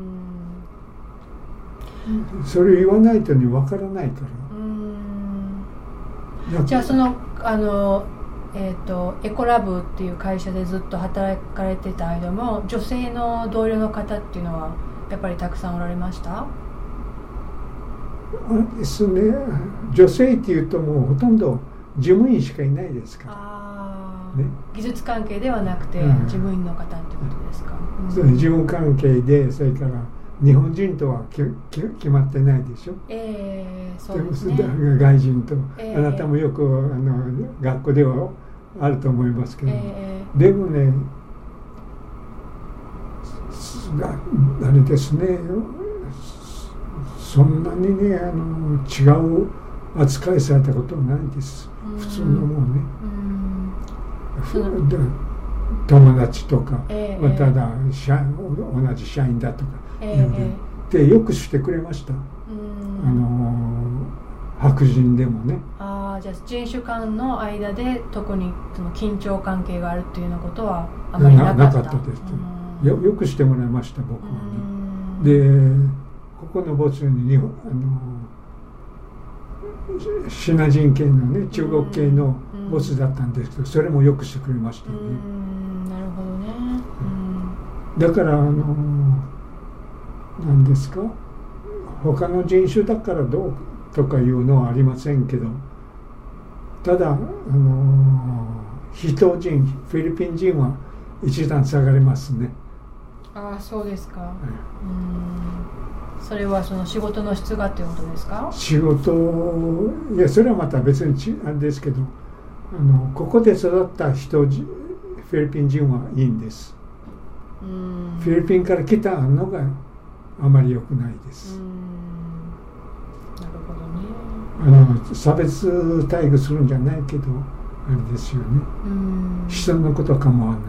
それを言わないと分からないから。 じゃあそのエコラブっていう会社でずっと働かれてた間も女性の同僚の方っていうのはやっぱりたくさんおられました？ ですね。女性っていうともうほとんど事務員しかいないですから、 技術関係ではなくて事務員の方ってことですか？ 事務関係で、それから日本人とは決まってないでしょ。 そうですね。 外人と、あなたもよく学校ではあると思いますけど、でもね、あれですね、そんなにね違う扱いされたことはないです。普通のもうね、友達とか、ただ同じ社員だとか、でよくしてくれました。 白人でもね。 じゃあ人種間の間で特にその緊張関係があるっていうようなことはあまりなかった。 なかったです。よくしてもらいました僕はね。でここのボスにシナ人系のね中国系のボスだったんですけど、それもよくしてくれましたよね。 なるほどね。 だから何ですか、他の人種だからどうとかいうのはありませんけど、ただ非当人フィリピン人は一段下がりますね。 そうですか。それはその仕事の質がということですか？ 仕事、いやそれはまた別にあれですけど、ここで育ったフィリピン人はいいんです。フィリピンから来たのがあまり良くないです。 なるほどね。 差別待遇するんじゃないけどあれですよね。人のことは構わない。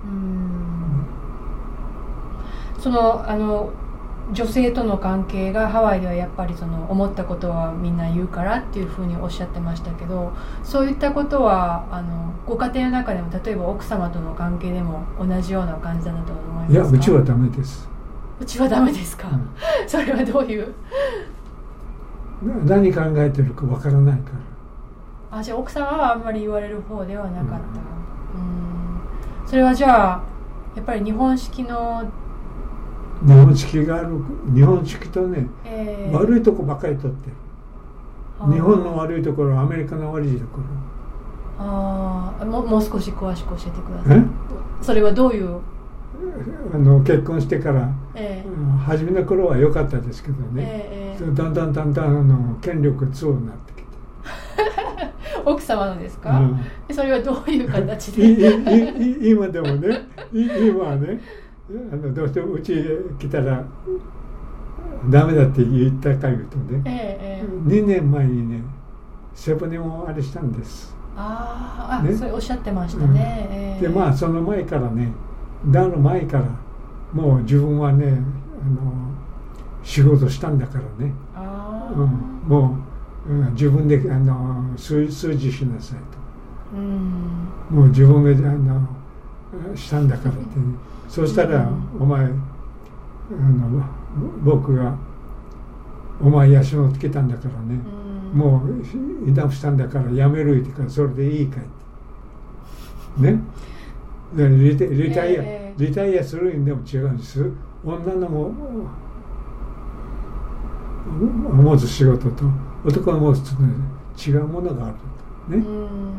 その女性との関係がハワイではやっぱりその思ったことはみんな言うからっていうふうにおっしゃってましたけど、そういったことはご家庭の中でも例えば奥様との関係でも同じような感じだなと思いますか？ いや、うちはダメです。 うちはダメですか？それはどういう？ 何考えてるかわからないから。 じゃあ奥様はあんまり言われる方ではなかった。それはじゃあやっぱり日本式の日本式がある、日本式とね、悪いとこばかり取ってる。日本の悪いところ、アメリカの悪いところ。 もう少し詳しく教えてください。それはどういう？ 結婚してから、初めの頃は良かったですけどね、だんだん権力が強くなってきて。 奥様のですか？それはどういう形で？ 今でもね、今はね、どうしてもうちへ来たらダメだって言ったか言うとね、2年前にね背骨をあれしたんです。 ね、それおっしゃってましたね。 でその前からね、だの前からもう自分はね仕事したんだからね、もう、自分で数字しなさいと、もう自分がしたんだからって、ね、そうしたら、お前僕がお前養ってきたんだからね、もうイダフしたんだからやめるってから、それでいいかいってね。リタイアするんでも違うんです。女のも持つ仕事と男の持つ違うものがあるね。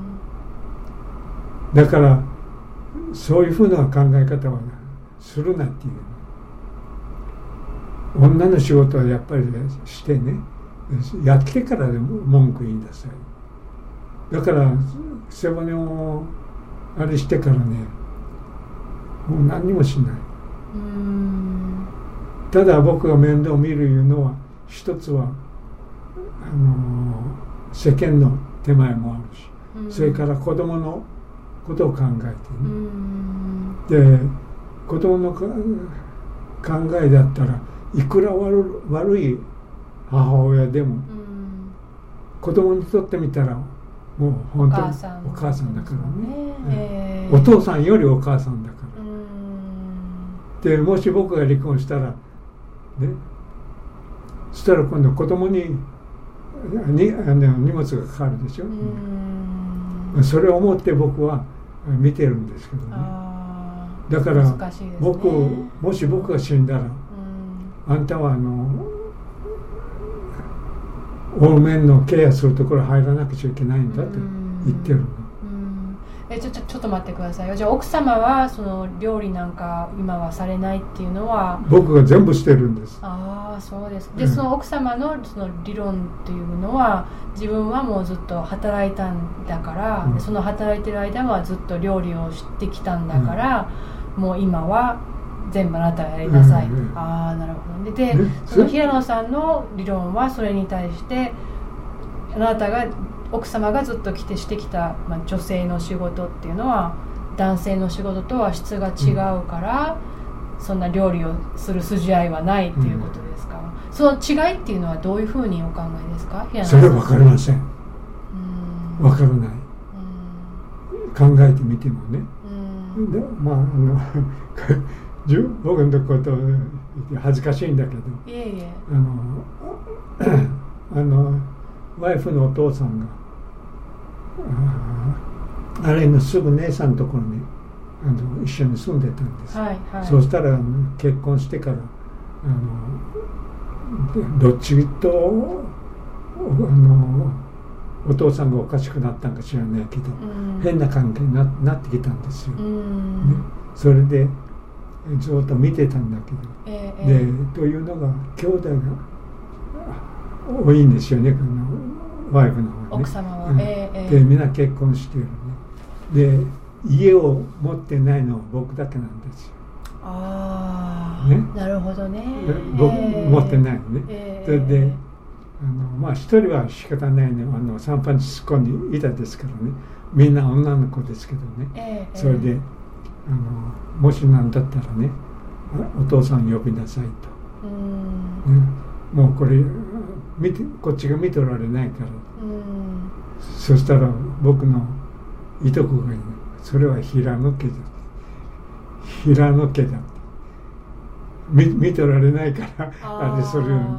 だからそういうふうな考え方はするなっていう。女の仕事はやっぱりしてね、やってからでも文句言いなさい。だから背骨をあれしてからね、もう何にもしない。ただ僕が面倒を見るいうのは、一つは世間の手前もあるし、それから子供のことを考えてね。で子供の考えだったらいくら悪い母親でも、子供にとってみたらもう本当にお母さんだからね、お父さんよりお母さんだから。でもし僕が離婚したらね、そしたら今度子供に荷物がかかるでしょ。それを思って僕は見てるんですけどね。だから、もし僕が死んだら、あんたはオールメンのケアするところ入らなくちゃいけないんだって言ってるの。 ちょっと待ってくださいよ。じゃあ奥様はその料理なんか今はされないっていうのは？ 僕が全部してるんです。 そうです。で、その奥様のその理論っていうのは、自分はもうずっと働いたんだから、その働いてる間はずっと料理をしてきたんだから、もう今は全部あなたがやりなさい。なるほど。で、その平野さんの理論はそれに対して、あなたが奥様がずっとしてきた、女性の仕事っていうのは男性の仕事とは質が違うから、そんな料理をする筋合いはないっていうことですか？ その違いっていうのはどういうふうにお考えですか？ それは分かりません。分からない。考えてみてもね。でまあ僕のこと恥ずかしいんだけど、ワイフのお父さんがあれのすぐ姉さんのところに一緒に住んでたんです、そうしたら結婚してからどっちとお父さんがおかしくなったんか知らないけど、変な関係になってきたんですよ、ね、それでずっと見てたんだけど、でというのが兄弟が多いんですよね、ワイフの方ね、 奥様は、 でみんな結婚してるね。で家を持ってないのは僕だけなんですよ。 ね、なるほどね。 僕持ってないのね。それでまあ一人は仕方ないね、サンフランシスコにいたですからね、みんな女の子ですけどね、それでもしなんだったらね、お父さん呼びなさいと、ね、もうこれこっちが見ておられないから、そしたら僕のいとこが言う、それは平野家だ、平野家だって、見ておられないからあれそれをね、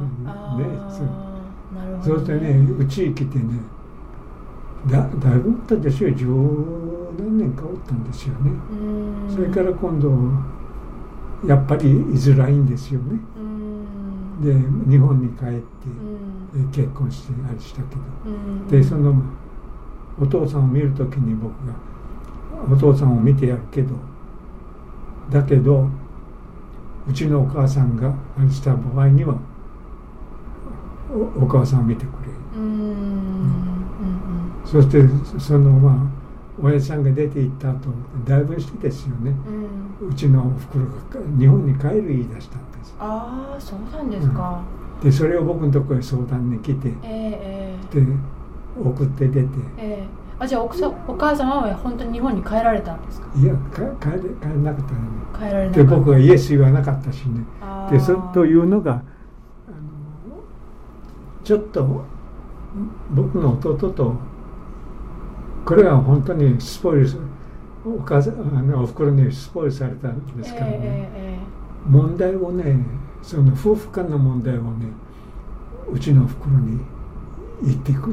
そうしてね、うちへ来てね、だいぶおったですよ、十何年かおったんですよね。それから今度やっぱり居づらいんですよね。で日本に帰って結婚してあれしたけど、でそのお父さんを見るときに僕がお父さんを見てやるけど、だけどうちのお母さんがあれした場合にはお母さんを見てくれ、そしてその親父さんが出て行った後だいぶしてですよね、うちのおふくろが日本に帰る言い出したんです。 ああ、そうなんですか。 でそれを僕のところへ相談に来て、で送って出て、 じゃあお母様は本当に日本に帰られたんですか？ いや帰れなかったね。 帰られなかった。 で僕はイエス言わなかったしね。でというのがちょっと僕の弟とこれは本当にスポイルおふくろにスポイルされたんですからね、問題をね、その夫婦間の問題をね、うちのおふくろに言ってた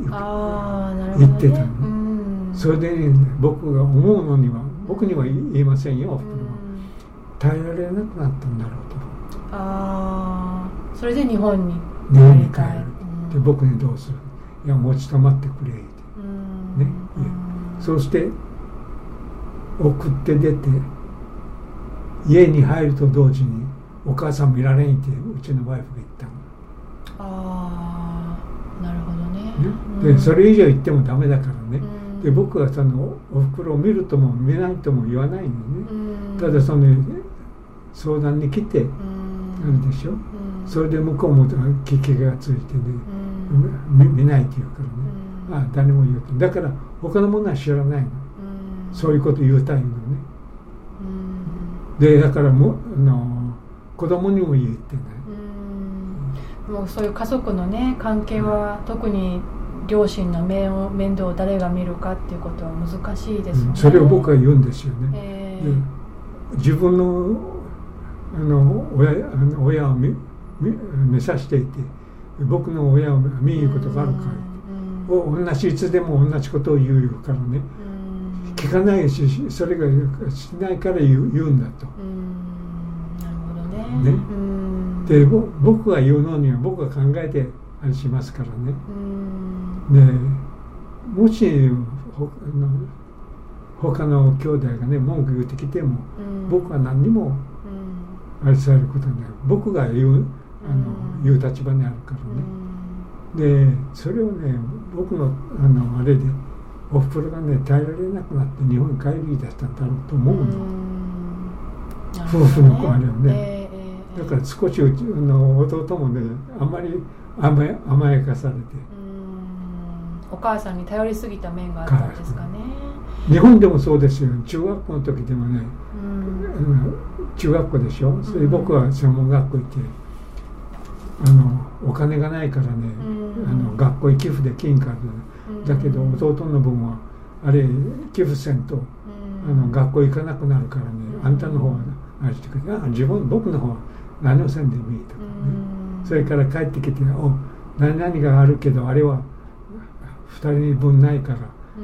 のね。それで、ね、僕が思うのには、僕には言いませんよ、おふくろは。耐えられなくなったんだろうと。それで日本に帰る。で僕にどうする？いや、持ち止まってくれって。ね、そうして送って出て家に入ると同時にお母さん見られんってうちのワイフが言ったの。 なるほどね。 でそれ以上言ってもダメだからね。で僕はそのおふくろを見るとも見ないとも言わないのね。ただその相談に来てあるでしょ。それで向こうも聞きがついてね、見ないって言うからね。誰も言うと、だから他のものは知らないの、そういうこと言うたいのね、でだから子供にも言ってない、 もうそういう家族のね関係は、特に両親の面倒を誰が見るかっていうことは難しいですよね、 それを僕は言うんですよね、自分の親を見させていて、僕の親を見ることがあるから同じいつでも同じことを言うからね、聞かないし、それがしないから言うんだと。 なるほどね。で僕が言うのには僕が考えてあれしますからね。でもし他の兄弟がね文句言ってきても、僕は何にもあれされることはない。僕が言う立場にあるからね。でそれをね、僕のあれでおふくろがね耐えられなくなって日本に帰り出したんだろうと思うの、夫婦のあれをね、だから少し弟もねあんまり甘やかされて、 お母さんに頼りすぎた面があったんですかね。 日本でもそうですよ。中学校の時でもね、中学校でしょ、それで僕は専門学校行ってお金がないからね、学校へ寄付できんから、だけど弟の分はあれ寄付せんと、学校行かなくなるからね、あんたの方はあれしてくれ、僕の方は何をせんでもいいとかね、それから帰ってきて何々があるけどあれは2人分ないから、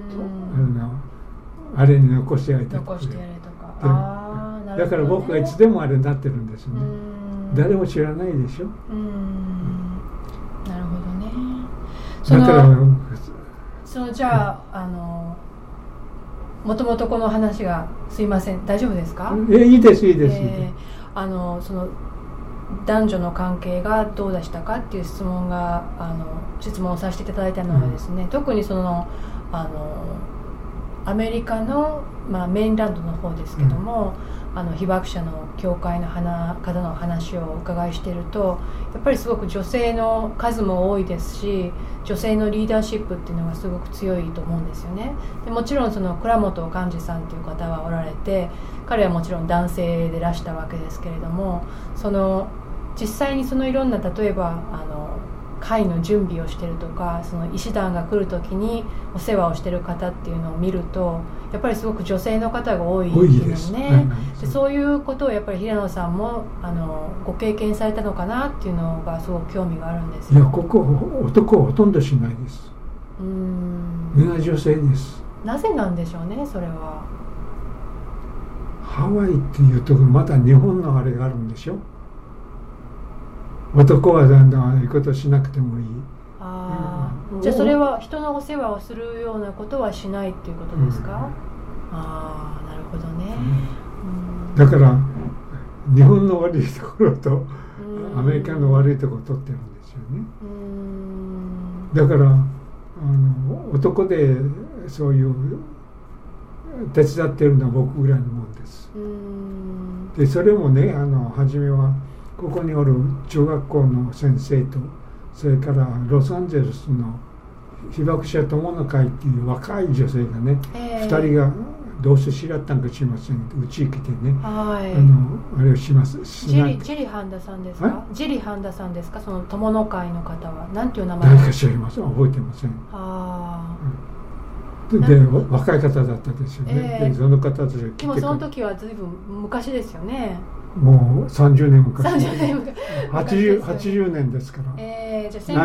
あれに残してやれとか、だから僕はいつでもあれになってるんですよね。誰も知らないでしょ。 なるほどね。 だからじゃあもともとこの話がすいません、大丈夫ですか？ いいです。 その男女の関係がどうでしたかっていう質問をさせていただいたのはですね、特にアメリカの、メインランドの方ですけども、被爆者の教会の方の話をお伺いしていると、やっぱりすごく女性の数も多いですし、女性のリーダーシップっていうのがすごく強いと思うんですよね。でもちろん倉本寛治さんという方はおられて、彼はもちろん男性でいらしたわけですけれども、実際にいろんな、例えば会の準備をしてるとか、医師団が来る時にお世話をしてる方っていうのを見ると、やっぱりすごく女性の方が多いですね。でそういうことをやっぱり平野さんもご経験されたのかなっていうのがすごく興味があるんですよ。 いや、男はほとんどしないです。みんな女性です。 なぜなんでしょうね、それは。 ハワイっていうとまた日本のあれがあるんでしょ。男はだんだんああいうことしなくてもいい。 じゃあそれは人のお世話をするようなことはしないっていうことですか？なるほどね。 だから日本の悪いところとアメリカの悪いところを取ってるんですよね。だから男でそういう手伝ってるのは僕ぐらいのもんです。でそれもね、初めはここにおる中学校の先生と、それからロサンゼルスの被爆者友の会っていう若い女性がね、2人がどうして知らったんか知りませんけど、うちへ来てね、あれをします。 ジリハンダさんですか？ジリハンダさんですか？その友の会の方は何ていう名前？ 誰か知りません、覚えてません。で若い方だったですよね。でその方たちが来て、 でもその時はずいぶん昔ですよね。 もう30年昔。 80 年ですから。 じゃあ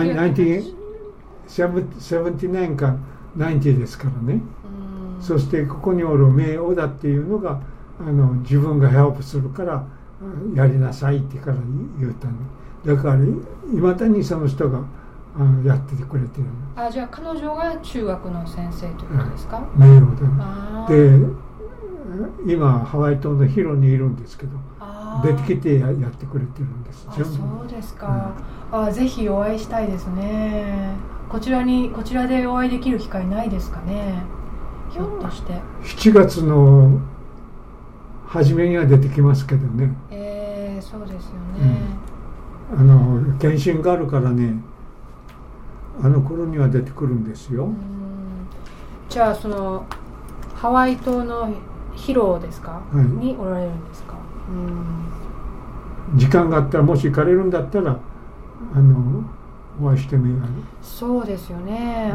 70年か90ですからね。そしてここにおる名オダっていうのが自分がヘルプするからやりなさいってから言うたんで、だからいまだにその人がやっててくれてる。 じゃあ彼女が中学の先生ということですか？ 名オダで今ハワイ島のヒロにいるんですけど、出てきてやってくれてるんです。 そうですか。ぜひお会いしたいですね。こちらでお会いできる機会ないですかね、ひょっとして。 7月の初めには出てきますけどね。 そうですよね。 検診があるからね、あの頃には出てくるんですよ。 じゃあハワイ島のヒロですか、におられるんですか？ 時間があったら、もし行かれるんだったらお会いしてみよう。 そうですよね。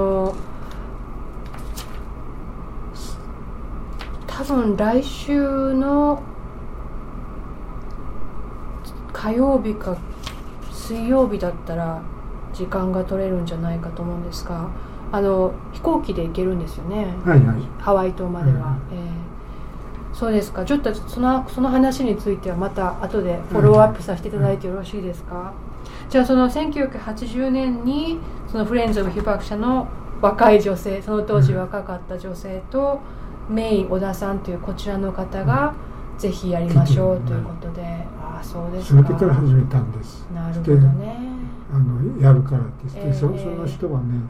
多分来週の火曜日か水曜日だったら時間が取れるんじゃないかと思うんですが、飛行機で行けるんですよね、ハワイ島までは。そうですか。ちょっとその話についてはまた後でフォローアップさせていただいてよろしいですか？じゃあ1980年にフレンズ・オブ・被爆者の若い女性、その当時若かった女性とメイ・小田さんというこちらの方がぜひやりましょうということで。そうですか。 それから始めたんです。 なるほどね。 やるからって言って、その人はね、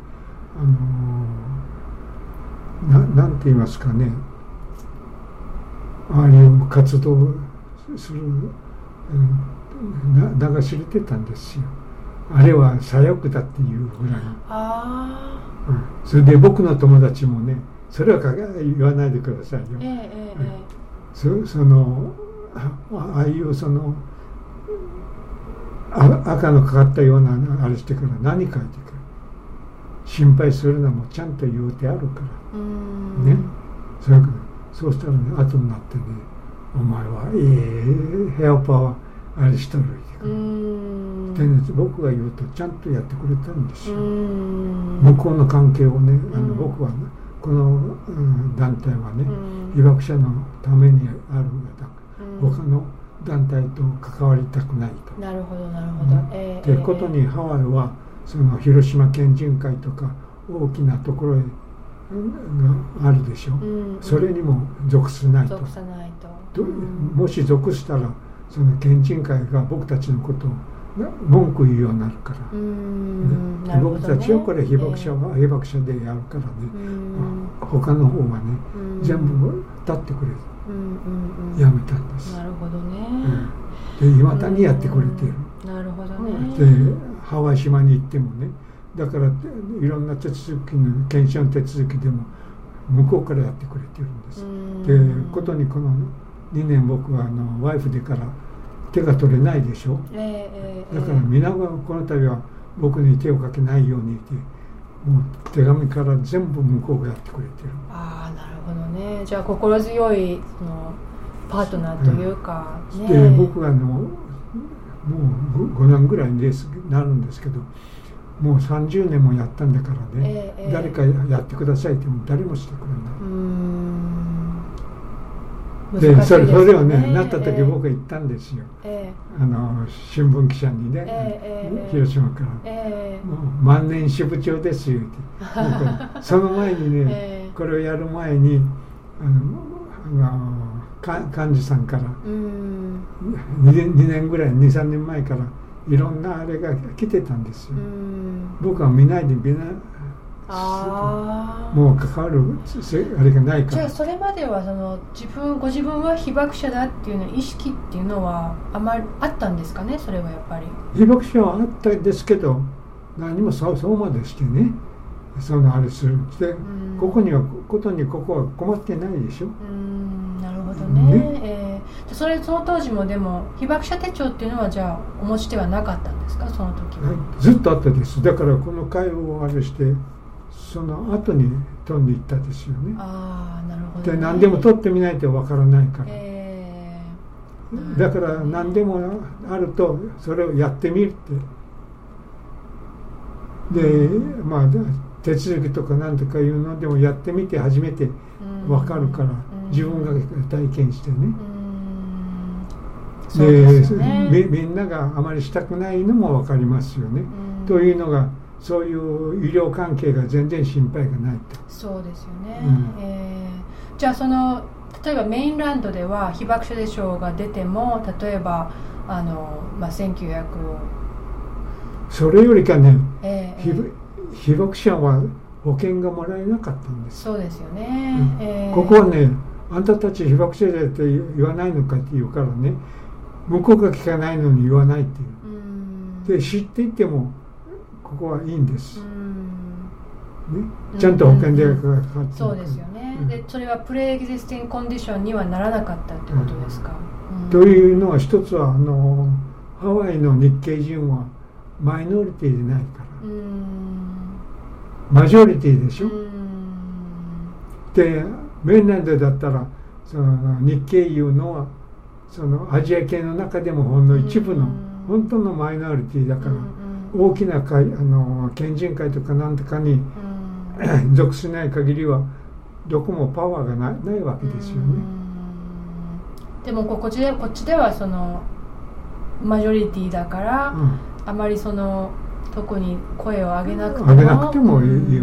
なんて言いますかね、ああいう活動する名が知れてたんですよ。あれは左翼だっていうぐらい。それで僕の友達もね、それは言わないでくださいよ。ああいう赤のかかったようなあれしてから何書いてくる、心配するのもちゃんと言うてあるからね。そうしたらね、後になってね、お前はヘアパはあれしとるってでね、僕が言うとちゃんとやってくれたんですよ。向こうの関係をね、僕はね、この、団体はね、被爆者のためにある他の団体と関わりたくないと。 なるほどなるほど。 ってことにハワイはその広島県人会とか大きなところへがあるでしょ、それにも属さないと。もし属したらその県人会が僕たちのことを文句言うようになるから、僕たちはこれ被爆者は被爆者でやるからね、他の方はね、全部立ってくれる、やめたんです。 なるほどね。 でいまだにやってくれている。 なるほどね。 でハワイ島に行ってもね、だからいろんな手続きの検証の手続きでも向こうからやってくれてるんです。でことにこの2年僕はワイフでから手が取れないでしょ、だから皆がこの度は僕に手をかけないようにってもう手紙から全部向こうがやってくれてる。 ああ、なるほどね。じゃあ心強いそのパートナーというか、 で僕はもう5年ぐらいになるんですけど、もう30年もやったんだからね、誰かやってくださいっても誰もしてくれない。でそれをね、なった時僕は言ったんですよ、新聞記者にね、広島から、もう万年支部長ですよってその前にね、これをやる前に幹事さんから2年ぐらい2,3年前からいろんなあれが来てたんですよ。僕は見ないでもう関わるあれがないから。 じゃあそれまではご自分は被爆者だっていうの意識っていうのはあまりあったんですかね。それはやっぱり被爆者はあったんですけど、何もそうまでしてね、そのあれするってここは困ってないでしょ。 なるほどね。その当時もでも被爆者手帳っていうのはじゃあお持ちではなかったんですか、その時は。 ずっとあったです。だからこの会をあれしてその後に取んでいったですよね。 ああ、なるほど、ね。 で何でも取ってみないとわからないから、だから何でもあるとそれをやってみるってで、まあ手続きとか何とかいうのでもやってみて初めてわかるから、自分が体験してね、でみんながあまりしたくないのもわかりますよね、というのがそういう医療関係が全然心配がないと。 そうですよね、じゃあ例えばメインランドでは被爆者手帳が出ても、例えば1900 それよりかね、被爆者は保険がもらえなかったんです。 そうですよね、 ここはね、あんたたち被爆者だって言わないのかって言うからね、向こうが聞かないのに言わないっていう、で知っていてもここはいいんです、ちゃんと保険でかかってる。 そうですよね、でそれはプレエグジスティングコンディションにはならなかったってことですか。 というのは一つはハワイの日系人はマイノリティでないから、マジョリティでしょ。でメインランドだったらその日系いうのはそのアジア系の中でもほんの一部の本当のマイノリティだから、大きな県人会とかなんとかに属しない限りはどこもパワーがないわけですよね。 でもこっちではそのマジョリティだから、あまり特に声を上げなくてもいいわけです、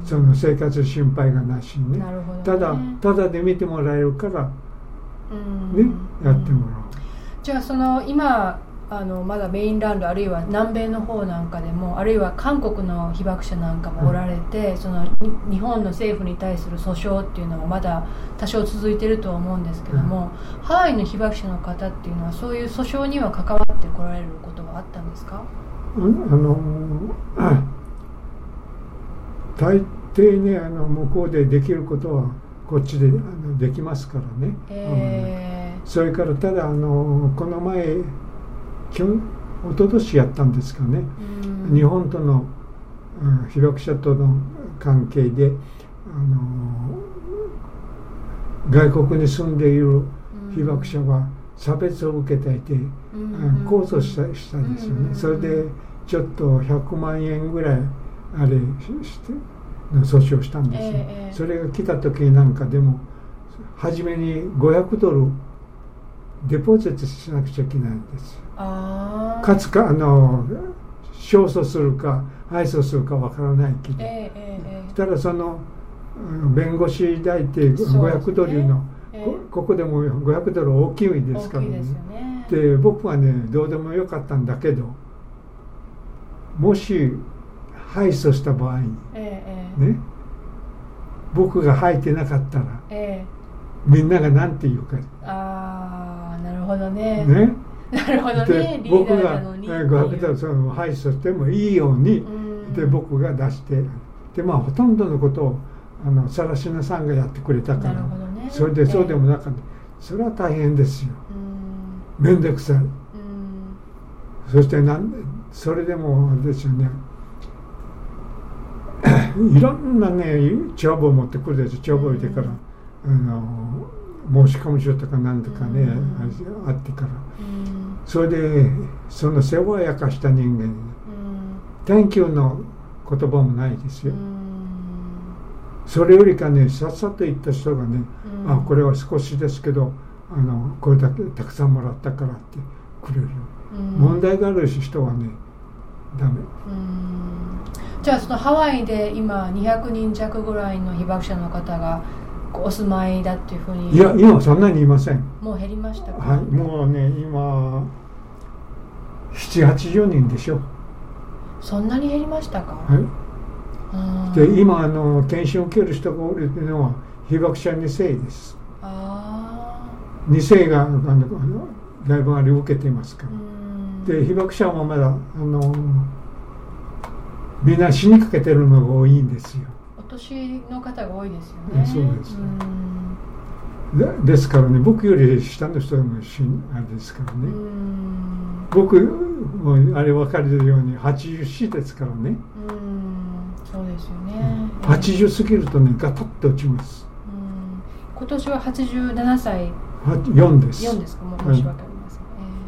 その生活心配がなしにね。ただで見てもらえるから、やってもらう。 じゃあ今まだメインランドあるいは南米の方なんかでも、あるいは韓国の被爆者なんかもおられて、日本の政府に対する訴訟っていうのはまだ多少続いているとは思うんですけども、ハワイの被爆者の方っていうのはそういう訴訟には関わってこられることはあったんですか。 大抵ね、向こうでできることはこっちでできますからね、それからただこの前一昨年やったんですかね、日本との、被爆者との関係で外国に住んでいる被爆者は差別を受けていて、控訴したんですよね。それでちょっと100万円ぐらいあれして訴訟したんですよ、それが来た時なんかでも初めに$500デポジットしなくちゃいけないんですよ。かつか勝訴するか敗訴するかわからないけど、したらその弁護士代って$500の、ここでも$500大きいですからね。で僕はねどうでもよかったんだけど、もし敗訴した場合に、ね、僕が入ってなかったら、みんなが何て言うか。 なるほどね。なるほどね。 で僕が$500その敗訴してもいいように、で僕が出して、でほとんどのことを更科さんがやってくれたから、それでそうでもなかった、それは大変ですよ。めんどくさい。そしてそれでもあれですよね。いろんなね帳簿を持ってくるでしょ。帳簿置いてから申し込み書とかなんとかね、あってから、それでその世話焼かした人間、Thank you の言葉もないですよ。それよりかね、さっさと言った人がね、これは少しですけどこれだけたくさんもらったからってくれる。問題がある人はねダメ。 じゃあそのハワイで今200人弱ぐらいの被爆者の方がお住まいだっていうふうに。 いや今そんなにいません。 もう減りましたか。 はい、もうね今70-80人でしょ。 そんなに減りましたか。 はい。で今検診を受ける人が多いというのは被爆者2世です。2世がだいぶあれを受けていますから。で被爆者はまだみんな死にかけてるのが多いんですよ。 お年の方が多いですよね。 そうです。ですからね、僕より下の人もあれですからね。僕もあれ分かるように84ですからね。 そうですよね。 80過ぎるとねガタッと落ちます。 今年は87歳。 4です。 4ですか。もう申し訳ありませ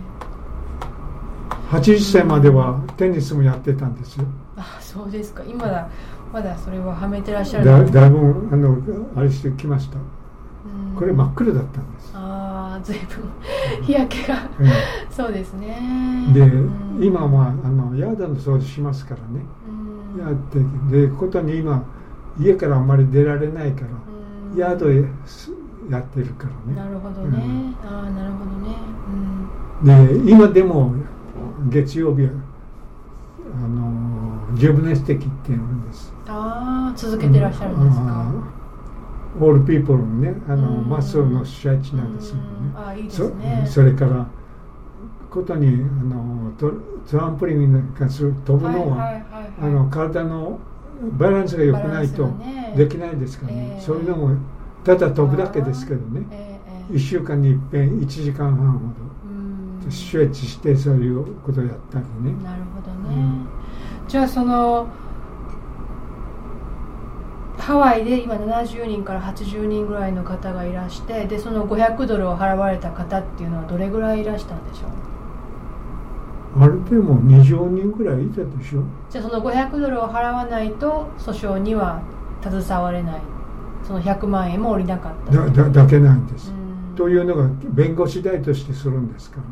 ん。 80歳まではテニスもやってたんですよ。 そうですか。今だまだそれははめてらっしゃる。 だいぶあれしてきました。これ真っ黒だったんです。 随分日焼けが、そうですね。 で、今はヤードの掃除しますからね。やってでことに今家からあんまり出られないから、ヤードへやってるからね。 なるほどね。なるほどね。 で今でも月曜日はジュブネステキっていうのです。 続けてらっしゃるんですか。 オールピープルのねマッスルの試合地なんですよね。 いいですね。 それからことにトランポリンに関する飛ぶのは体のバランスが良くないとできないですからね。そういうのもただ飛ぶだけですけどね。1週間に一遍1時間半ほどストレッチしてそういうことをやったりね。 なるほどね。じゃあそのハワイで今70人から80人ぐらいの方がいらして、でその$500を払われた方っていうのはどれぐらいいらしたんでしょう。 あれでも20人ぐらいいたでしょ。 じゃあその$500を払わないと訴訟には携われない、その100万円も下りなかっただけなんです。というのが弁護士代としてするんですから。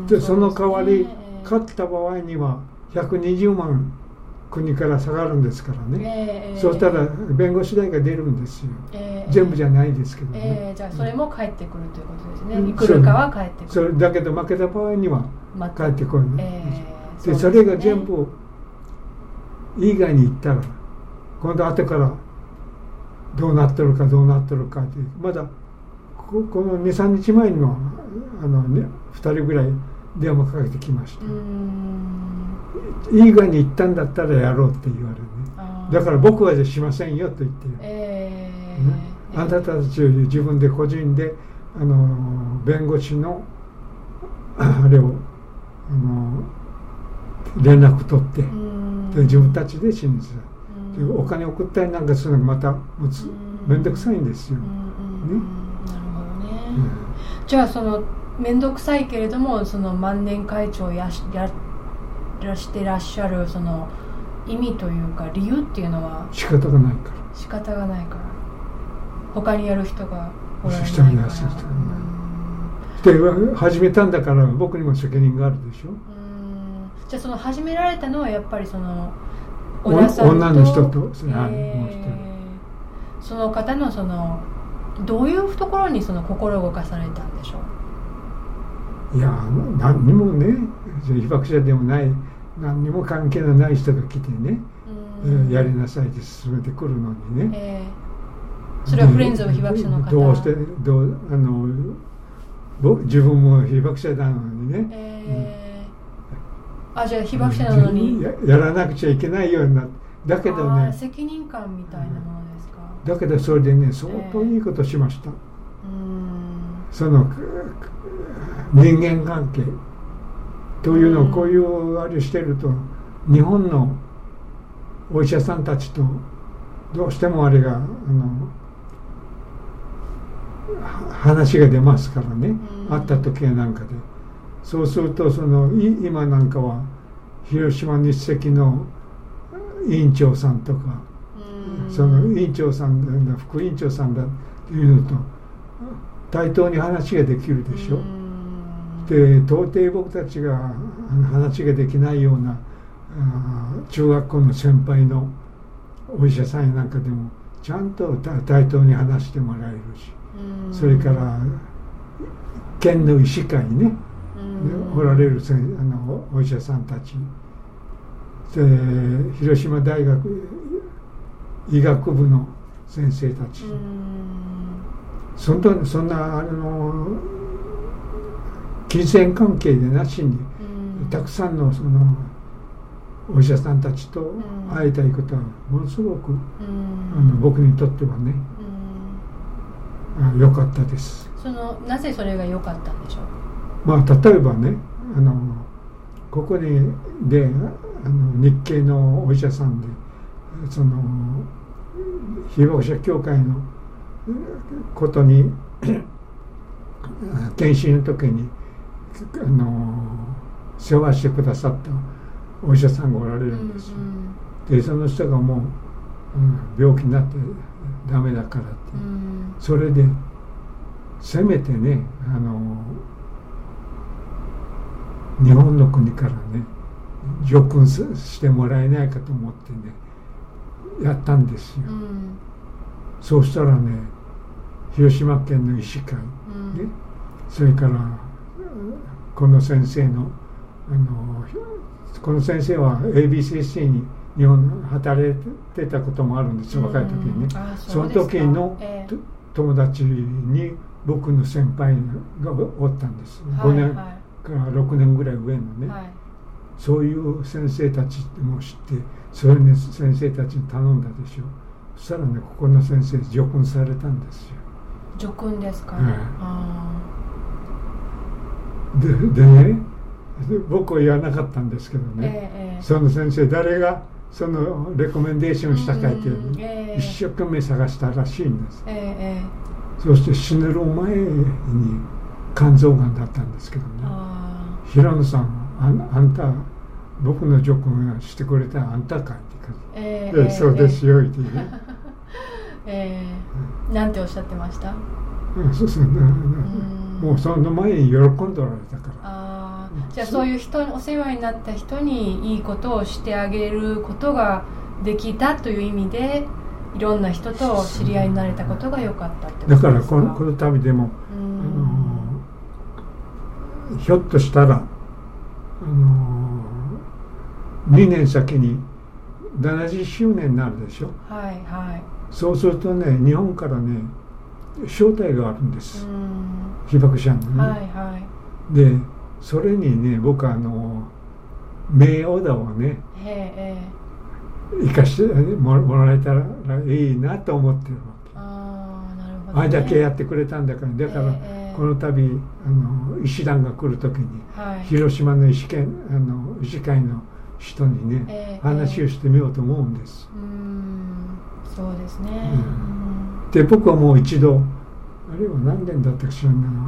でその代わり勝った場合には120万国から下がるんですからね。そうしたら弁護士代が出るんですよ。全部じゃないですけどね。 じゃあそれも返ってくるということですね。いくらかは返ってくる。 それだけど負けた場合には返ってこない。でそれが全部以外に行ったら今度後からどうなってるかどうなってるかって、まだこの 2,3 日前にも2人ぐらい電話かけてきました。いい側に行ったんだったらやろうって言われるね。だから僕はじゃしませんよと言ってあなたたち自分で個人で弁護士のあれを連絡取って、で自分たちで信じた。お金送ったりなんかするのがまた面倒くさいんですよ。ね、 なるほどね。じゃあその面倒くさいけれどもその万年会長をやしてらっしゃるその意味というか理由っていうのは仕方がないから。 仕方がないから。他にやる人がおられないから。 で始めたんだから僕にも責任があるでしょ。 じゃあその始められたのはやっぱりその女の人と、 その方のそのどういうところにその心動かされたんでしょう。いや何にもね被爆者でもない何にも関係のない人が来てね、やりなさいって進めてくるのにね、 それはフレンズの被爆者の方どうして自分も被爆者なのにね、 じゃあ被爆者なのにやらなくちゃいけないようになって、だけどね責任感みたいなものですか。 だけどそれでね相当いいことしました。その人間関係というのをこういうあれしてると日本のお医者さんたちとどうしてもあれが話が出ますからね、会った時なんかで。そうすると今なんかは広島日赤の委員長さんとか、その委員長さんだ副委員長さんだっていうのと対等に話ができるでしょ。で到底僕たちが話ができないような中学校の先輩のお医者さんなんかでもちゃんと対等に話してもらえるし、それから県の医師会にねおられるお医者さんたちで広島大学医学部の先生たち、そんな金銭関係でなしにたくさんのお医者さんたちと会えたいことはものすごく僕にとってはね良かったです。 なぜそれが良かったんでしょう。 例えばねここで日系のお医者さんで被爆者協会のことに研修の時に世話してくださったお医者さんがおられるんですよ。でその人がもう、病気になってダメだからって、それでせめてね日本の国からね助訓してもらえないかと思ってねやったんですよ。そうしたらね広島県の医師会、ね、それからこの先生のこの先生は ABCC に日本で働いてたこともあるんですよ、若い時にね。その時の、友達に僕の先輩がおったんです、5年から6年ぐらい上のね、そういう先生たちも知って、それに先生たちに頼んだでしょ。そしたらねここの先生助訓されたんですよ。 助訓ですか、 でね僕は言わなかったんですけどね、その先生誰がそのレコメンデーションしたかって一生懸命探したらしいんです、そして死ぬ前に肝臓がんだったんですけどね、平野さんあんた僕の助訓をしてくれたあんたかって感じ、そうですよって言う、なんておっしゃってました？ そうそう、もうその前に喜んでおられたから。 じゃあそういうお世話になった人にいいことをしてあげることができたという意味でいろんな人と知り合いになれたことが良かったってことですか？ だからこの旅でもひょっとしたら2年先に70周年になるでしょ。そうするとね日本からね招待があるんです、被爆者のね、でそれにね僕は名誉だをね生かしてもらえたらいいなと思ってるわけ。あれだけやってくれたんだから、だからこの度医師団が来る時に、広島の医師会の人にね、話をしてみようと思うんです。 そうですね。 で僕はもう一度あれは何年だったか知らない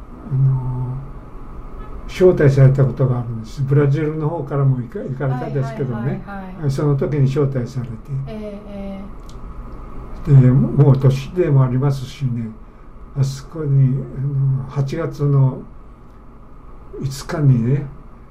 招待されたことがあるんです。ブラジルの方からも行かれたんですけどね、その時に招待されて、でもう年でもありますしね、あそこに8月の5日にね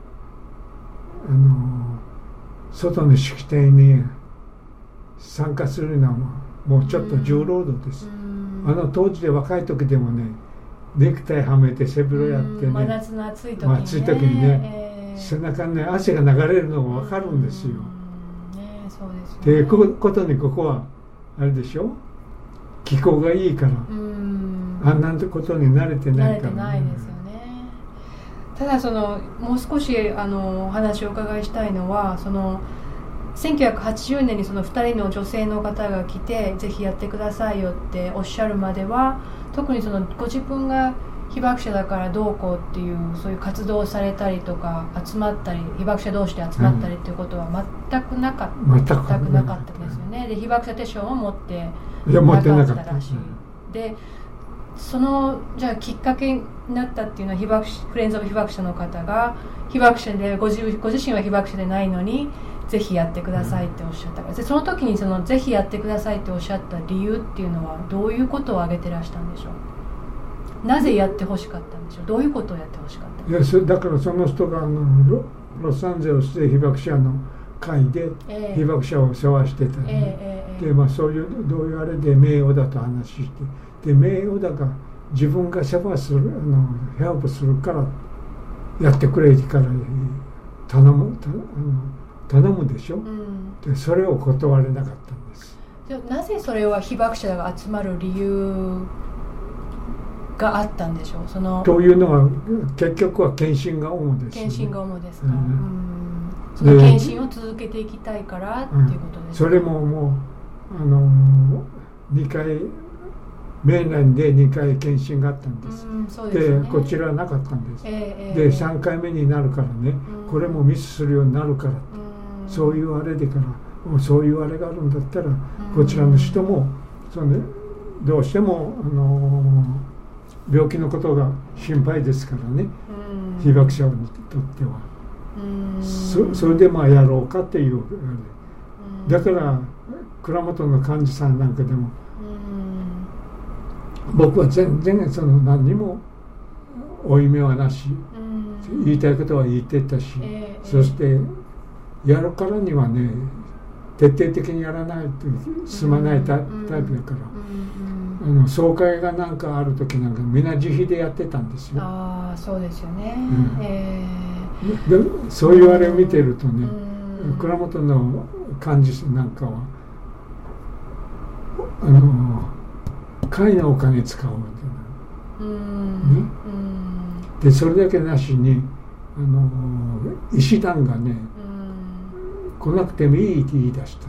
外の式典に参加するのはもうちょっと重労働です。当時で若い時でもねネクタイはめて背広やってね、 真夏の暑い時にね、 暑い時にね、背中にね汗が流れるのが分かるんですよ。 そうですね。 ということにここはあれでしょ、気候がいいからあんなことに慣れてないから、 慣れてないですよね。ただもう少しお話をお伺いしたいのは、1980年にその2人の女性の方が来てぜひやってくださいよっておっしゃるまでは、特にご自分が被爆者だからどうこうっていうそういう活動をされたりとか集まったり被爆者同士で集まったりっていうことは全くなかったですよね。で被爆者手帳も持ってなかったらしい。でじゃあきっかけになったっていうのはフレンズ・オブ被爆者の方が被爆者でご自身は被爆者でないのにぜひやってくださいっておっしゃったから、でその時にぜひやってくださいっておっしゃった理由っていうのはどういうことを挙げてらしたんでしょう。なぜやってほしかったんでしょう。どういうことをやってほしかったんでしょう。 だからその人がロサンゼルスで被爆者の会で被爆者を世話してたり、でそういうどういうあれで名誉だと話して、で名誉だが自分が世話するヘルプするからやってくれから頼むでしょ、でそれを断れなかったんです。 なぜそれは被爆者が集まる理由があったんでしょう。 というのは結局は献身が主です、ね、 献身が主ですか、その献身を続けていきたいからっていうことですか。 それも2回メイナンで2回検診があったんです。でこちらはなかったんです。で3回目になるからね、これもミスするようになるからって、そういうあれでからそういうあれがあるんだったら、こちらの人もどうしても病気のことが心配ですからね、被爆者にとっては。それでやろうかっていう、だから倉本の幹事さんなんかでも、僕は全然何にも負い目はなし、言いたいことは言ってたし、そしてやるからにはね徹底的にやらないと進まないタイプだから、総会がなんかある時なんかみんな自費でやってたんですよ。 そうですよね、 でそういうあれを見てるとね、倉本の幹事なんかは会のお金使うわけな、ね、でそれだけなしに医師団がね、来なくてもいいって言い出した、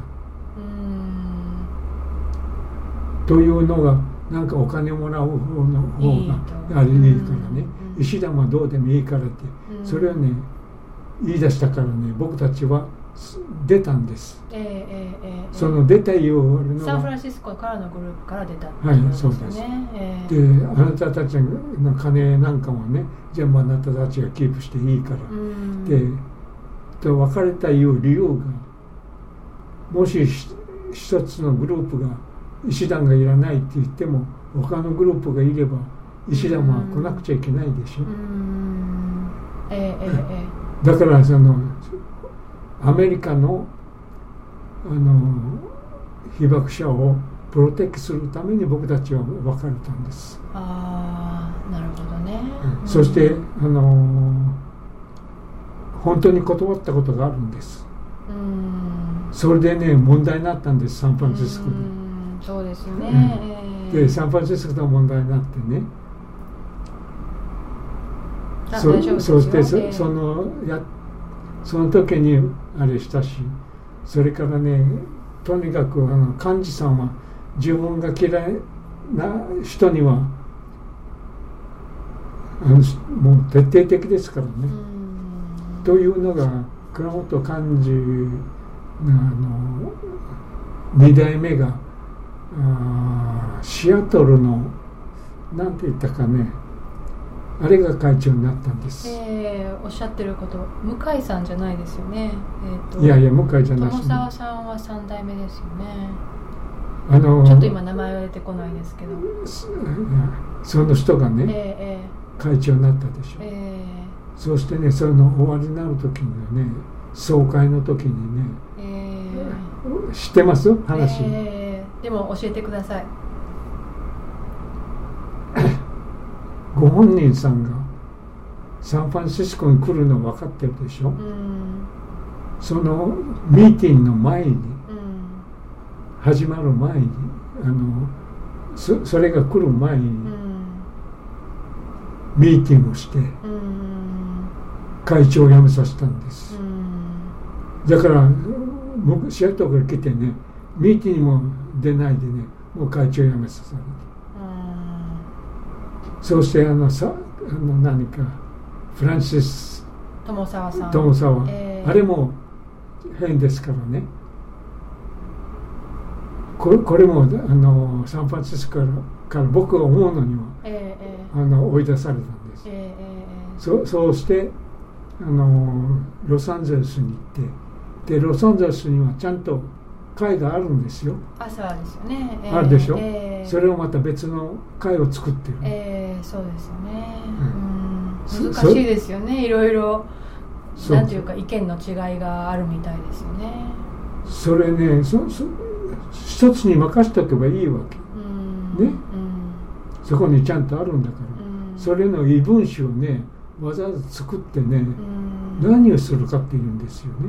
というのがなんかお金もらう方があれでいいからね、医師団はどうでもいいからって、それをね言い出したからね、僕たちは出たんです。その出たいうのはサンフランシスコからのグループから出たってことですね。そうです。 であなたたちの金なんかもね全部あなたたちがキープしていいから、で別れたいう理由が、もし一つのグループが医師団がいらないって言っても他のグループがいれば医師団は来なくちゃいけないでしょ。だからアメリカの被爆者をプロテクトするために僕たちは別れたんです。 なるほどね。 そして本当に断ったことがあるんです。それでね問題になったんです、サンフランシスコで。 そうですね。 でサンフランシスコで問題になってね、そしてその時にあれしたし、それからねとにかく幹事さんは自分が嫌いな人にはもう徹底的ですからね、というのが倉本寛治2代目がシアトルのなんて言ったかね、あれが会長になったんです。 おっしゃってること向井さんじゃないですよね。 いやいや向井じゃないし、ね、友沢さんは3代目ですよね。ちょっと今名前は出てこないですけど、 その人がね、会長になったでしょ。そうしてね、その終わりになる時にね、総会の時にね、知ってます話、 でも教えてください。 ご本人さんがサンフランシスコに来るの分かってるでしょ。そのミーティングの前に、始まる前にそれが来る前に、ミーティングをして、会長を辞めさせたんです。だから僕シアトルから来てね、ミーティングも出ないでね、もう会長を辞めさせた。そうして何かフランシス友沢さん、 あれも変ですからね。これもサンフランシスコから僕が思うのには、追い出されたんです。そうしてロサンゼルスに行って、でロサンゼルスにはちゃんと会があるんですよ。 朝ですよね。 あるでしょ。それをまた別の会を作ってる。 そうですよね。難しいですよね。いろいろなんていうか意見の違いがあるみたいですよね。 それね、一つに任せておけばいいわけ。ね。そこにちゃんとあるんだから。それの異分子をね、わざわざ作ってね、何をするかっていうんですよね。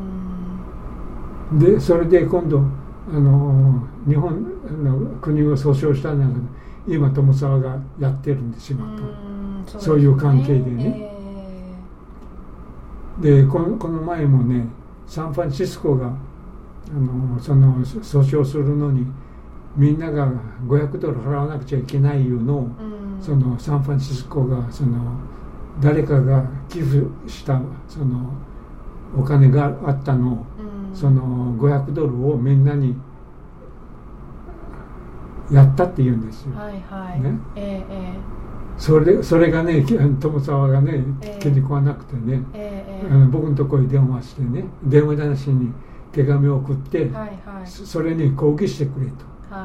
でそれで今度日本国を訴訟したんだけど、今友沢がやってるんですよ、そういう関係でね。でこの前もね、サンフランシスコがその訴訟するのにみんなが$500払わなくちゃいけないいうのを、そのサンフランシスコが誰かが寄付したそのお金があったのを、その$500をみんなにやったって言うんですよ。それがね、友沢がね、気に食わなくてね、僕のところに電話してね、電話なしに手紙を送って、それに抗議してくれと。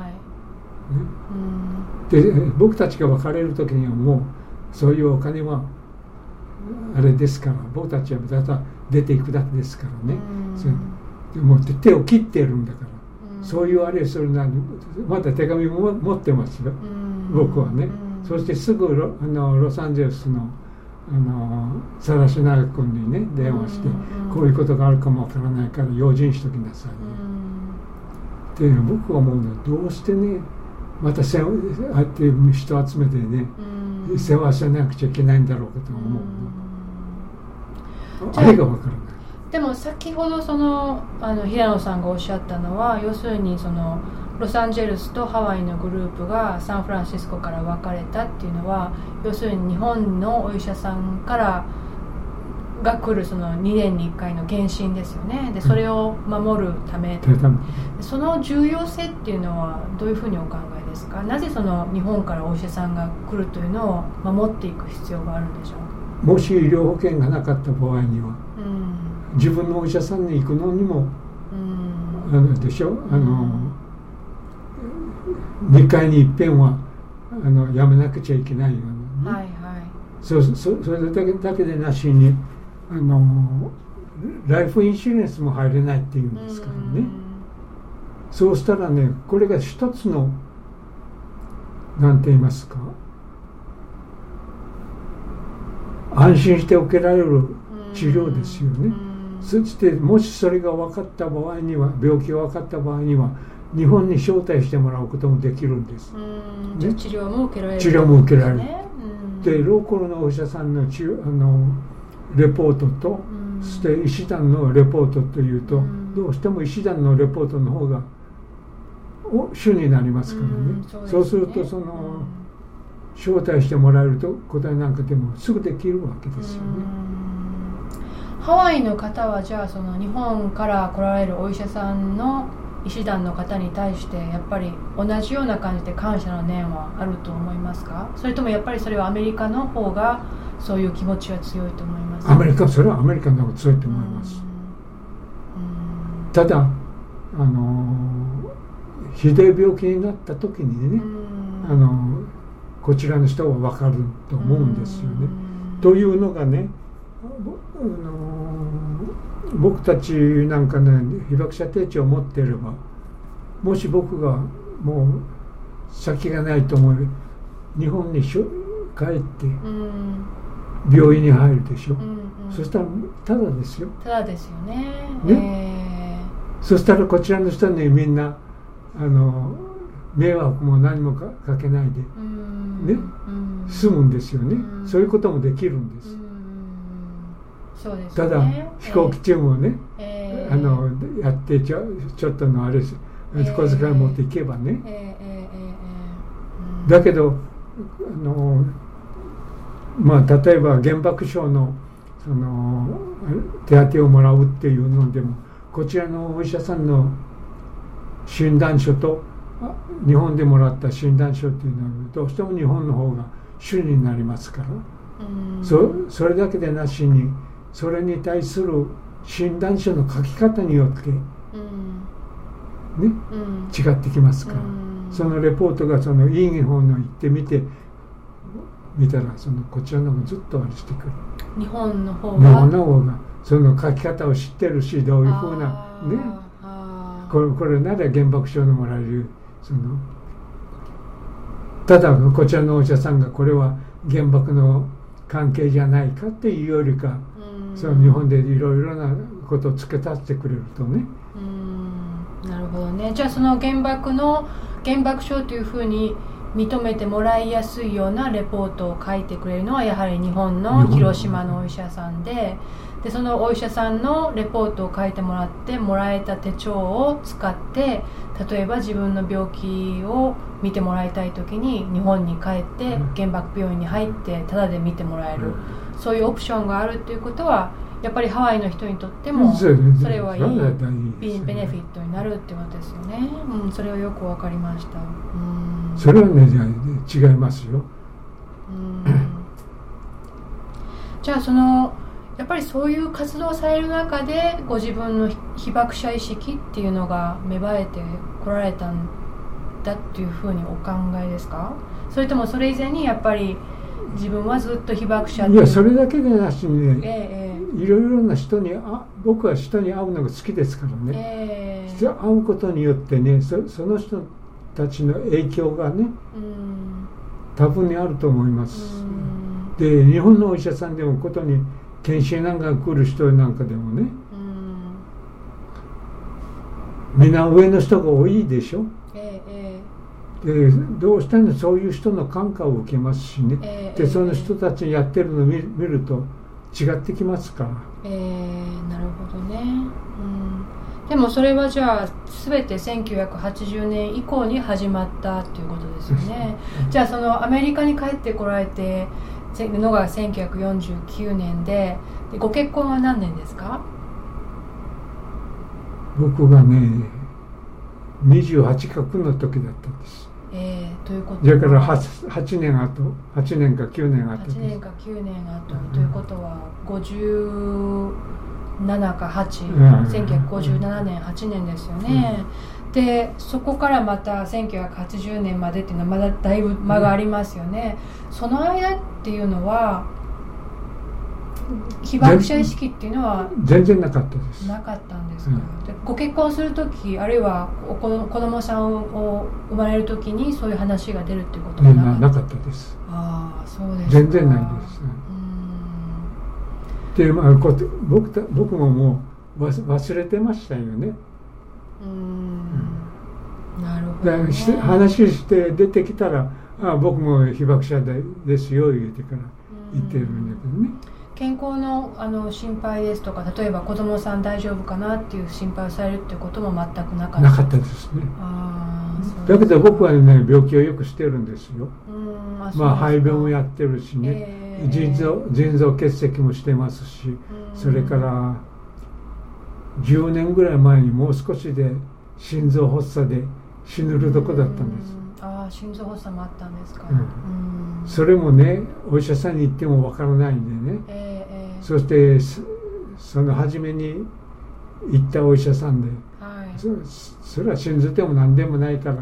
で僕たちが別れる時にはもうそういうお金はあれですから、僕たちはただ出ていくだけですからね。でも手を切ってるんだから、そういうあれするなにまだ手紙も持ってますよ、僕はね。そしてすぐロサンゼルスのサラシナー君にね電話して、こういうことがあるかもわからないから用心しときなさいね。で僕は思うのは、どうしてねまたああやって人集めてね、世話しなくちゃいけないんだろうかと思う。あれがわからない。 でも先ほど平野さんがおっしゃったのは、要するにロサンゼルスとハワイのグループがサンフランシスコから分かれたっていうのは、要するに日本のお医者さんからが来る2年に1回の検診ですよね。でそれを守るため、その重要性っていうのはどういうふうにお考えですか？なぜ日本からお医者さんが来るというのを守っていく必要があるんでしょう？ もし医療保険がなかった場合には、自分のお医者さんに行くのにも、でしょ、2回に一遍はやめなくちゃいけないような、ね。それだけでなしにライフインシュレンスも入れないっていうんですからね。そうしたらね、これが一つのなんて言いますか、安心して受けられる治療ですよね。そしてもしそれが分かった場合には、病気が分かった場合には日本に招待してもらうこともできるんです。 ね、治療も受けられる、 治療も受けられる。でローカルのお医者さんのレポートと、そして医師団のレポートというと、どうしても医師団のレポートの方が主になりますからね。そうすると招待してもらえると答えなんかでもすぐできるわけですよね。 ハワイの方はじゃあその日本から来られるお医者さんの医師団の方に対してやっぱり同じような感じで感謝の念はあると思いますか？それともやっぱりそれはアメリカの方がそういう気持ちは強いと思いますか？ それはアメリカの方が強いと思います。ただひどい病気になった時にね、こちらの人は分かると思うんですよね。というのがね、僕たちなんかね、被爆者手帳を持っていれば、もし僕がもう先がないと思う日本に帰って病院に入るでしょ、そしたらただですよ。 ただですよね。 そしたらこちらの人にみんな迷惑も何もかけないで、ね、済むんですよね。そういうこともできるんです。 そうですね、 ただ飛行機中もね、やってちょっとのあれ小遣い持っていけばね、だけど例えば原爆症の手当をもらうっていうのでも、こちらのお医者さんの診断書と日本でもらった診断書っていうのはどうしても日本の方が主になりますから、それだけでなしにそれに対する診断書の書き方によって、違ってきますから、そのレポートがそのいい方の行って見たらこちらの方がずっとあれしてくる。 日本の方がその書き方を知ってるし、どういうふうなね、これなら原爆症のもらえるただこちらのお医者さんがこれは原爆の関係じゃないかっていうよりか、その日本でいろいろなことを付け足してくれるとね。 なるほどね。じゃあその原爆症というふうに認めてもらいやすいようなレポートを書いてくれるのはやはり日本の広島のお医者さんで、そのお医者さんのレポートを書いてもらってもらえた手帳を使って、例えば自分の病気を見てもらいたい時に日本に帰って原爆病院に入ってタダで見てもらえる、そういうオプションがあるっていうことはやっぱりハワイの人にとってもそれはいいベネフィットになるってことですよね。それはよく分かりました。 それはね違いますよ。 じゃあやっぱりそういう活動をされる中でご自分の被爆者意識っていうのが芽生えてこられたんだっていうふうにお考えですか？それともそれ以前にやっぱり自分はずっと被爆者いや、それだけでなしにね、いろいろな人に僕は人に会うのが好きですからね、会うことによってね、その人たちの影響がね、多分にあると思います。で、日本のお医者さんでもことに検診なんか来る人なんかでもね、みんな上の人が多いでしょ。でどうしてもそういう人の感化を受けますしね、でその人たちやってるのを見ると違ってきますから。 なるほどね。でもそれはじゃあ全て1980年以降に始まったっていうことですよね。じゃあアメリカに帰ってこられてのが1949年でご結婚は何年ですか？ 僕がね28か9の時だったんです。 ということはだから8年か9年後です。 8年か9年後ということは57か8、1957年8年ですよね。でそこからまた1980年までっていうのはまだだいぶ間がありますよね。その間っていうのは被爆者意識っていうのは全然なかったです。 なかったんですか？でご結婚するときあるいは子供さんを生まれるときにそういう話が出るっていうことはなかったです。 そうですか。 全然ないです。で、僕ももう忘れてましたよね。 なるほどね。 話して出てきたら僕も被爆者ですよ言ってから言ってるんだけどね。 健康の心配ですとか、例えば子供さん大丈夫かなっていう心配をされるっていうことも全くなかった。 なかったですね。だけど僕はね病気をよくしてるんですよ。肺病もやってるしね、 腎臓結石もしてますし、それから10年ぐらい前にもう少しで心臓発作で死ぬるとこだったんです。 心臓発作もあったんですか。 それもね、お医者さんに行ってもわからないんでね、そしてその初めに行ったお医者さんで、それは心臓でも何でもないから、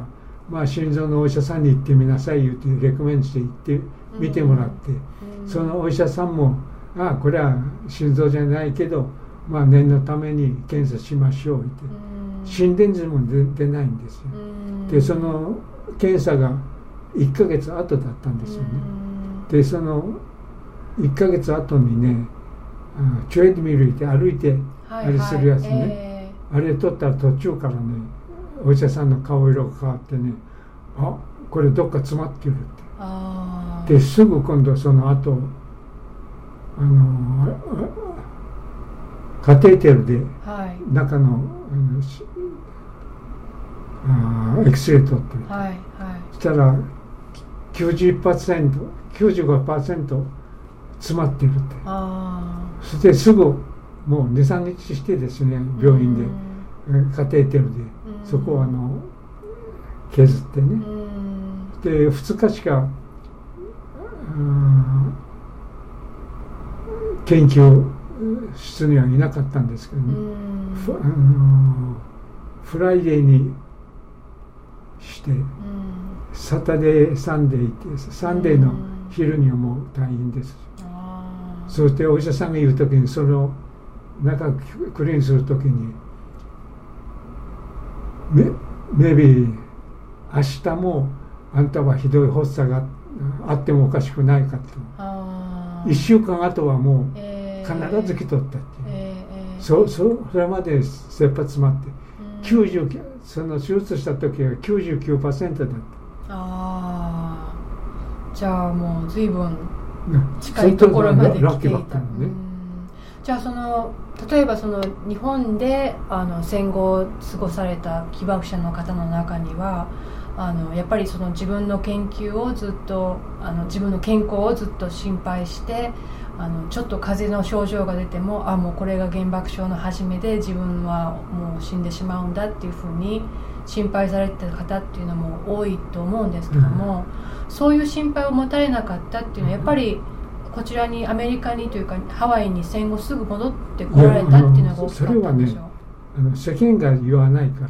心臓のお医者さんに行ってみなさい言ってレコメントして行って見てもらって、そのお医者さんもこれは心臓じゃないけど、念のために検査しましょうって、心電図も出ないんですよ。でその検査が1ヶ月後だったんですよね。でその1ヶ月後にね、トレッドミル行って歩いてあれするやつね、あれ取ったら途中からね、お医者さんの顔色が変わってね、これどっか詰まってるって。ですぐ今度その後カテーテルで中の、エクスレイ取ってみて、そしたら 90%、95% 詰まってるって。そしてすぐもう 2,3 日してですね、病院でカテーテルでそこを削ってね、で2日しか研究室にはいなかったんですけどね、フライデーにして、サタデーサンデーってサンデーの昼にはもう退院です。そしてお医者さんが言うときに、その中クリーンするときにmaybe 明日もあんたはひどい発作があってもおかしくないかと。1週間後はもう必ず来とったっていう、それまで切羽詰まって、その手術した時は 99% だった。 じゃあもう随分近いところまで来ていた。じゃあ例えば日本で戦後を過ごされた被爆者の方の中には、やっぱり自分の研究をずっと自分の健康をずっと心配して、ちょっと風邪の症状が出てももうこれが原爆症の始めで自分はもう死んでしまうんだっていうふうに心配されてた方っていうのも多いと思うんですけども、そういう心配を持たれなかったっていうのはやっぱりこちらにアメリカにというかハワイに戦後すぐ戻ってこられたっていうのが大きかったんでしょう。 それはね、世間が言わないから。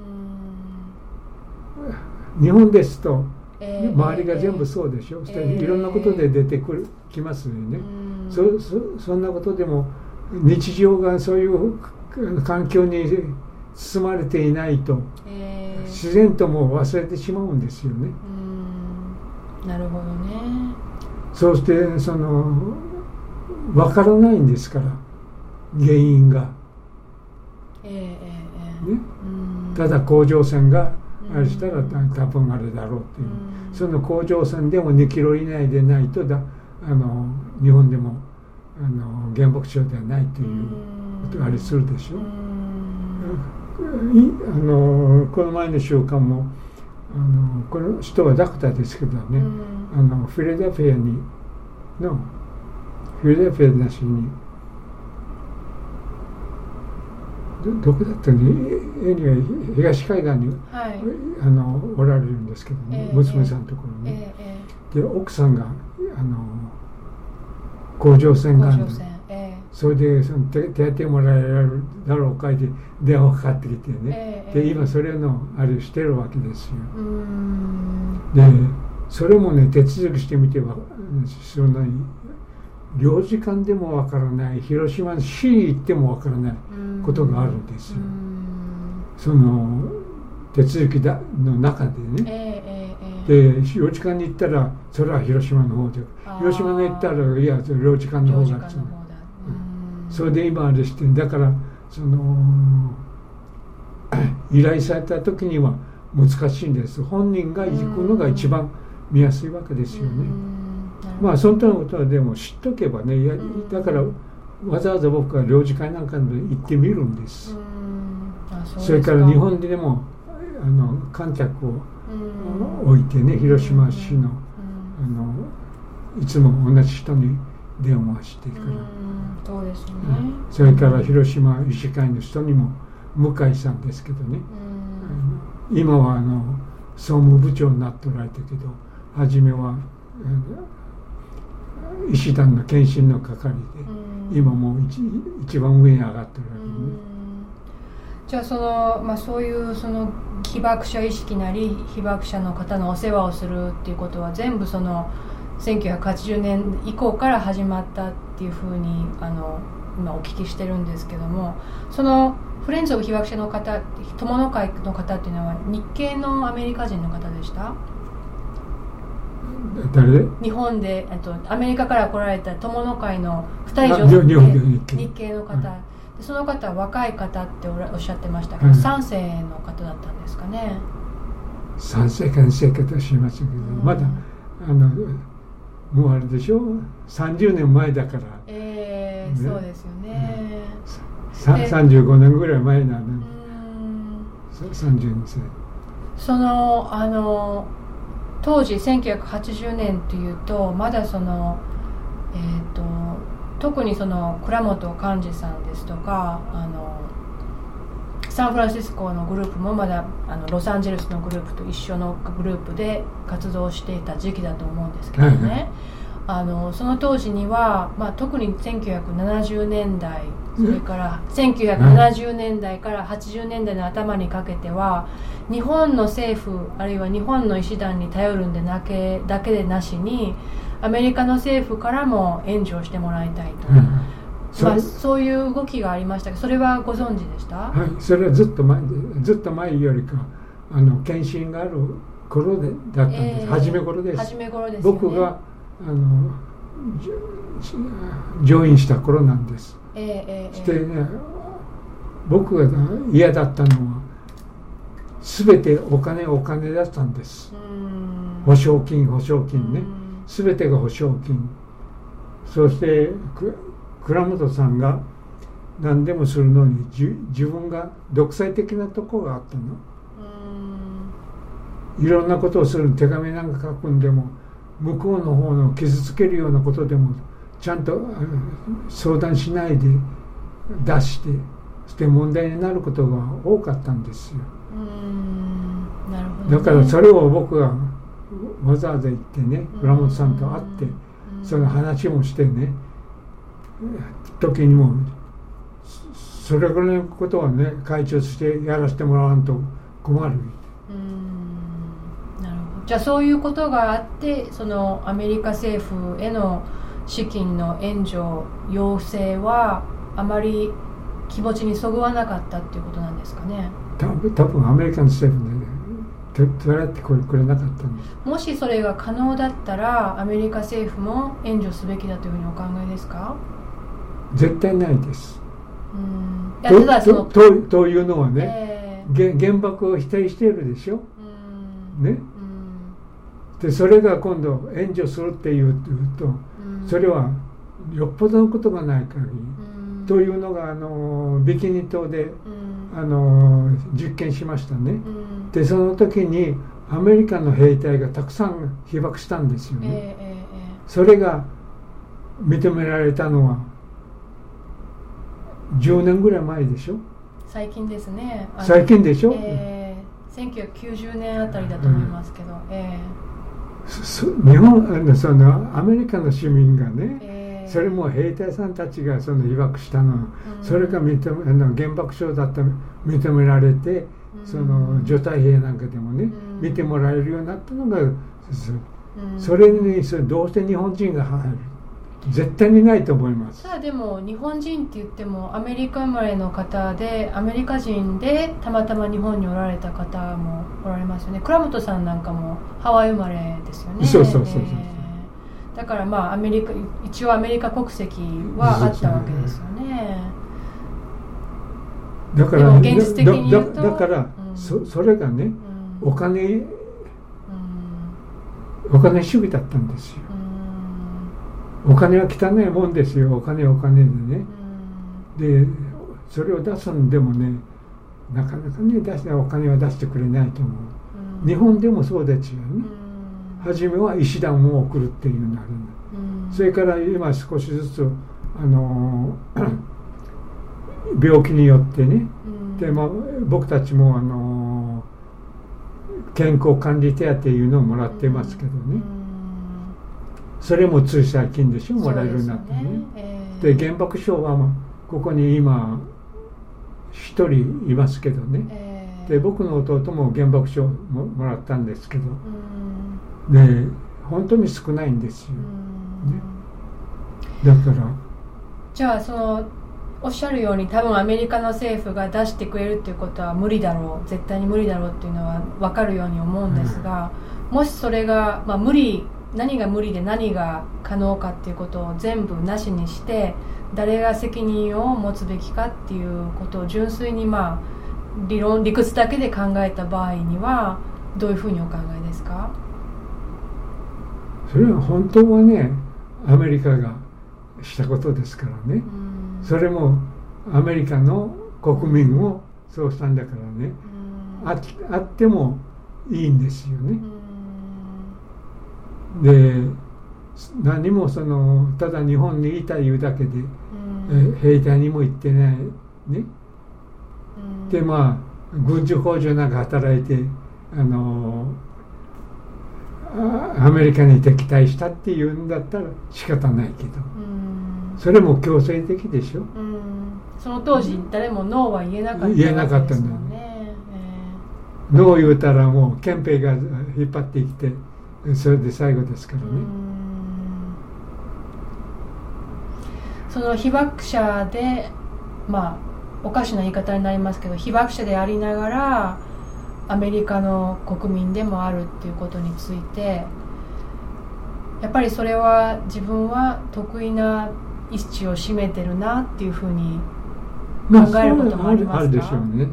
日本ですと周りが全部そうでしょ、いろんなことで出てきますよね。そんなことでも日常がそういう環境に包まれていないと、自然ともう忘れてしまうんですよね。 なるほどね。 そうして分からないんですから、原因が、ただ甲状腺があれしたら多分あれだろうっていう、その甲状腺でも2キロ以内でないと日本でも原爆症ではないということがありするでしょ。この前の週間もこの人はダクターですけどね、フィラデルフィアなしにどこだったのに東海岸に、おられるんですけどね、娘さんのところに、で奥さんが甲状腺がんで、それで手当てもらえるだろうかって電話かかってきてね、で今それのあれしてるわけですよ。でそれもね、手続きしてみてはそんなに領事館でもわからない、広島の市に行ってもわからないことがあるんですよ。その手続きの中でね、で領事館に行ったらそれは広島の方で、広島に行ったらいや領事館の方がそれで今あれして、だから依頼された時には難しいんです。本人が行くのが一番見やすいわけですよね。そんなことはでも知っとけばね、だからわざわざ僕は領事館なんかで行ってみるんです。それから日本でも観客を置いてね、広島市のいつも同じ人に電話してから、 そうですね、 それから広島医師会の人にも向井さんですけどね、今は総務部長になっておられたけど、初めは医師団の検診の係で、今もう一番上に上がっておられるね。 じゃあそういう被爆者意識なり被爆者の方のお世話をするっていうことは全部1980年以降から始まったっていうふうに今お聞きしてるんですけども、フレンズ・オブ被爆者の方、友の会の方っていうのは日系のアメリカ人の方でした？ 誰で？ 日本でアメリカから来られた友の会の2人女性日系の方、その方は若い方っておっしゃってましたけど、3世の方だったんですかね。 3世か2世かとしましたけど、まだもうあれでしょ、30年前だから、 ね、そうですよね、 35年ぐらい前なんで、32歳。 当時1980年というとまだ特に倉本寛治さんですとかサンフランシスコのグループもまだロサンゼルスのグループと一緒のグループで活動していた時期だと思うんですけどね、その当時には、特に1970年代それから1970年代から80年代の頭にかけては日本の政府あるいは日本の医師団に頼るんでだけでなしにアメリカの政府からも援助をしてもらいたいと、そういう動きがありましたけど、それはご存知でした？ はい、それはずっと前よりか検診がある頃だったんです。初め頃です。 初め頃ですよね。 僕がジョインした頃なんです。してね、僕が嫌だったのは全てお金だったんです。保証金ね、全てが保証金。そして倉本さんが何でもするのに自分が独裁的なところがあったの。いろんなことをする、手紙なんか書くんでも向こうの方の傷つけるようなことでもちゃんと相談しないで出してそして問題になることが多かったんですよ。 なるほどね。 だからそれを僕がわざわざ行ってね、倉本さんと会ってその話もしてね、時にもそれぐらいのことはね会長してやらせてもらわんと困る。 なるほど。じゃあそういうことがあってアメリカ政府への資金の援助要請はあまり気持ちにそぐわなかったっていうことなんですかね。 多分アメリカの政府ね取られてくれなかったんです。 もしそれが可能だったらアメリカ政府も援助すべきだというふうにお考えですか？ 絶対ないです。というのはね、原爆を否定しているでしょ、ね、でそれが今度援助するっていうと、それはよっぽどのことがない限り、というのがビキニ島で、実験しましたね、でその時にアメリカの兵隊がたくさん被爆したんですよね、それが認められたのは10年ぐらい前でしょ。 最近ですね。 最近でしょ、 1990年あたりだと思いますけど、 日本アメリカの市民がね、それも兵隊さんたちが被爆したの、それが原爆症だった認められて、除隊兵なんかでもね、見てもらえるようになったのが、それにどうして日本人が入る？絶対にないと思います。 ただでも日本人って言ってもアメリカ生まれの方でアメリカ人でたまたま日本におられた方もおられますよね。倉本さんなんかもハワイ生まれですよね。 そう、 だから一応アメリカ国籍はあったわけですよね。 だからでも現実的に言うとだから、それがね、お金主義だったんですよ。お金は汚いもんですよ。お金でね、でそれを出すんでもね、なかなかねお金は出してくれないと思う、日本でもそうですよね、初めは医師団を送るっていうのがあるんそれから今少しずつ病気によってね、で僕たちも健康管理手当いうのをもらってますけどね、それもつい最近でしょ、もらえるようになってね。で原爆症はここに今一人いますけどね、で僕の弟も原爆症もらったんですけど、で本当に少ないんですよ、ね、だからじゃあおっしゃるように多分アメリカの政府が出してくれるっていうことは無理だろう、絶対に無理だろうっていうのは分かるように思うんですが、もしそれが、何が無理で何が可能かっていうことを全部なしにして誰が責任を持つべきかっていうことを純粋に理屈だけで考えた場合にはどういうふうにお考えですか？ それは本当はねアメリカがしたことですからね、それもアメリカの国民をそうしたんだからね、あってもいいんですよね。で何もただ日本にいたいうだけで、兵隊にも行ってないね、で軍需工場なんか働いてアメリカに敵対したっていうんだったら仕方ないけど、それも強制的でしょ。 その当時誰もノーは言えなかったわけですもんね。言えなかったんだよね。 ノー言うたらもう憲兵が引っ張ってきてそれで最後ですからね。 その被爆者でおかしな言い方になりますけど被爆者でありながらアメリカの国民でもあるっていうことについてやっぱりそれは自分は得意な位置を占めてるなっていうふうに考えることもありますか？あるでしょうね。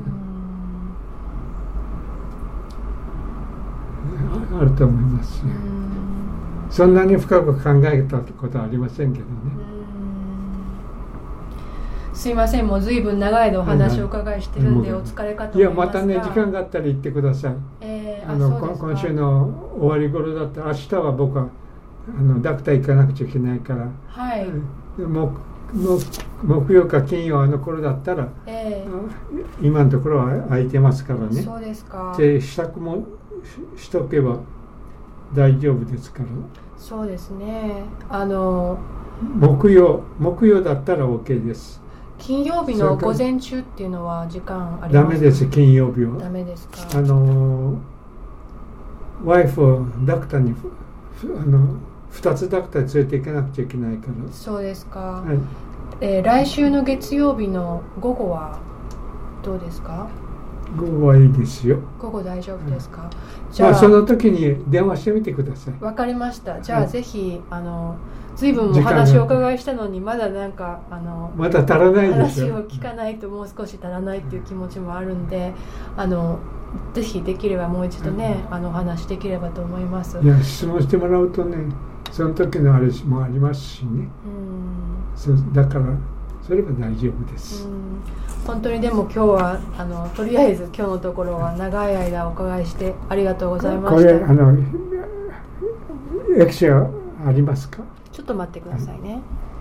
あると思いますよ。そんなに深く考えたことはありませんけどね。 すいません、もう随分長い間お話をお伺いしてるんでお疲れかと思いますが、 いやまたね時間があったら言ってください。今週の終わり頃だったら明日は僕はダクター行かなくちゃいけないから、 はい、 木曜か金曜頃だったら、今のところは空いてますからね。 そうですか。 で支度もしとけば大丈夫ですから。 そうですね。 木曜だったら OK です。 金曜日の午前中っていうのは時間ありますか？ ダメです。金曜日はダメですか？ ワイフをダクターに2つダクターに連れて行かなくちゃいけないから。 そうですか、 はい。 来週の月曜日の午後はどうですか？ 午後はいいですよ。 午後大丈夫ですか？ じゃあ、その時に電話してみてください。 わかりました。じゃあ、ぜひ随分お話をお伺いしたのにまだなんかまだ足らないでしょ。 話を聞かないともう少し足らないっていう気持ちもあるんでぜひできればもう一度ね、お話できればと思います。 いや質問してもらうとねその時のあれもありますしね。だからそれは大丈夫です。 本当にでも今日はとりあえず今日のところは長い間お伺いしてありがとうございました。 これエクシアありますか？ ちょっと待ってくださいね。